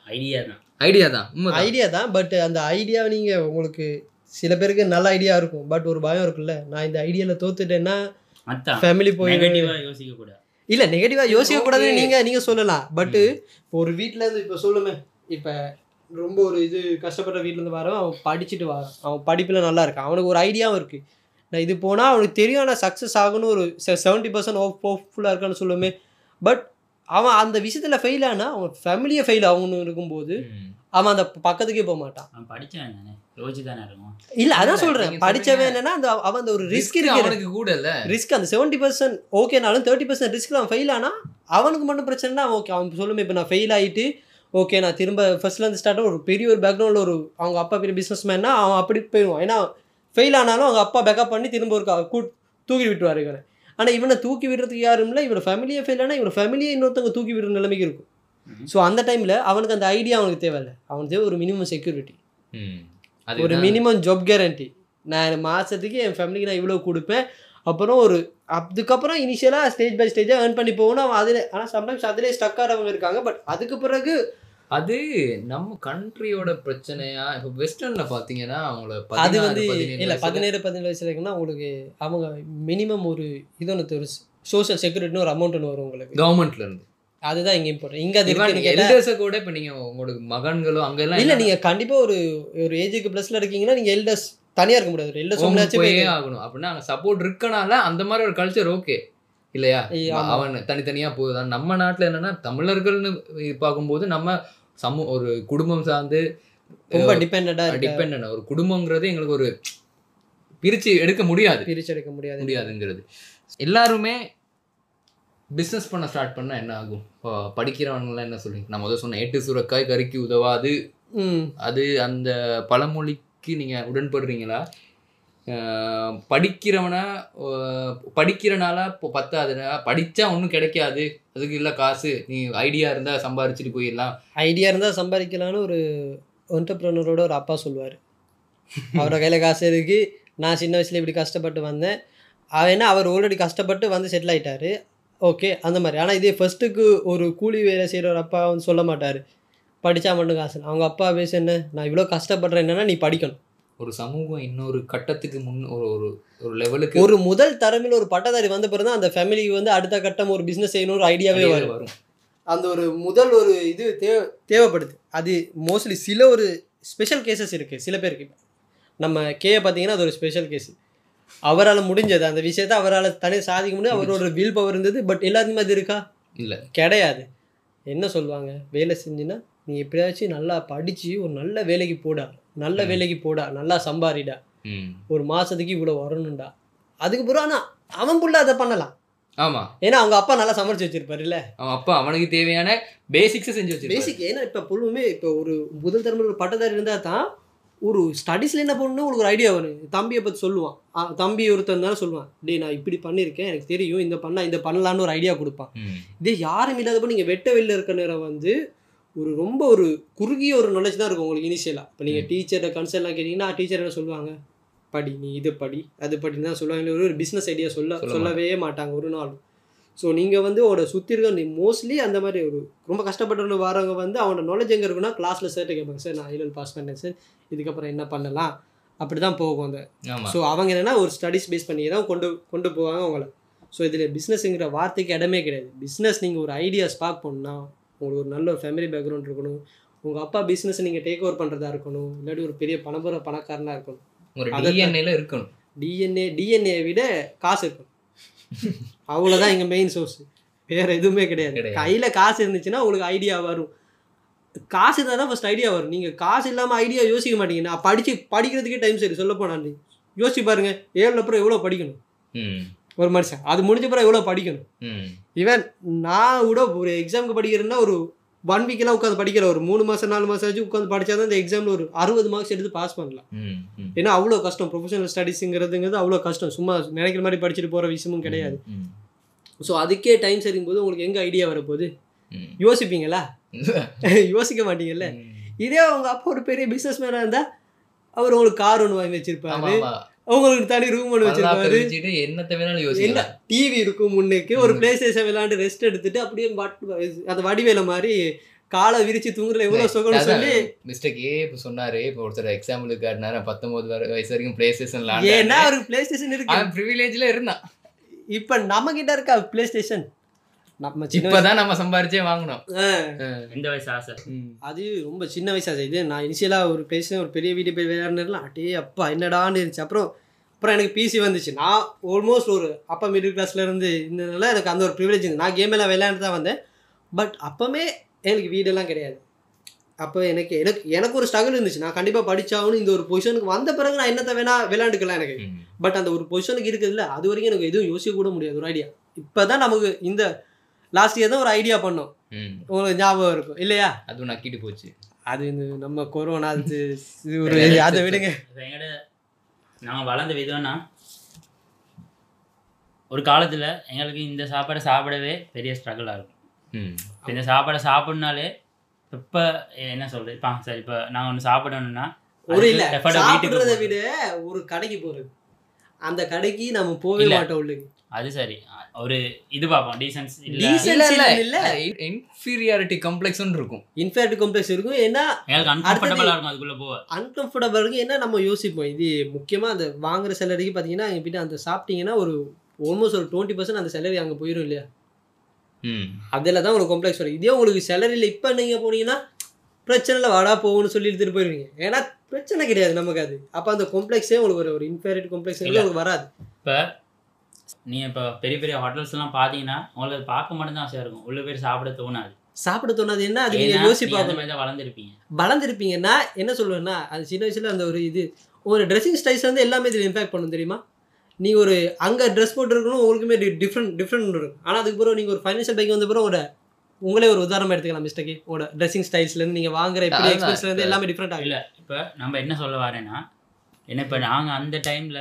ஐடியா தான். பட் அந்த ஐடியாவை நீங்கள் உங்களுக்கு சில பேருக்கு நல்ல ஐடியா இருக்கும், பட் ஒரு பயம் இருக்குல்ல, நான் இந்த ஐடியாவில் தோத்துட்டேன்னா ஃபேமிலி போய் யோசிக்கக்கூடாது. இல்லை நெகட்டிவாக யோசிக்கக்கூடாதுன்னு நீங்கள் சொல்லலாம். பட்டு இப்போ ஒரு வீட்டிலேருந்து இப்போ சொல்லுமே, இப்போ ரொம்ப ஒரு இது கஷ்டப்படுற வீட்டிலேருந்து வரவன் அவன் படிச்சுட்டு வரான், அவன் படிப்பில் நல்லா இருக்கான், அவனுக்கு ஒரு ஐடியாவும் இருக்குது, நான் இது போனால் அவனுக்கு தெரியும் ஆனால் சக்ஸஸ் ஆகணும், ஒரு 70% ஹோப்ஃபுல்லாக இருக்கான்னு சொல்லுமே. பட் அவன் அந்த விஷயத்தில் ஃபெயில் ஆனால் அவன் ஃபேமிலியை ஃபெயில் ஆகணும்னு இருக்கும்போது அவன் அந்த பக்கத்துக்கே போக மாட்டான். இல்லை அதான் சொல்கிறேன், படித்தவன் என்னன்னா அந்த அவன் அந்த ஒரு ரிஸ்க் இருக்கு கூட இல்லை, ரிஸ்க் அந்த 70% ஓகேனாலும் 30% ரிஸ்கில் அவன் ஃபெயில் ஆனால் அவனுக்கு மட்டும் பிரச்சனைனா ஓகே. அவன் சொல்லுமே இப்போ நான் ஃபெயில் ஆகிட்டு ஓகே நான் திரும்ப ஃபர்ஸ்ட்லேருந்து ஸ்டார்ட் ஒரு பெரிய ஒரு பேக்ரவுண்டில் ஒரு அவங்க அப்பா பெரிய பிஸ்னஸ் மேன்னா அவன் அப்படி போயிடுவான். ஏன்னா ஃபெயில் ஆனாலும் அவங்க அப்பா பேக்கப் பண்ணி திரும்ப ஒரு தூக்கி விட்டுவார் இவனை. ஆனால் இவனை தூக்கி விடுறதுக்கு யாரும் இல்லை, இவனை ஃபேமிலியே ஃபெயில் ஆனால் இவனை ஃபேமிலியே இன்னொருத்தவங்க தூக்கி விடுற நிலைமைக்கு இருக்கும். ஸோ அந்த டைமில் அவனுக்கு அந்த ஐடியா அவனுக்கு தேவையில்லை, அவனுக்கு தேவை ஒரு மினிமம் செக்யூரிட்டி, ஒரு மினிமம் ஜாப் கேரண்டி. நான் மாதத்துக்கு என் ஃபேமிலிக்கு நான் இவ்வளோ கொடுப்பேன், அப்புறம் அதுக்கப்புறம் இனிஷியலாக ஸ்டேஜ் பை ஸ்டேஜாக ஏர்ன் பண்ணி போகணும் அவன் அதில். ஆனால் சம்டைம்ஸ் அதிலே ஸ்டக் ஆகிறவங்க இருக்காங்க. பட் அதுக்கு பிறகு அது நம்ம கண்ட்ரியோட பிரச்சனையா? இப்போ வெஸ்டர்ன்ல பார்த்தீங்கன்னா அவங்கள அது வந்து இல்லை 17 வயசுல இருக்குன்னா உங்களுக்கு அவங்க மினிமம் ஒரு இது ஒன்று ஒரு சோஷியல் செக்யூரிட்டின்னு ஒரு அமௌண்ட் ஒன்று வரும் உங்களுக்கு கவர்மெண்ட்ல இருந்து. அதுதான் இங்கே இம்பார்ட்டன்ட். இங்கே அது எல்டர்ஸை கூட இப்போ நீங்கள் உங்களுக்கு மகன்களோ அங்கெல்லாம் இல்லை, நீங்கள் கண்டிப்பாக ஒரு ஏஜுக்கு ப்ளஸில் இருக்கீங்கன்னா நீங்கள் எல்டர்ஸ் தனியாக இருக்க முடியாது, எல்டர்ஸ் போயே ஆகணும். அப்படின்னா அங்கே சப்போர்ட் இருக்கனால அந்த மாதிரி ஒரு கல்ச்சர் ஓகே இல்லையா? அவன் தனித்தனியாக போகுதான். நம்ம நாட்டில் என்னன்னா தமிழர்கள்னு பார்க்கும்போது நம்ம ஒரு குடும்பம் சார்ந்து ரொம்ப டிபெண்ட் ஒரு குடும்பங்கிறது எங்களுக்கு ஒரு பிரிச்சு எடுக்க முடியாதுங்கிறது. எல்லாருமே பிஸ்னஸ் பண்ண ஸ்டார்ட் பண்ணால் என்ன ஆகும்? இப்போ படிக்கிறவங்களாம் என்ன சொல்றீங்க? நான் முதல் சொன்னேன், 8 சுரக்காய் கறிக்கு உதவாது. அது அந்த பழமொழிக்கு நீங்கள் உடன்படுறீங்களா? படிக்கிறனால இப்போ பத்தாதுன்னா படித்தா ஒன்றும் கிடைக்காது, அதுக்கு இல்லை காசு, நீ ஐடியா இருந்தால் சம்பாரிச்சிட்டு போயிடலாம். ஐடியா இருந்தால் சம்பாதிக்கலான்னு ஒரு என்டர்ப்ரனரோட ஒரு அப்பா சொல்லுவார். அவரோட கையில் காசு இருக்குது, நான் சின்ன வயசில் இப்படி கஷ்டப்பட்டு வந்தேன், அவர் ஆல்ரெடி கஷ்டப்பட்டு வந்து செட்டில் ஆகிட்டாரு, ஓகே அந்த மாதிரி. ஆனால் இதே ஃபஸ்ட்டுக்கு ஒரு கூலி வேலை செய்கிற ஒரு அப்பா வந்து சொல்ல மாட்டார் படித்தா மட்டும் காசு. அவங்க அப்பா பேச என்ன, நான் இவ்வளோ கஷ்டப்படுறேன், என்னன்னா நீ படிக்கணும். ஒரு சமூகம் இன்னொரு கட்டத்துக்கு ஒரு லெவலுக்கு ஒரு முதல் தரமில் ஒரு பட்டதாரி வந்த பிறகு தான் அந்த ஃபேமிலிக்கு வந்து அடுத்த கட்டம் ஒரு பிஸ்னஸ் செய்யணும் ஒரு ஐடியாவே வரும். அந்த ஒரு முதல் ஒரு இது தேவைப்படுது. அது மோஸ்ட்லி சில ஒரு ஸ்பெஷல் கேசஸ் இருக்குது சில பேருக்கு. நம்ம கேயை பார்த்தீங்கன்னா அது ஒரு ஸ்பெஷல் கேஸு. அவரால் முடிஞ்சது அந்த விஷயத்தை அவரால் தனியாக சாதிக்க முடியும், அவரோட வில் பவர் இருந்தது. பட் எல்லாத்துக்குமே அது இருக்கா? இல்லை, கிடையாது. என்ன சொல்லுவாங்க, வேலை செஞ்சுன்னா நீ எப்படியாச்சும் நல்லா படித்து ஒரு நல்ல வேலைக்கு போடா, நல்லா சம்பாரிடா, ஒரு மாதத்துக்கு இவ்வளோ வரணும்டா. அதுக்கு பிறகு ஆனால் அவன் புள்ள அதை பண்ணலாம். ஆமாம், ஏன்னா அவங்க அப்பா நல்லா சமைச்சு வச்சிருப்பாரு. இல்லை, அவன் அப்பா அவனுக்கு தேவையான பேசிக்ஸை செஞ்சு வச்சிருப்பாரு. பேசிக் ஏன்னா இப்போ பொழுதுமே இப்போ ஒரு முதல் தரமுறை ஒரு பட்டதாரி இருந்தால் தான் ஒரு ஸ்டடீஸில் என்ன பண்ணணும் உங்களுக்கு ஒரு ஐடியா வரும். தம்பியை பற்றி சொல்லுவான், தம்பி ஒருத்தர் இருந்தாலும் சொல்லுவான், டே நான் இப்படி பண்ணியிருக்கேன், எனக்கு தெரியும், இந்த பண்ணலான்னு ஒரு ஐடியா கொடுப்பான். இதே யாரும் இல்லாதப்போ நீங்கள் வெட்ட வெளியில் இருக்க நேரம் வந்து ரொம்ப ஒரு குறுகிய ஒரு நாலேஜ் தான் இருக்கும் உங்களுக்கு இனிஷியலாக. இப்போ நீங்கள் டீச்சரை கன்சல்ட்லாம் கேட்டிங்கன்னா டீச்சர் என்ன சொல்லுவாங்க, படி, நீ இது படி அது படின்னு தான் சொல்லுவாங்க. ஒரு பிஸ்னஸ் ஐடியா சொல்லவே மாட்டாங்க ஒரு நாள். ஸோ நீங்கள் வந்து அவனோட சுற்றி இருக்க மோஸ்ட்லி அந்த மாதிரி ஒரு ரொம்ப கஷ்டப்பட்டு வரவங்க வந்து அவனோட நாலேஜ் எங்கே இருக்குன்னா கிளாஸில் சேர்த்து கேட்பாங்க, சார் நான் ஐஎல்எல் பாஸ் பண்ணேன் சார், இதுக்கப்புறம் என்ன பண்ணலாம், அப்படி தான் போகும் அந்த. ஸோ அவங்க என்னென்னா ஒரு ஸ்டடீஸ் பேஸ் பண்ணி தான் கொண்டு போவாங்க அவங்கள. ஸோ இதில் பிஸ்னஸ்ங்கிற வார்த்தைக்கு இடமே கிடையாது. பிஸ்னஸ் நீங்கள் ஒரு ஐடியா ஸ்பார்க் பண்ணால் உங்களுக்கு ஒரு நல்ல ஒரு ஃபேமிலி பேக்ரவுண்ட் இருக்கணும், உங்கள் அப்பா பிஸ்னஸ் நீங்கள் டேக் ஓவர் பண்ணுறதா இருக்கணும், இல்லாட்டி ஒரு பெரிய பணக்காரனாக இருக்கணும், ஒரு டிஎன்ஏல இருக்கணும். டிஎன்ஏ விட காசு இருக்கணும். அவ்வளோதான் எங்கள் மெயின் சோர்ஸ், வேறு எதுவுமே கிடையாது. கையில் காசு இருந்துச்சுன்னா உங்களுக்கு ஐடியா வரும். காசு இருந்தால் தான் ஃபஸ்ட் ஐடியா வரும். நீங்கள் காசு இல்லாமல் ஐடியா யோசிக்க மாட்டீங்க. நான் படிக்கிறதுக்கே டைம் சரி சொல்ல போனால் யோசிச்சு பாருங்க, 7 அப்புறம் எவ்வளோ படிக்கணும் ஒரு மனுஷன், அது முடிஞ்ச பிறகு எவ்வளோ படிக்கணும். ஈவன் நான் கூட ஒரு எக்ஸாமுக்கு படிக்கிறேன்னா ஒரு 1 வீக்கெல்லாம் உட்காந்து படிக்கிற, ஒரு 3 மாதம் 4 மாதம் ஆச்சு உட்காந்து படித்தா தான் இந்த எக்ஸாமில் ஒரு 60 மார்க்ஸ் எடுத்து பாஸ் பண்ணலாம். ஏன்னா அவ்வளோ கஷ்டம், ப்ரொஃபஷனல் ஸ்டடீஸுங்கிறதுங்கிறது அவ்வளோ கஷ்டம், சும்மா நினைக்கிற மாதிரி படிச்சுட்டு போகிற விஷயமும் கிடையாது. ஸோ அதுக்கே டைம் சரிக்கும் போது உங்களுக்கு எங்கே ஐடியா வரப்போகுது யோசிப்பீங்களா? யோசிக்க மாட்டீங்கல்ல. இதே அவங்க அப்பா ஒரு பெரிய பிஸ்னஸ் மேனாக இருந்தால் அவர் உங்களுக்கு கார் ஒன்று வாங்கி வச்சிருப்பாரு, அவங்களுக்கு தனி ரூம் ஒன்று வச்சிருப்பாரு, என்ன டிவி இருக்கும் முன்னுக்கு, ஒரு பிளே ஸ்டேஷன் விளையாண்டு ரெஸ்ட் எடுத்துட்டு அப்படியே அந்த வடிவேல மாதிரி காலை விரிச்சு தூங்குற எவ்வளவு சுகம்னு சொல்லி மிஸ்டேக்கே இப்போ சொன்னாரு. இப்போ ஒருத்தர் எக்ஸாம்பிளுக்கு காட்டினாரு 19 வயசு வரைக்கும் பிளே ஸ்டேஷன், ஏன்னா அவருக்கு பிளே ஸ்டேஷன் இருக்கு, ப்ரிவிலேஜ்ல இருந்தான். இப்போ நம்ம கிட்ட இருக்கா பிளே ஸ்டேஷன்? இப்பதான் நம்ம சம்பாரிச்சே வாங்கணும். இந்த வயசு ஆசை, அது ரொம்ப சின்ன வயசு ஆசை. இது நான் இனிஷியலாக ஒரு பேசினேன், ஒரு பெரிய வீட்டு போய் விளையாடுனா அட்டே அப்பா என்னடான்னு இருந்துச்சு. அப்புறம் எனக்கு பிசி வந்துச்சு. நான் ஆல்மோஸ்ட் ஒரு அப்பா மிடில் கிளாஸ்ல இருந்து இருந்ததுனால எனக்கு அந்த ஒரு ப்ரிவிலேஜ் இருந்து நான் கேம் எல்லாம் விளையாண்டு தான் வந்தேன். பட் அப்போமே எனக்கு வீடெல்லாம் கிடையாது. அப்போ எனக்கு ஒரு ஸ்ட்ரகிள் இருந்துச்சு. நான் கண்டிப்பாக படித்தாகணும், இந்த ஒரு பொசிஷனுக்கு வந்த பிறகு நான் என்னத்தை வேணா விளையாண்டுக்கலாம் எனக்கு. பட் அந்த ஒரு பொசிஷனுக்கு இருக்குதுல்ல, அது வரைக்கும் எனக்கு எதுவும் யோசிக்க கூட முடியாது ஒரு ஐடியா. இப்போ தான் நமக்கு இந்த லாஸ்ட் இயர் தான் ஒரு ஐடியா பண்ணோம், உங்களுக்கு ஞாபகம் இருக்கும் இல்லையா? அதுவும் நக்கிட்டு போச்சு. அது இந்த நம்ம கொரோனா அது ஒரு அதை விடுங்க. நாங்கள் வளர்ந்த விதம்னா ஒரு காலத்தில் எங்களுக்கு இந்த சாப்பாடை சாப்பிடவே பெரிய ஸ்ட்ரகிளாக இருக்கும். இப்போ இந்த சாப்பாடை சாப்பிட்னாலே இப்போ என்ன சொல்கிறது இப்போ சரி இப்போ நாங்கள் ஒன்று சாப்பிடணும்னா ஒரு இல்லை எஃபர்ட்டை சாப்பிட்றத வீட்டுக்கு விட ஒரு கடைக்கு போகிறது, அந்த கடைக்கு நம்ம போகவே மாட்டோம் உள்ளுக்கு. அது சரி ஒரு இது பார்ப்போம் டீசன்ஸ் இல்லை இன்ஃபீரியாரிட்டி காம்ப்ளெக்ஸ்னு இருக்கும், இன்ஃபீரியாரிட்டி காம்ப்ளெக்ஸ் இருக்கும். ஏன்னா எங்களுக்கு அன்கம்ஃபர்டபுளாக இருக்கும் அதுக்குள்ளே போக. அன்கம்ஃபர்டபுளாக இருக்கும். ஏன்னா நம்ம யோசிப்போம், இது முக்கியமாக அந்த வாங்குற சேலரிக்கு பார்த்தீங்கன்னா எங்கள் கிட்ட அந்த சாப்பிட்டீங்கன்னா ஒரு ஆல்மோஸ்ட் ஒரு 20% அந்த சேலரி அங்கே போயிடும் இல்லையா? அதில் தான் உங்களுக்கு காம்ப்ளெக்ஸ் வரும். இதே உங்களுக்கு சேலரியில் இப்போ நீங்கள் போனீங்கன்னா பிரச்சனை இல்லை, வாடா போகணும்னு சொல்லி எடுத்துகிட்டு போயிடுவீங்க. ஏன்னா பிரச்சனை கிடையாது நமக்கு அது. அப்போ அந்த காம்ப்ளெக்ஸே உங்களுக்கு ஒரு இன்ஃபீரியாரிட்டி காம்ப்ளெக்ஸ் உங்களுக்கு வராது. இப்போ நீங்கள் இப்போ பெரிய பெரிய ஹோட்டல்ஸ்லாம் பார்த்தீங்கன்னா உங்களுக்கு அது பார்க்க மட்டும்தான் ஆசையாக இருக்கும், உள்ள போய் சாப்பிட தோணாது. சாப்பிட தோணாது. என்ன அது நீங்கள் யோசிப்பாங்க, அந்த மாதிரி தான் வளர்ந்துருப்பீங்க. வளர்ந்துருப்பீங்கன்னா என்ன சொல்லுவேன்னா, அது சின்ன வயசில் அந்த ஒரு இது ஒரு ட்ரெஸ்ஸிங் ஸ்டைல்ஸ் வந்து எல்லாமே இதில் இம்பாக்ட் பண்ணும் தெரியுமா? நீங்கள் ஒரு அங்கே ட்ரெஸ் போட்டுருக்கணும், உங்களுக்குமே டிஃப்ரெண்ட் இருக்கும். ஆனால் அதுக்கு பிறகு நீங்கள் ஒரு ஃபைனான்ஷியல் பேங்க் வந்த பிறகு உங்களே ஒரு உதாரணம் எடுத்துக்கலாம். மிஸ்டேக்கு உங்களோட ட்ரெஸ்ஸிங் ஸ்டைல்ஸ்லேருந்து நீங்கள் வாங்குற எப்படி எக்ஸ்பென்ஸ்லேருந்து எல்லாமே டிஃப்ரெண்ட் ஆகும். இல்லை இப்போ நம்ம என்ன சொல்ல வரேன்னா, என்ன இப்போ நாங்கள் அந்த டைமில்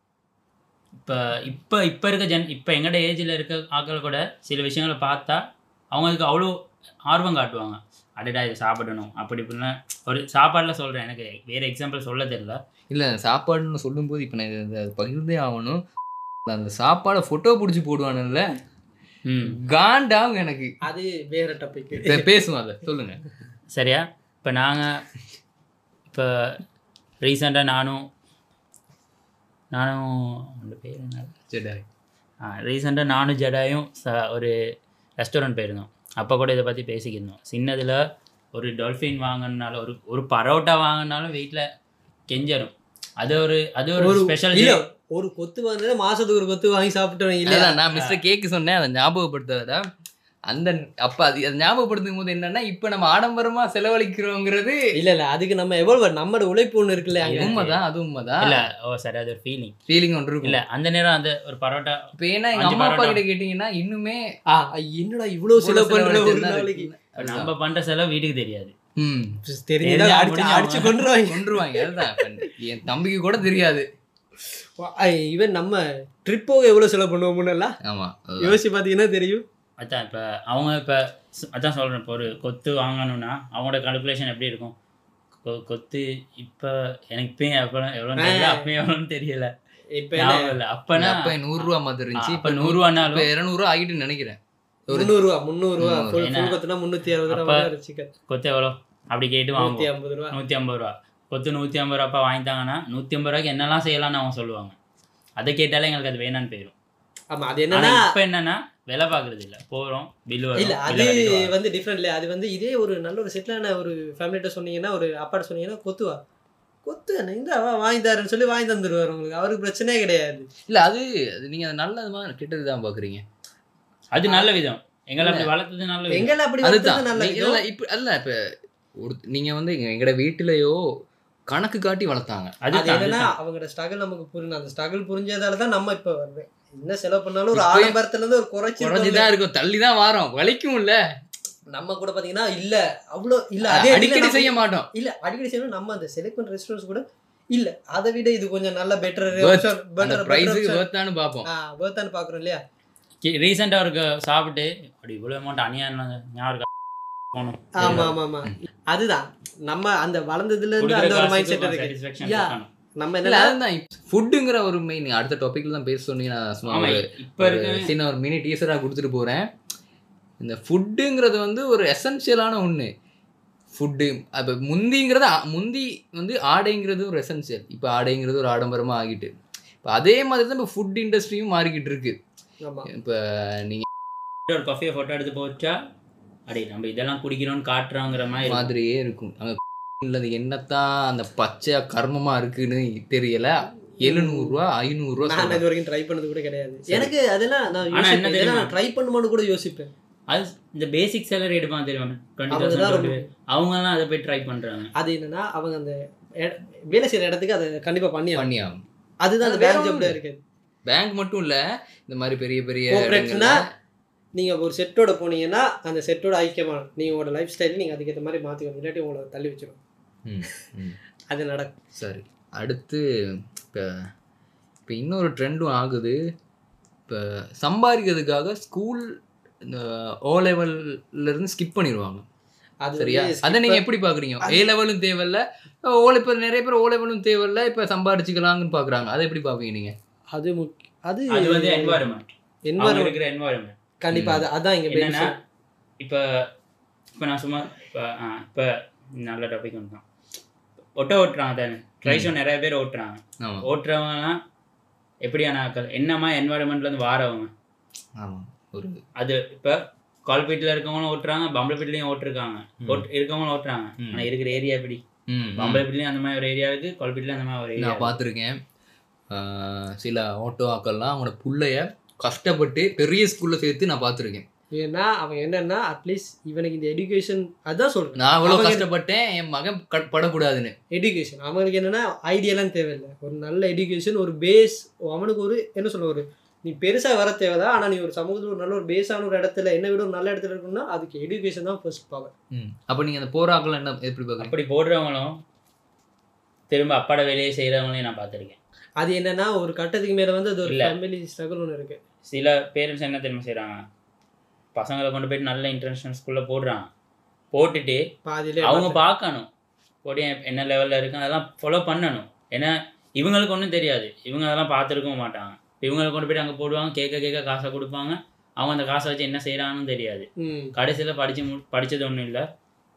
இப்போ இருக்க இப்போ எங்களோட ஏஜில் இருக்க ஆட்கள் கூட சில விஷயங்களை பார்த்தா அவங்களுக்கு அவ்வளோ ஆர்வம் காட்டுவாங்க. அடடா இதை சாப்பிடணும் அப்படி இப்படிலாம் ஒரு சாப்பாடில் சொல்கிறேன், எனக்கு வேறு எக்ஸாம்பிள் சொல்ல தெரியல. இல்லை சாப்பாடுன்னு சொல்லும்போது இப்போ நான் இதை பகிர்ந்தே ஆகணும். அந்த சாப்பாடை ஃபோட்டோ பிடிச்சி போடுவானுல்ல, காண்டாகும் எனக்கு. அது வேற டாபிக், பேசுவோம் அதை சொல்லுங்கள். சரியா? இப்போ நாங்கள் இப்போ ரீசெண்டாக நானும் பேர் என்ன ஜெடாய், ரீசெண்டாக நானும் ஜெடாயும் ஒரு ரெஸ்டாரண்ட் போயிருந்தோம். அப்போ கூட இதை பற்றி பேசிக்கிருந்தோம். சின்னதில் ஒரு டால்ஃபின் வாங்கினாலும் ஒரு பரோட்டா வாங்கினாலும் வீட்டில் கெஞ்சரும். அது ஒரு ஸ்பெஷல். ஒரு கொத்து வாங்கினா மாதத்துக்கு ஒரு கொத்து வாங்கி சாப்பிட்டு இல்லை. நான் மிஸ்டர் கேக்கு சொன்னேன், அதை ஞாபகப்படுத்தாத. அந்த அப்போ அது ஞாபகப்படுத்தும் போது என்னன்னா, இப்போ நம்ம ஆடம்பரமாக செலவழிக்கிறோங்கிறது இல்லை அதுக்கு நம்ம எவ்வளோ நம்மளோட உழைப்பு ஒன்று இருக்குல்ல. உண்மைதான், அது உண்மைதான். இல்லை சரி, அது ஒரு ஃபீலிங் ஒன்று இருக்கும். இல்லை அந்த நேரம் அந்த ஒரு பரோட்டா இப்போ ஏன்னா எங்கள் அம்மா அப்பா கிட்ட கேட்டிங்கன்னா இன்னுமே என்னடா இவ்வளோ செலவு பண்ணுற, நம்ம பண்ணுற செலவு வீட்டுக்கு தெரியாது. அடிச்சு கொண்டுருவாங்க. அதுதான் என் தம்பிக்கு கூட தெரியாது. ஈவன் நம்ம ட்ரிப்போக எவ்வளோ செலவு பண்ணுவோம் முன்னெல்லாம். ஆமாம், யோசிச்சு பார்த்தீங்கன்னா தெரியும். அதான் இப்போ அவங்க அதான் சொல்கிறேன், இப்போ ஒரு கொத்து வாங்கணும்னா அவங்களோட கால்குலேஷன் எப்படி இருக்கும்? கொத்து இப்போ எனக்கு இப்பயும் எவ்வளோன்னு தெரியல, அப்பயும் எவ்வளோன்னு தெரியல. இப்போ அப்போனா அப்போ 100 ரூபா மாதிரி இருந்துச்சு, இப்போ 100 ரூபானாலும் 200 ஆகிட்டு நினைக்கிறேன். 300 கொத்துனா 360 ரூபா சிக்கன் கொத்து எவ்வளோ அப்படி கேட்டு வாங்குவோம். 150 ரூபா 150 ரூபா கொத்து 150 ரூபா வாங்கிட்டாங்கன்னா 150 ரூபாய்க்கு என்னெல்லாம் செய்யலாம்னு அவங்க சொல்லுவாங்க. அதை கேட்டாலே எங்களுக்கு அது வேணான்னு போயிடும். ஆமாம், அது என்னன்னா இப்போ என்னன்னா விலை பார்க்குறது இல்லை, போகிறோம் பில்லு வரும். இல்லை அது வந்து டிஃப்ரெண்ட் இல்லை. அது வந்து இதே ஒரு நல்ல ஒரு செட்டிலான ஒரு ஃபேமிலிகிட்ட சொன்னீங்கன்னா, ஒரு அப்பாட்ட சொன்னீங்கன்னா கொத்து இந்த வாங்கி தரேன்னு சொல்லி வாங்கி தந்துடுவார் உங்களுக்கு. அவருக்கு பிரச்சனையே கிடையாது. இல்லை அது நீங்கள் அது நல்லதுமா கெட்டது தான் பார்க்குறீங்க. அது நல்ல விதம், எங்களை அப்படி வளர்த்தது நல்ல விதம். எங்களை அப்படி வளர்த்தது நல்ல விதம். இல்லை இப்போ அல்ல, இப்போ நீங்கள் வந்து எங்களோட வீட்டிலையோ கணக்கு காட்டி வளர்த்தாங்க. அது என்னன்னா அவங்களோட ஸ்ட்ரகிள் நமக்கு புரியணும். அந்த ஸ்ட்ரகிள் புரிஞ்சதால தான் நம்ம இப்போ என்ன செலவு பண்ணாலும் ஒரு ஆடம்பரத்துலேருந்து ஒரு குறைச்சிதான் இருக்கும், தள்ளி தான் வரோம், வலிக்கும். இல்லை நம்ம கூட பார்த்தீங்கன்னா இல்லை அவ்வளோ இல்லை, அதே அடிக்கடி செய்ய மாட்டோம். இல்லை அடிக்கடி செய்யணும். நம்ம அந்த செலக்ட் பண்ணுற ரெஸ்டாரண்ட்ஸ் கூட இல்லை, அதை விட இது கொஞ்சம் நல்ல பெட்டர் ப்ரைஸுக்கு வேர்த்தானு பார்ப்போம், வேர்த்தானு பார்க்குறோம் இல்லையா? ரீசெண்டாக அவருக்கு சாப்பிட்டு அப்படி இவ்வளோ அமௌண்ட் ஞாபகம் போகணும். ஆமாம் ஆமாம், அதுதான் நம்ம அந்த வளர்ந்ததுல இருந்து அந்த ஒரு மைண்ட் செட் இருக்கு. நம்ம என்ன அதுதான் ஃபுட்டுங்கிற ஒரு மெயின் அடுத்த டாபிக்ல தான் பேச சொன்னீங்கன்னா சின்ன ஒரு மினி டீசராக கொடுத்துட்டு போகிறேன். இந்த ஃபுட்டுங்கிறது வந்து ஒரு எசென்ஷியலான ஒன்று. ஃபுட்டு அப்போ முந்தி வந்து ஆடைங்கிறது ஒரு எசென்ஷியல், இப்போ ஆடைங்கிறது ஒரு ஆடம்பரமாக ஆகிட்டு. இப்போ அதே மாதிரி தான் இப்போ ஃபுட் இண்டஸ்ட்ரியும் மாறிக்கிட்டு இருக்கு. இப்போ நீங்கள் ஒரு காஃபியை ஃபோட்டோ எடுத்து போச்சா அடே நம்ம இதெல்லாம் குடிக்கிறோன்னு காட்டுறாங்கிற மாதிரியே இருக்கும். அங்கே அது என்னத்தான் அந்த பச்சையா கர்மமா இருக்குன்னு தெரியல. 700 ரூபா 500 ரூபா நான் இது வரைக்கும் ட்ரை பண்ணது கூட கிடையாது. எனக்கு அதெல்லாம் நான் ட்ரை பண்ணுமான்னு கூட யோசிப்பேன். அது இந்த பேசிக் சேலரி எடுப்பாங்க தெரியுமா, 20,000 அவங்கலாம் அதை போய் ட்ரை பண்ணுறாங்க. அது என்னன்னா அவங்க அந்த வேலை செய்கிற இடத்துக்கு அதை கண்டிப்பாக பண்ணி ஆகும். அதுதான் அந்த பேங்க் ஜாப்ல இருக்குது. பேங்க் மட்டும் இல்லை, இந்த மாதிரி பெரிய பெரிய கோஆப்ரேட்ஸ்னா நீங்கள் ஒரு செட்டோட போனீங்கன்னா அந்த செட்டோட ஐக்கியமான நீங்கள் உங்களோட லைஃப் ஸ்டைல் நீங்கள் அதுக்கேற்ற மாதிரி மாற்றிக்கணும், இல்லாட்டி உங்களை தள்ளி வச்சிடும். அது நடக்கும். சரி, அடுத்து இப்போ இன்னொரு ட்ரெண்டும் ஆகுது. இப்போ சம்பாதிக்கிறதுக்காக ஸ்கூல் இந்த ஓ லெவல்ல இருந்து ஸ்கிப் பண்ணிடுவாங்க. அது சரியா? அதை நீங்க எப்படி பாக்குறீங்க? ஏ லெவலும் தேவையில்ல, இப்போ நிறைய பேர் ஓ லெவலும் தேவையில்ல, இப்போ சம்பாதிச்சுக்கலாங்கன்னு பாக்குறாங்க. அதை எப்படி பாப்பீங்க நீங்க? அது அது அது வந்து என்வாயர்மெண்ட் இருக்கிற என்வாயர்மெண்ட். கண்டிப்பா அதான் இங்க என்னன்னா இப்போ நான் சும்மா இப்போ நல்ல டாபிக் ஒன்று தான். ஓட்டுறாங்க தானே, ட்ரைஷோ நிறைய பேர் ஓட்டுறாங்க. ஓட்டுறவங்கலாம் எப்படியான ஆக்கள், என்னமா என்வாயர்மெண்ட்லேருந்து வாரவங்க. ஒரு அது இப்போ கால்பீட்டில் இருக்கவங்களும் ஓட்டுறாங்க, பம்பளப்பீட்லேயும் ஓட்டிருக்காங்க, இருக்கவங்களும் ஓட்டுறாங்க. ஆனால் இருக்கிற ஏரியா எப்படி? பம்பளப்பீட்லேயும் அந்த மாதிரி ஒரு ஏரியா இருக்குது, கால்பீட்லேயும் அந்த மாதிரி ஒரு ஏரியா. நான் பார்த்துருக்கேன் சில ஆட்டோ ஆக்கள்லாம் அவங்களோட பிள்ளைய கஷ்டப்பட்டு பெரிய ஸ்கூலில் சேர்த்து நான் பார்த்துருக்கேன். ஏன்னா அவன் என்னன்னா அட்லீஸ்ட் இவனுக்கு இந்த எஜுகேஷன், அதான் சொல்றேன், நான் அவ்வளோ கஷ்டப்பட்டேன் என் மகன் படக்கூடாதுன்னு. எஜுகேஷன் அவனுக்கு என்னன்னா ஐடியாலாம் தேவையில்லை, ஒரு நல்ல எஜுகேஷன், ஒரு பேஸ். அவனுக்கு ஒரு என்ன சொல்ல, ஒரு நீ பெருசாக வர தேவைதான், ஆனால் நீ ஒரு சமூகத்தில் ஒரு நல்ல ஒரு பேஸான ஒரு இடத்துல என்ன விட ஒரு நல்ல இடத்துல இருக்கணும்னா அதுக்கு எஜுகேஷன் தான் ஃபர்ஸ்ட் பவர். அப்போ நீங்கள் அந்த போராக்கள் என்ன எப்படி பார்க்குறீங்க? அப்படி போடுறவங்களும் திரும்ப அப்பாட வேலையை செய்கிறவங்களையும் நான் பார்த்துருக்கேன். அது என்னன்னா ஒரு கட்டத்துக்கு மேலே வந்து அது ஒரு ஃபேமிலி ஸ்ட்ரகிள் ஒன்று இருக்குது. சில பேரண்ட்ஸ் என்ன தெரியுமா செய்கிறாங்க, பசங்களை கொண்டு போயிட்டு நல்ல இன்டர்நேஷனல் ஸ்கூலில் போடுறாங்க, போட்டுட்டு பாதியிலே அவங்க பார்க்கணும் போடி என்ன லெவலில் இருக்கு அதெல்லாம் ஃபாலோ பண்ணணும். ஏன்னா இவங்களுக்கு ஒன்றும் தெரியாது, இவங்க அதெல்லாம் பார்த்துருக்கவும் மாட்டாங்க. இவங்களை கொண்டு போய்ட்டு அங்கே போடுவாங்க, கேட்க காசை கொடுப்பாங்க, அவங்க அந்த காசை வச்சு என்ன செய்கிறாங்கன்னு தெரியாது. கடைசியில் படித்தது ஒன்றும் இல்லை,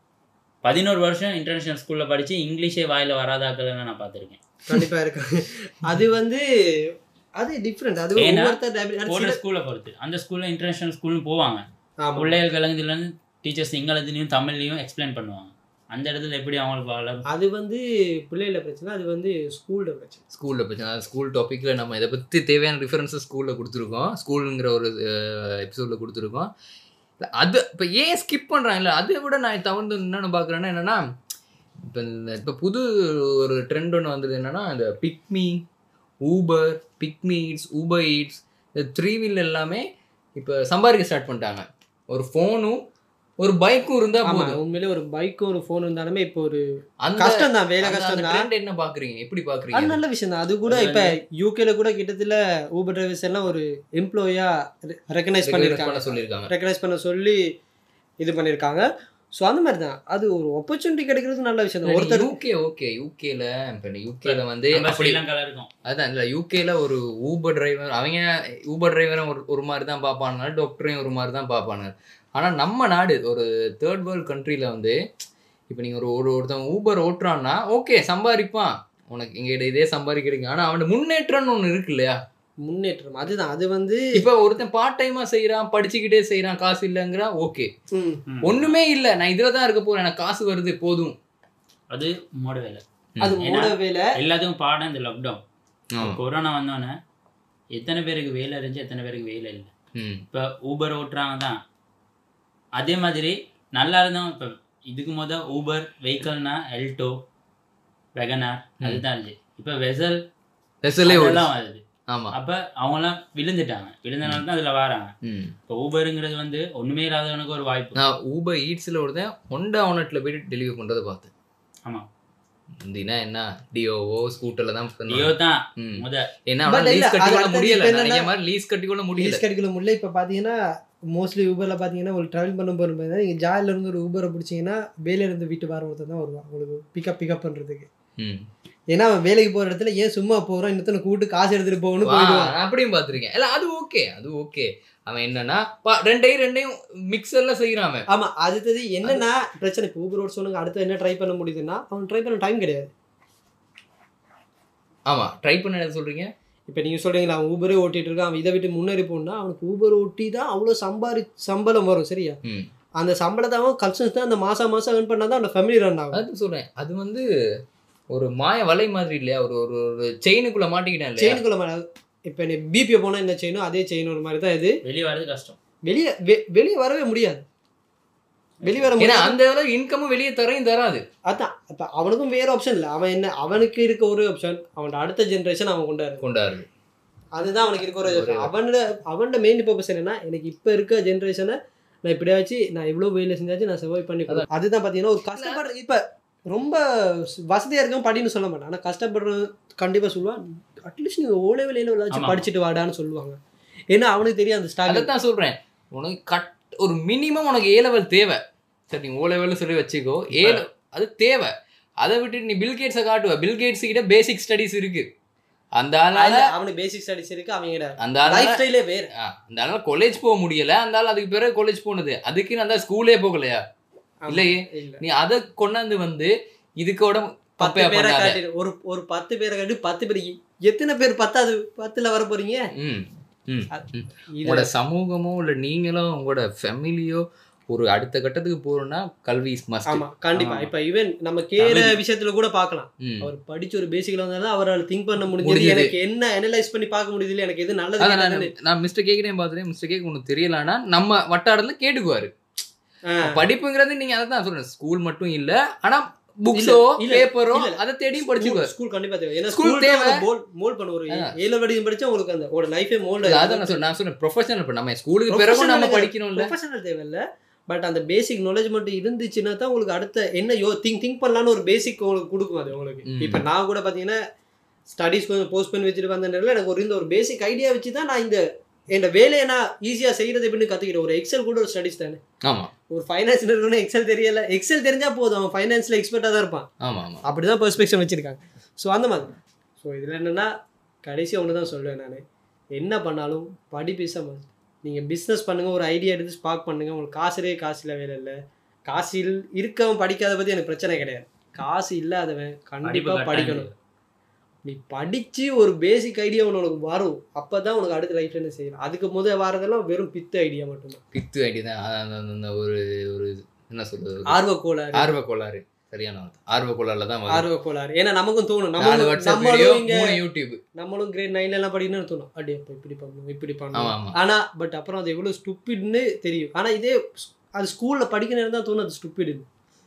11 வருஷம் இன்டர்நேஷனல் ஸ்கூலில் படித்து இங்கிலீஷே வாயில் வராதாக்கள்னு நான் பார்த்துருக்கேன். கண்டிப்பாக இருக்கு. அது வந்து அது டிஃப்ரெண்ட். அது போடுற ஸ்கூலை பொறுத்து. அந்த ஸ்கூலில் இன்டர்நேஷனல் ஸ்கூல்னு போவாங்க, பிள்ளைகள் கலங்குதுலேருந்து டீச்சர்ஸ் இங்கிலீஷ்லையும் தமிழ்லையும் எக்ஸ்பிளைன் பண்ணுவாங்க. அந்த இடத்துல எப்படி அவங்களுக்கு வளரும்? அது வந்து பிள்ளைகள பிரச்சனை, அது வந்து ஸ்கூலில் பிரச்சனை. ஸ்கூலில் பிரச்சனை. ஸ்கூல் டாப்பிக்கில் நம்ம இதை பற்றி தேவையான ரிஃபரன்ஸஸ் ஸ்கூலில் கொடுத்துருக்கோம், ஸ்கூலுங்கிற ஒரு எபிசோடில் கொடுத்துருக்கோம். அது இப்போ ஏன் ஸ்கிப் பண்ணுறாங்க? இல்லை அதை விட நான் தவிர்த்து என்னென்னு பார்க்குறேன்னா என்னென்னா, இப்போ புது ஒரு ட்ரெண்ட் ஒன்று வந்தது என்னென்னா, இந்த PickMe, Uber, PickMe Eats, Uber Eats, இந்த 3 வீல் எல்லாமே இப்போ சம்பாதிக்க ஸ்டார்ட் பண்ணிட்டாங்க. ஒரு ஃபோனும் ஒரு பைக்கும் இருந்தா போதும். உண்மையிலே ஒரு பைக்கும் ஒரு ஃபோன் இருந்தாலுமே இப்போ ஒரு கஷ்டம் தான், வேலை கஷ்டம் தான். என்ன பாக்குறீங்க, எப்படி பாக்குறீங்க? அது நல்ல விஷயம் தான். அது கூட இப்போ யூகேல கூட கிட்டத்தட்ட ஊபர் டிரைவர்ஸ் எல்லாம் ஒரு எம்ப்ளாயா ரெகனைஸ் பண்ணியிருக்காங்க, ரெகனைஸ் பண்ண சொல்லி இது பண்ணியிருக்காங்க. ஸோ அந்த மாதிரி தான், அது ஒரு ஆப்பர்ச்சுனிட்டி கிடைக்கிறது நல்ல விஷயம் தான். ஒருத்தர் யூகேல வந்து அதான் இல்லை, யூகேல ஒரு ஊபர் டிரைவர், அவங்க ஊபர் டிரைவரும் ஒரு மாதிரி தான் பார்ப்பானுங்க, டாக்டரையும் ஒரு மாதிரி தான் பார்ப்பானுங்க. ஆனால் நம்ம நாடு ஒரு 3rd வேர்ல்டு கண்ட்ரியில் வந்து இப்போ நீங்கள் ஒருத்தன் ஊபர் ஓட்டுறான்னா ஓகே சம்பாதிப்பான், உனக்கு எங்கிட்ட இதே சம்பாதிக்கிறீங்க. ஆனால் அவனோட முன்னேற்றம்னு ஒன்று இருக்கு இல்லையா? முன்னேற்றம் அதுதான். அது வந்து இப்போ ஒருத்தன் பார்ட் டைமாக செய்கிறான், படிச்சுக்கிட்டே செய்கிறான், காசு இல்லைங்கிறான், ஓகே ஒன்றுமே இல்லை, நான் இதில் தான் இருக்க போகிறேன், எனக்கு காசு வருது போதும். அது மூட வேலை, அது மூட வேலை. எல்லாத்துக்கும் பாடம் இந்த லாக்டவுன் கொரோனா வந்தோன்னே எத்தனை பேருக்கு வேலை இருந்துச்சு, எத்தனை பேருக்கு வேலை இல்லை. இப்போ ஊபர் ஓட்டுறாங்க தான், அதே மாதிரி நல்லா இருந்தோம். இப்போ இதுக்கு ஊபர் வெஹிக்கல்னா எல்டோ, வெகனார் அதுதான் இருந்துச்சு. இப்போ வெசலே வருது. ஆமாம், அப்போ அவங்களாம் விழுந்தனால தான் அதில் வராங்க. இப்போ ஊபருங்கிறது வந்து ஒன்றுமே இல்லாதவனுக்கு ஒரு வாய்ப்பு. நான் ஊபர் ஈட்ஸில் ஒருத்தன் ஹோண்டா ஓனட்டில் போயிட்டு டெலிவரி பண்ணுறதை பார்த்தேன். ஆமாம், முந்தினா என்ன டியோவோ ஸ்கூட்டர்ல தான் டியோ தான் ஏன்னா லீஸ் கட்டிக்கொள்ள முடியல, நிறைய மாதிரி லீஸ் கட்டிக்கொள்ள முடியல. இப்போ பார்த்தீங்கன்னா மோஸ்ட்லி ஊபரில் பார்த்தீங்கன்னா ஒரு ட்ராவல் பண்ண போகிறோம், நீங்கள் ஜாயில இருந்து ஒரு ஊபரை பிடிச்சிங்கன்னா வேலையிலேருந்து வீட்டு வர ஒருத்தர் தான் வருவான் உங்களுக்கு பிக்கப் பண்ணுறதுக்கு. ஏன்னா அவன் வேலைக்கு போகிற இடத்துல ஏன் சும்மா போகிறான், இன்னொருத்தனை கூட்டு காசு எடுத்துகிட்டு போகணும் போயிடுவான். அப்படியும் பார்த்துருக்கேன். இல்லை அது ஓகே, அது ஓகே. அவன் என்னன்னா ரெண்டையும் மிக்சர்ல செய்யறான். ஆமா, அடுத்தது என்னன்னா பிரச்சனை, இப்போ ஊபர் ஓட் சொல்லுங்க, அடுத்து என்ன ட்ரை பண்ண முடியுதுன்னா அவன் ட்ரை பண்ண டைம் கிடையாது. ஆமா, ட்ரை பண்ண சொல்றீங்க. இப்போ நீங்கள் சொல்கிறீங்களா அவன் ஊபரே ஓட்டிகிட்டு இருக்கான், அவன் இதை விட்டு முன்னேறி போகணுன்னா அவனுக்கு ஊபர் ஓட்டி தான் அவ்வளோ சம்பளம் வரும். சரியா? அந்த சம்பளத்தை அவன் கன்சன்ஸ் தான் அந்த மாதம் ஏர்ன் பண்ணால் தான் அந்த ஃபேமிலி ரன் ஆகும். அது சொல்கிறேன், அது வந்து ஒரு மாய வலை மாதிரி இல்லையா, ஒரு ஒரு செயினுக்குள்ளே மாட்டிக்கிட்டேன். செயினுக்குள்ளே இப்போ நீ பிபிஓ போனால் இந்த செயினும் அதே செயின் ஒரு மாதிரி தான். இது வெளியே வரது கஷ்டம், வெளியே வரவே முடியாது. வெளியே வர முடியாது, அந்த அளவு இன்கமும் வெளியே தராது. அதான் இப்போ அவனுக்கும் வேறு ஆப்ஷன் இல்லை. அவன் என்ன, அவனுக்கு இருக்க ஒரு ஆப்ஷன் அவனோட அடுத்த ஜென்ரேஷன் அவன் கொண்டாரு. அதுதான் அவனுக்கு இருக்க ஒரு அவனோட மெயின் பர்பஸ் என்னன்னா, எனக்கு இப்போ இருக்க ஜென்ரேஷனை நான் இப்படியாச்சு, நான் எவ்வளோ வேலை செஞ்சாச்சு நான் சர்வை பண்ணி. அதுதான் பார்த்தீங்கன்னா ஒரு கஷ்டப்படுற, இப்போ ரொம்ப வசதியாக இருக்கும் படின்னு சொல்ல மாட்டேன், ஆனால் கஷ்டப்படுறது கண்டிப்பாக சொல்லுவான். அட்லீஸ்ட் நீங்கள் ஓலை வேலையில் வச்சு படிச்சுட்டு வாடான்னு சொல்லுவாங்க. ஏன்னா அவனுக்கு தெரியும் அந்த ஸ்டாக். தான் சொல்கிறேன், உனக்கு ஒரு மினிமம் உனக்கு A level தேவை. சரி நீ O level சொல்லி வச்சுக்கோ, அது தேவை. அதை விட்டுட்டு நீ பில்கேட்ஸை காட்டுவ. பில்கேட்ஸ் கிட்ட பேசிக் ஸ்டடிஸ் இருக்கு. அந்த ஆளால அவனுக்கு பேசிக் ஸ்டடிஸ் இருக்கு, அவங்க அந்த லைஃப் ஸ்டைலே வேற. அந்த ஆளால காலேஜ் போக முடியல, அந்த ஆள் அதுக்கு பிறகு காலேஜ் போனது. அதுக்கு அந்த ஸ்கூலே போகலையா? இல்லையே. நீ அதை கொண்டாந்து வந்து இதுக்கோட 10 பேரை காட்டி ஒரு 10 பேரை காட்டி 10 பேர் எத்தனை பேர் 10ல வர போறீங்க? உங்களோட சமூகமோ இல்ல நீங்களும் உங்களோட ஃபேமிலியோ ஒரு அடுத்த கட்டத்துக்கு போறோம்னா கல்வி இஸ் மஸ்ட். ஆமா கண்டிப்பா. இப்ப ஈவன் நம்ம கேர விஷயத்துல கூட பார்க்கலாம். அவர் படிச்ச ஒரு பேசிக்ல வந்தாலும் அவரால் திங்க் பண்ண முடிஞ்சது. எனக்கு என்ன அனலைஸ் பண்ணி பார்க்க முடியல, எனக்கு எது நல்லது. நான் மிஸ்டர் கேக்கிட்டே பார்த்துட்டேன். மிஸ்டர் கேக் ஒன்று தெரியலன்னா நம்ம வட்டாரத்துல கேட்டுக்குவாரு. படிப்புங்கிறது நீங்க அதான் சொல்றேன், ஸ்கூல் மட்டும் இல்ல, ஆனா புக்ஸோ பேப்பரோ அதை தேடியும் படிச்சுக்குவாரு. ஸ்கூல் கண்டிப்பா தேவை. ஏன்னா ஸ்கூல் தேவை. மோல்ட் பண்ண ஒரு 7 வரைக்கும் படிச்சா உங்களுக்கு அந்த ஒரு லைஃபே மோல்ட். அதான் நான் சொன்னேன் ப்ரொஃபஷனல். இப்ப நம்ம ஸ்கூலுக்கு பிறகு நம்ம படிக்கணும் இல்ல, ப்ரொஃபஷனல் தேவை இல்ல. பட் அந்த பேசிக் நாலேஜ் மட்டும் இருந்துச்சுன்னா தான் உங்களுக்கு அடுத்த என்ன திங்க் பண்ணலான்னு ஒரு பேசிக் உங்களுக்கு கொடுக்கும் அது உங்களுக்கு. இப்போ நான் கூட பார்த்தீங்கன்னா ஸ்டடீஸ் கொஞ்சம் போஸ்ட் பண்ணி வச்சுட்டு வந்த நேரத்தில் எனக்கு ஒரு பேசிக் ஐடியா வச்சு தான் நான் இந்த வேலையை நான் ஈஸியாக செய்கிறது எப்படின்னு கற்றுக்கிட்டேன். ஒரு எக்ஸல் கூட ஒரு ஸ்டடிஸ் தானே. ஆமாம். ஒரு ஃபைனான்ஸ் இருக்கணும், எக்ஸல் தெரியல. எக்ஸல் தெரிஞ்சால் போதும், அவன் ஃபைனான்ஸில் எக்ஸ்பர்ட்டாக தான் இருப்பான். ஆமாம் ஆமாம். அப்படி தான் பெர்ஸ்பெக்டிவ் வச்சுருக்காங்க. ஸோ அந்த மாதிரி. ஸோ இதில் என்னென்னா கடைசியாக ஒன்று தான் சொல்லுவேன் நான், என்ன பண்ணாலும் படிப்பீஸாக மாதிரி நீங்கள் பிஸ்னஸ் பண்ணுங்கள், ஒரு ஐடியா எடுத்து ஸ்பார்க் பண்ணுங்கள். உங்களுக்கு காசு இல்லை, வேலை இல்லை. காசு இருக்கவன் படிக்காத பற்றி எனக்கு பிரச்சனை கிடையாது. காசு இல்லாதவன் கண்டிப்பாக படிக்கணும். நீ படித்து ஒரு பேசிக் ஐடியா உனக்கு வரும், அப்போ தான் உனக்கு அடுத்த லைஃப்ல என்ன செய்யலாம். அதுக்கு முதல் வரதெல்லாம் வெறும் பித்து ஐடியா மட்டும்தான். பித்து ஐடியா தான். அந்த ஒரு என்ன சொல்றது, ஆர்வக்கோளாறு. சரியான ஆர்வக்கோளாறுல தான் ஆர்வக்கோளாறு. ஏன்னா நமக்கும் தோணும், நம்மளும் கிரேட் 9 எல்லாம் படிக்கணும்னு தோணும். அப்படியே இப்படி பண்ணணும். ஆனா பட் அப்புறம் அது எவ்வளவு ஸ்டூபிட்னு தெரியும். ஆனா இதே அது ஸ்கூல்ல படிக்கணும் தான் தோணும் அது ஸ்டூபிட்னு.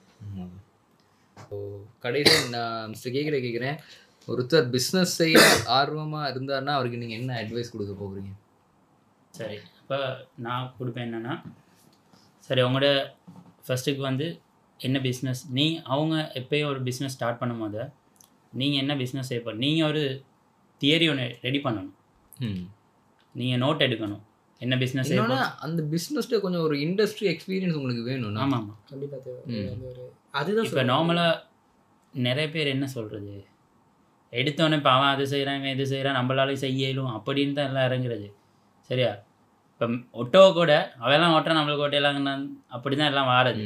கடைசி நான் மிஸ்டர் கேட்குறேன், ஒருத்தர் பிஸ்னஸ் செய்ய ஆர்வமாக இருந்தாருன்னா அவருக்கு நீங்கள் என்ன அட்வைஸ் கொடுக்க போகிறீங்க? சரி, இப்போ நான் கொடுப்பேன் என்னென்னா, சரி உங்களோட ஃபஸ்ட்டுக்கு வந்து என்ன பிஸ்னஸ், அவங்க எப்போயும் ஒரு பிஸ்னஸ் ஸ்டார்ட் பண்ணும் போது நீங்கள் என்ன பிஸ்னஸ் செய்ய நீங்கள் ஒரு தியரி ஒன்று ரெடி பண்ணணும். நீங்கள் நோட் எடுக்கணும் என்ன பிஸ்னஸ் செய்யணும். அந்த பிஸ்னஸ்ல கொஞ்சம் ஒரு இண்டஸ்ட்ரி எக்ஸ்பீரியன்ஸ் உங்களுக்கு வேணும். ஆமாம் ஆமாம் கண்டிப்பாக தேவை. அதுதான் இப்போ நார்மலாக நிறைய பேர் என்ன சொல்கிறது, எடுத்தோடனே இப்போ அவன் அது செய்கிறான் இது செய்கிறான் நம்மளாலையும் செய்யலும் அப்படின்னு தான் எல்லாம் இறங்குறது. சரியா? இப்போ ஒட்டோவை கூட அவெல்லாம் ஓட்டுறான் நம்மளுக்கு ஓட்டையெல்லாம் அப்படி தான் எல்லாம் வாரது.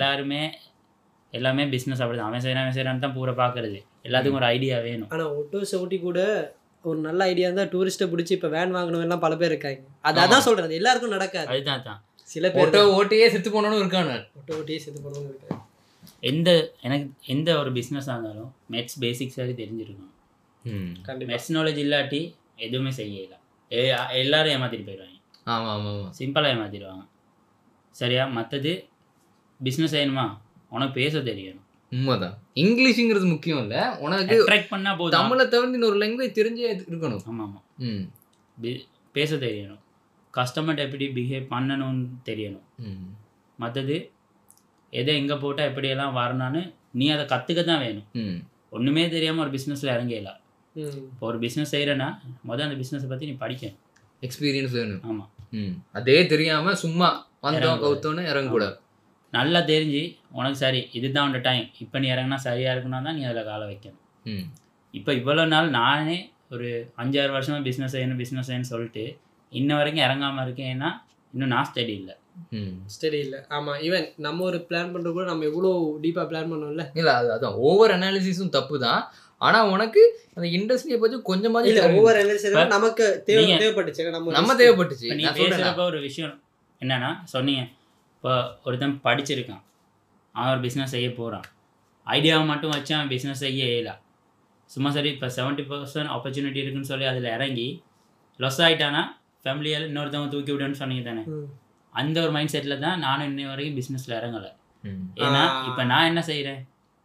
எல்லாமே பிஸ்னஸ் அப்படி தான், அவன் செய்கிறான்னு தான் பூரா பார்க்குறது. எல்லாத்துக்கும் ஒரு ஐடியா வேணும். ஆனால் ஒட்டோஸை ஓட்டி கூட ஒரு நல்ல ஐடியா இருந்தால் டூரிஸ்ட்டை பிடிச்சி இப்போ வேன் வாங்கினவெல்லாம் பல பேர் இருக்காங்க. அதான் சொல்கிறது, எல்லாருக்கும் நடக்காது. அதுதான் சில பேர் ஓட்டையே செத்து போனவனும் இருக்கானு. ஓட்டையே செத்து போனவனும் இருக்காங்க. எனக்கு எந்த ஒரு பிஸ்னஸாக இருந்தாலும் மெட்ஸ் பேசிக்ஸாக தெரிஞ்சிருக்கணும். மெட்ஸ் நாலேஜ் இல்லாட்டி எதுவுமே செய்யலாம். எல்லாரும் ஏமாற்றிட்டு போயிடுவாங்க. ஆமாம் ஆமாம், சிம்பிளாக ஏமாற்றிடுவாங்க. சரியா? மற்றது பிஸ்னஸ் செய்யணுமா, உனக்கு பேச தெரியணும். உண்மைதான். இங்கிலீஷுங்கிறது முக்கியம் இல்லை, உனக்கு ட்ராக் பண்ணால் போதும். தமிழை தவிர்த்து இன்னொரு லாங்குவேஜ் தெரிஞ்சே இருக்கணும். ஆமாம் ஆமாம். பேச தெரியணும், கஸ்டமர்கிட்ட எப்படி பிஹேவ் பண்ணணும்னு தெரியணும். மற்றது எதை எங்கே போட்டால் எப்படியெல்லாம் வரணும்னு நீ அதை கற்றுக்க தான் வேணும். ஒன்றுமே தெரியாமல் ஒரு பிஸ்னஸில் இறங்கலாம். இப்போ ஒரு பிஸ்னஸ் செய்கிறேன்னா முதல் அந்த பிஸ்னஸை பற்றி நீ படிக்கணும், எக்ஸ்பீரியன்ஸ் வேணும். ஆமாம். அதே தெரியாமல் சும்மா வந்தோம் கவுத்தோன்னு இறங்கக்கூடாது. நல்லா தெரிஞ்சு உனக்கு சரி இதுதான் உன்னோட டைம், இப்போ நீ இறங்கினா சரியாக இருக்குன்னா தான் நீ அதில் காலை வைக்கணும். இப்போ இவ்வளோ நாள் நானே ஒரு 5-6 வருஷமாக பிஸ்னஸ் செய்யணும்னு சொல்லிட்டு இன்ன வரைக்கும் இறங்காமல் இருக்கேன்னா இன்னும் நான் ஸ்டடி இல்லை. ஆமாம். ஈவன் நம்ம ஒரு பிளான் பண்ணுறது கூட நம்ம எவ்வளோ டீப்பாக பிளான் பண்ணோம்ல. இல்லை அதான் ஓவர் அனாலிசிஸும் தப்பு தான். ஆனால் உனக்கு அந்த இண்டஸ்ட்ரியை பற்றி கொஞ்சமாக இல்லை, ஓவர் அனாலிசிஸ் நமக்கு தேவைப்பட்டுச்சு. நம்ம தேவைப்பட்டுச்சு. நீ பேசுகிறப்ப ஒரு விஷயம் என்னன்னா சொன்னீங்க, இப்போ ஒருத்தன் படிச்சிருக்கான், அவன் ஒரு பிஸ்னஸ் செய்ய போகிறான், ஐடியாவை மட்டும் வச்சு அவன் பிஸ்னஸ் செய்ய இயலாம். சும்மா சரி இப்போ 70% ஆப்பர்ச்சுனிட்டி இருக்குன்னு சொல்லி அதில் இறங்கி லொஸ் ஆகிட்டானா ஃபேமிலியால் இன்னொருத்தவங்க தூக்கி விடுன்னு சொன்னீங்க தானே. அந்த ஒரு மைண்ட் செட்டில் தான் நானும் இன்னை வரைக்கும் பிஸ்னஸில் இறங்கலை. ஏன்னா இப்போ நான் என்ன செய்கிறேன்,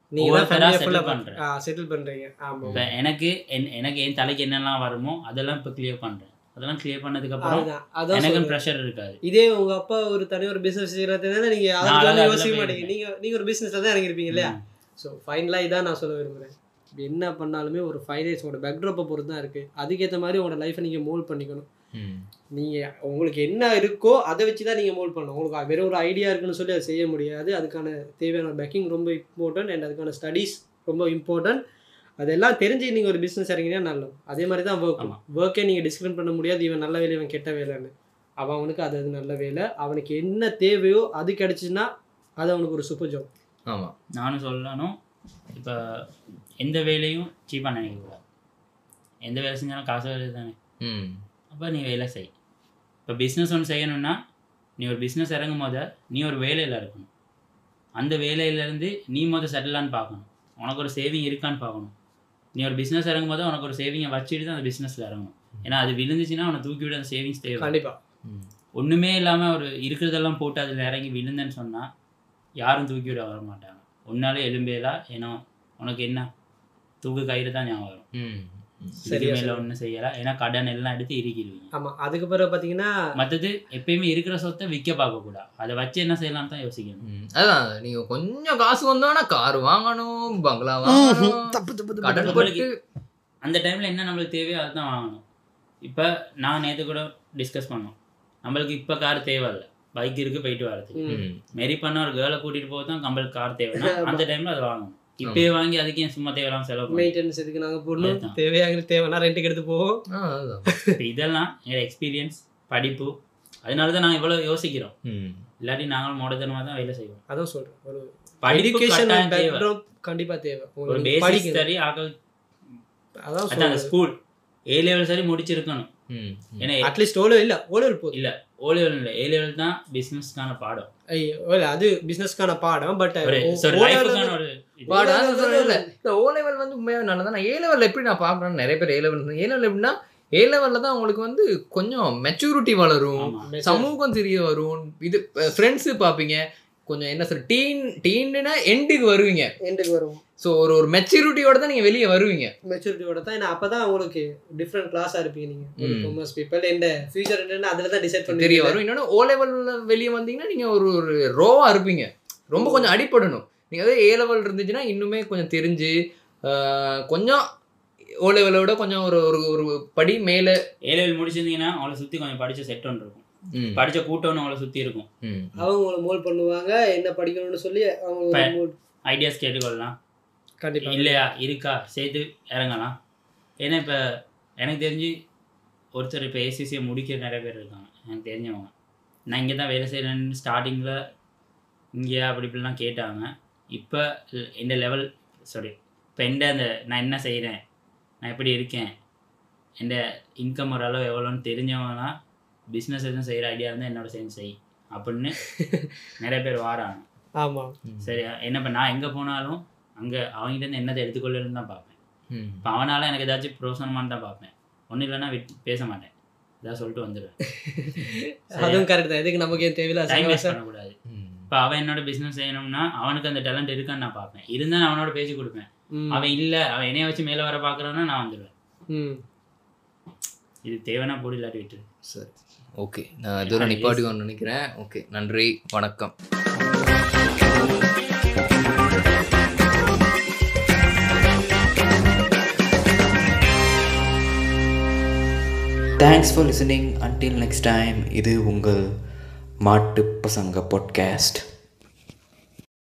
செட்டில் பண்ணுறீங்க. இப்போ எனக்கு என் தலைக்கு என்னெல்லாம் வருமோ அதெல்லாம் இப்போ கிளியர் பண்ணுறேன். அதெல்லாம் கிளியர் பண்ணதுக்கப்புறம் எனக்கு ப்ரெஷர் இருக்காது. இதே உங்கள் அப்பா ஒரு தனி ஒரு பிஸ்னஸ் செய்கிறதுனால நீங்கள் யோசிக்க மாட்டீங்க. நீங்கள் ஒரு பிஸ்னஸில் தான் இறங்கியிருப்பீங்க இல்லையா? ஸோ ஃபைனலாக இதான் நான் சொல்ல விரும்புகிறேன். என்ன பண்ணாலுமே ஒரு 5 இயர்ஸ் உங்களோட பேக்ட்ராப்பை பொறுத்து தான் இருக்குது. அதுக்கேற்ற மாதிரி உங்களோட லைஃப்பை நீங்கள் மோல்ட் பண்ணிக்கணும். நீங்கள் உங்களுக்கு என்ன இருக்கோ அதை வச்சு தான் நீங்கள் மோல்ட் பண்ணணும். உங்களுக்கு வெறும் ஒரு ஐடியா இருக்குன்னு சொல்லி அதை செய்ய முடியாது. அதுக்கான தேவையான பேக்கிங் ரொம்ப இம்பார்ட்டன்ட் அண்ட் அதுக்கான ஸ்டடீஸ் ரொம்ப இம்பார்ட்டன்ட். அதெல்லாம் தெரிஞ்சு நீங்கள் ஒரு பிஸ்னஸ் இறங்கினா நல்லது. அதே மாதிரி தான் ஒர்க்கே நீங்கள் டிஸ்கிரைன் பண்ண முடியாது, இவன் நல்ல வேலை இவன் கெட்ட வேலைன்னு. அவனுக்கு அது நல்ல வேலை, அவனுக்கு என்ன தேவையோ அது கிடச்சின்னா அது அவனுக்கு ஒரு சூப்பர் ஜாப். ஆமாம், நானும் சொல்லணும், இப்போ எந்த வேலையும் சீப்பாக நினைக்கக்கூடாது. எந்த வேலை செஞ்சாலும் காசு வேலை தானே. அப்போ நீ வேலை செய். இப்போ பிஸ்னஸ் ஒன்று செய்யணும்னா நீ ஒரு பிஸ்னஸ் இறங்கும் போது நீ ஒரு வேலையில் இருக்கணும். அந்த வேலையிலேருந்து நீ செட்டிலான்னு பார்க்கணும், உனக்கு ஒரு சேவிங் இருக்கான்னு பார்க்கணும். நீ ஒரு பிஸ்னஸ் இறங்கும் போது உனக்கு ஒரு சேவிங்கை வச்சுட்டு தான் அந்த பிஸ்னஸில் இறங்கணும். ஏன்னா அது விழுந்துச்சுன்னா அவனை தூக்கி விட அந்த சேவிங்ஸ் தேவை. கண்டிப்பாக ஒன்றுமே இல்லாமல் ஒரு இருக்கிறதெல்லாம் போட்டு அதில் இறங்கி விழுந்தேன்னு சொன்னால் யாரும் தூக்கி விட வர மாட்டாங்க. ஒன்னாலே எலும்பேலா, ஏன்னா உனக்கு என்ன தூக்கு கயிறு தான் ஞாபகம் வரும். சரி, மேலே ஒன்றும் செய்யலாம், ஏன்னா கடன் எல்லாம் எடுத்து இறுக்கிடுவீங்க. ஆமாம், அதுக்கு பிறகு பார்த்தீங்கன்னா மற்றது எப்பயுமே இருக்கிற சொத்தை விற்க பார்க்கக்கூடாது, அதை வச்சு என்ன செய்யலாம் தான் யோசிக்கணும். அதான் நீங்கள் கொஞ்சம் காசு வந்தோன்னா கார் வாங்கணும், பங்களா வாங்கணும், கடன் போட்டு அந்த டைமில் என்ன நம்மளுக்கு தேவையோ அதுதான் வாங்கணும். இப்போ நான் நேற்று கூட டிஸ்கஸ் பண்ணோம், நம்மளுக்கு இப்போ கார் தேவையில்லை, பைக் இருக்குது போயிட்டு வரதுக்கு. மாரி பண்ண ஒரு கேர்ளை கூட்டிகிட்டு போக தான் நம்மளுக்கு கார் தேவைன்னா அந்த டைமில் அதை வாங்கணும். இப்போயே வாங்கி அதுக்கு ஏன் சும்மா தேவையில்லாமல் செலவு மெயின்டெனன்ஸ் எதுக்கு நாங்கள் போடணும், தேவைன்னா ரெண்டுக்கு எடுத்து போவோம். இப்போ இதெல்லாம் எங்கள் எக்ஸ்பீரியன்ஸ், படிப்பு, அதனால தான் நாங்கள் இவ்வளோ யோசிக்கிறோம். இல்லாட்டி நாங்களும் மோடத்தனமாக தான் வேலை செய்வோம். அதான் சொல்கிறேன், ஒரு படிப்புக்கேஷன் கண்டிப்பாக தேவை. ஒரு பேசிக் சரி ஆகல், அதான் ஸ்கூல் ஏ லெவல் சரி முடிச்சிருக்கணும். ஏன்னா அட்லீஸ்ட் ஓ லெவல் இல்லை, ஓ லெவல் போதும். இல்லை ஓ லெவல் இல்லை, ஏ லெவல் தான் பிஸ்னஸ்க்கான பாடம். அது பிஸ்னஸ்க்கான பாடம், பட் லைஃபுக்கான ஒரு ஓ லெவல் வந்து உண்மையாக நல்லதான். நான் ஏ லெவலில் எப்படி நான் பார்க்குறேன்னு நிறைய பேர் ஏ லெவல் எப்படின்னா ஏ லெவலில் தான் உங்களுக்கு வந்து கொஞ்சம் மெச்சூரிட்டி வளரும், சமூகம் தெரிய வரும், இது ஃப்ரெண்ட்ஸு பார்ப்பீங்க, கொஞ்சம் என்ன சார் டீன்னா எண்டுக்கு வருவீங்க. ஸோ ஒரு மெச்சூரிட்டியோட தான் நீங்கள் வெளியே வருவீங்க. மெச்சூரிட்டியோட தான், ஏன்னா அப்போ தான் உங்களுக்கு டிஃப்ரெண்ட் கிளாஸாக இருப்பீங்க. நீங்கள் காமர்ஸ் பீப்பிள் எந்த ஃபியூச்சர் என்னன்னு அதில் தான் டிசைட் பண்ணி தெரிய வரும். இன்னொன்று ஓ லெவலில் வெளியே வந்தீங்கன்னா நீங்கள் ஒரு ரோவாக இருப்பீங்க, ரொம்ப கொஞ்சம் அடிப்படணும். நீங்கள் அதே ஏ லெவல் இருந்துச்சுன்னா இன்னுமே கொஞ்சம் தெரிஞ்சு கொஞ்சம் ஓ லெவலோட கொஞ்சம் ஒரு ஒரு படி மேலே. ஏ லெவல் முடிச்சிருந்தீங்கன்னா அவளை சுற்றி கொஞ்சம் படித்த செட் ஒன்று இருக்கும், படித்த கூட்டம்னு அவளை சுற்றி இருக்கும். அவங்க உங்களை மோல்ட் பண்ணுவாங்க, என்ன படிக்கணும்னு சொல்லி அவங்க ஐடியாஸ் கேட்டுக்கொள்ளலாம். கண்டிப்பாக இல்லையா இருக்கா சேர்த்து இறங்கலாம். ஏன்னா இப்போ எனக்கு தெரிஞ்சு ஒருத்தர் இப்போ ஏசிசியை முடிக்கிற நிறைய பேர் இருக்காங்க எனக்கு தெரிஞ்சவங்க. நான் இங்கே தான் வேலை செய்கிறேன்னு ஸ்டார்டிங்கில் இங்கே அப்படி இப்படிலாம் கேட்டாங்க. இப்போ இந்த லெவல் இப்போ அந்த நான் என்ன செய்கிறேன், நான் எப்படி இருக்கேன், எந்த இன்கம் ஒரு அளவு எவ்வளோன்னு தெரிஞ்சவங்கலாம் பிஸ்னஸ் எதுவும் செய்கிற ஐடியா இருந்தால் என்னோட சேர்ந்து செய் அப்படின்னு நிறைய பேர் வாராங்க. ஆமாம், சரியா. என்ன இப்போ நான் எங்கே போனாலும் அங்கே அவங்ககிட்ட என்னதை எடுத்துக்கொள்ளணும்னு தான் பார்ப்பேன். இப்போ அவனால் எனக்கு ஏதாச்சும் பிரோசனமானு தான் பார்ப்பேன். ஒன்றும் இல்லைன்னா பேச மாட்டேன், ஏதாவது சொல்லிட்டு வந்துடுவேன். அதுவும் கரெக்ட் தான், எதுக்கு நமக்கு தேவையில்லை டைம் வேஸ்ட் பண்ணக்கூடாது. இப்போ அவன் என்னோட பிஸ்னஸ் செய்யணும்னா அவனுக்கு அந்த டேலண்ட் இருக்கான்னு நான் பார்ப்பேன், இருந்தால் நான் அவனோட பேசி கொடுப்பேன். அவன் இல்லை, அவன் என்னைய வச்சு மேலே வர பார்க்குறான்னா நான் வந்துடுவேன். இது தேவைன்னா போடி இல்லாட்டி விட்டுரு. சரி, ஓகே, நான் இதோட நிப்பாட்டிக்கணும்னு நினைக்கிறேன். ஓகே, நன்றி, வணக்கம். Thanks for listening. Until next time, இது உங்கள் மாட்டு பசங்க பாட்காஸ்ட்.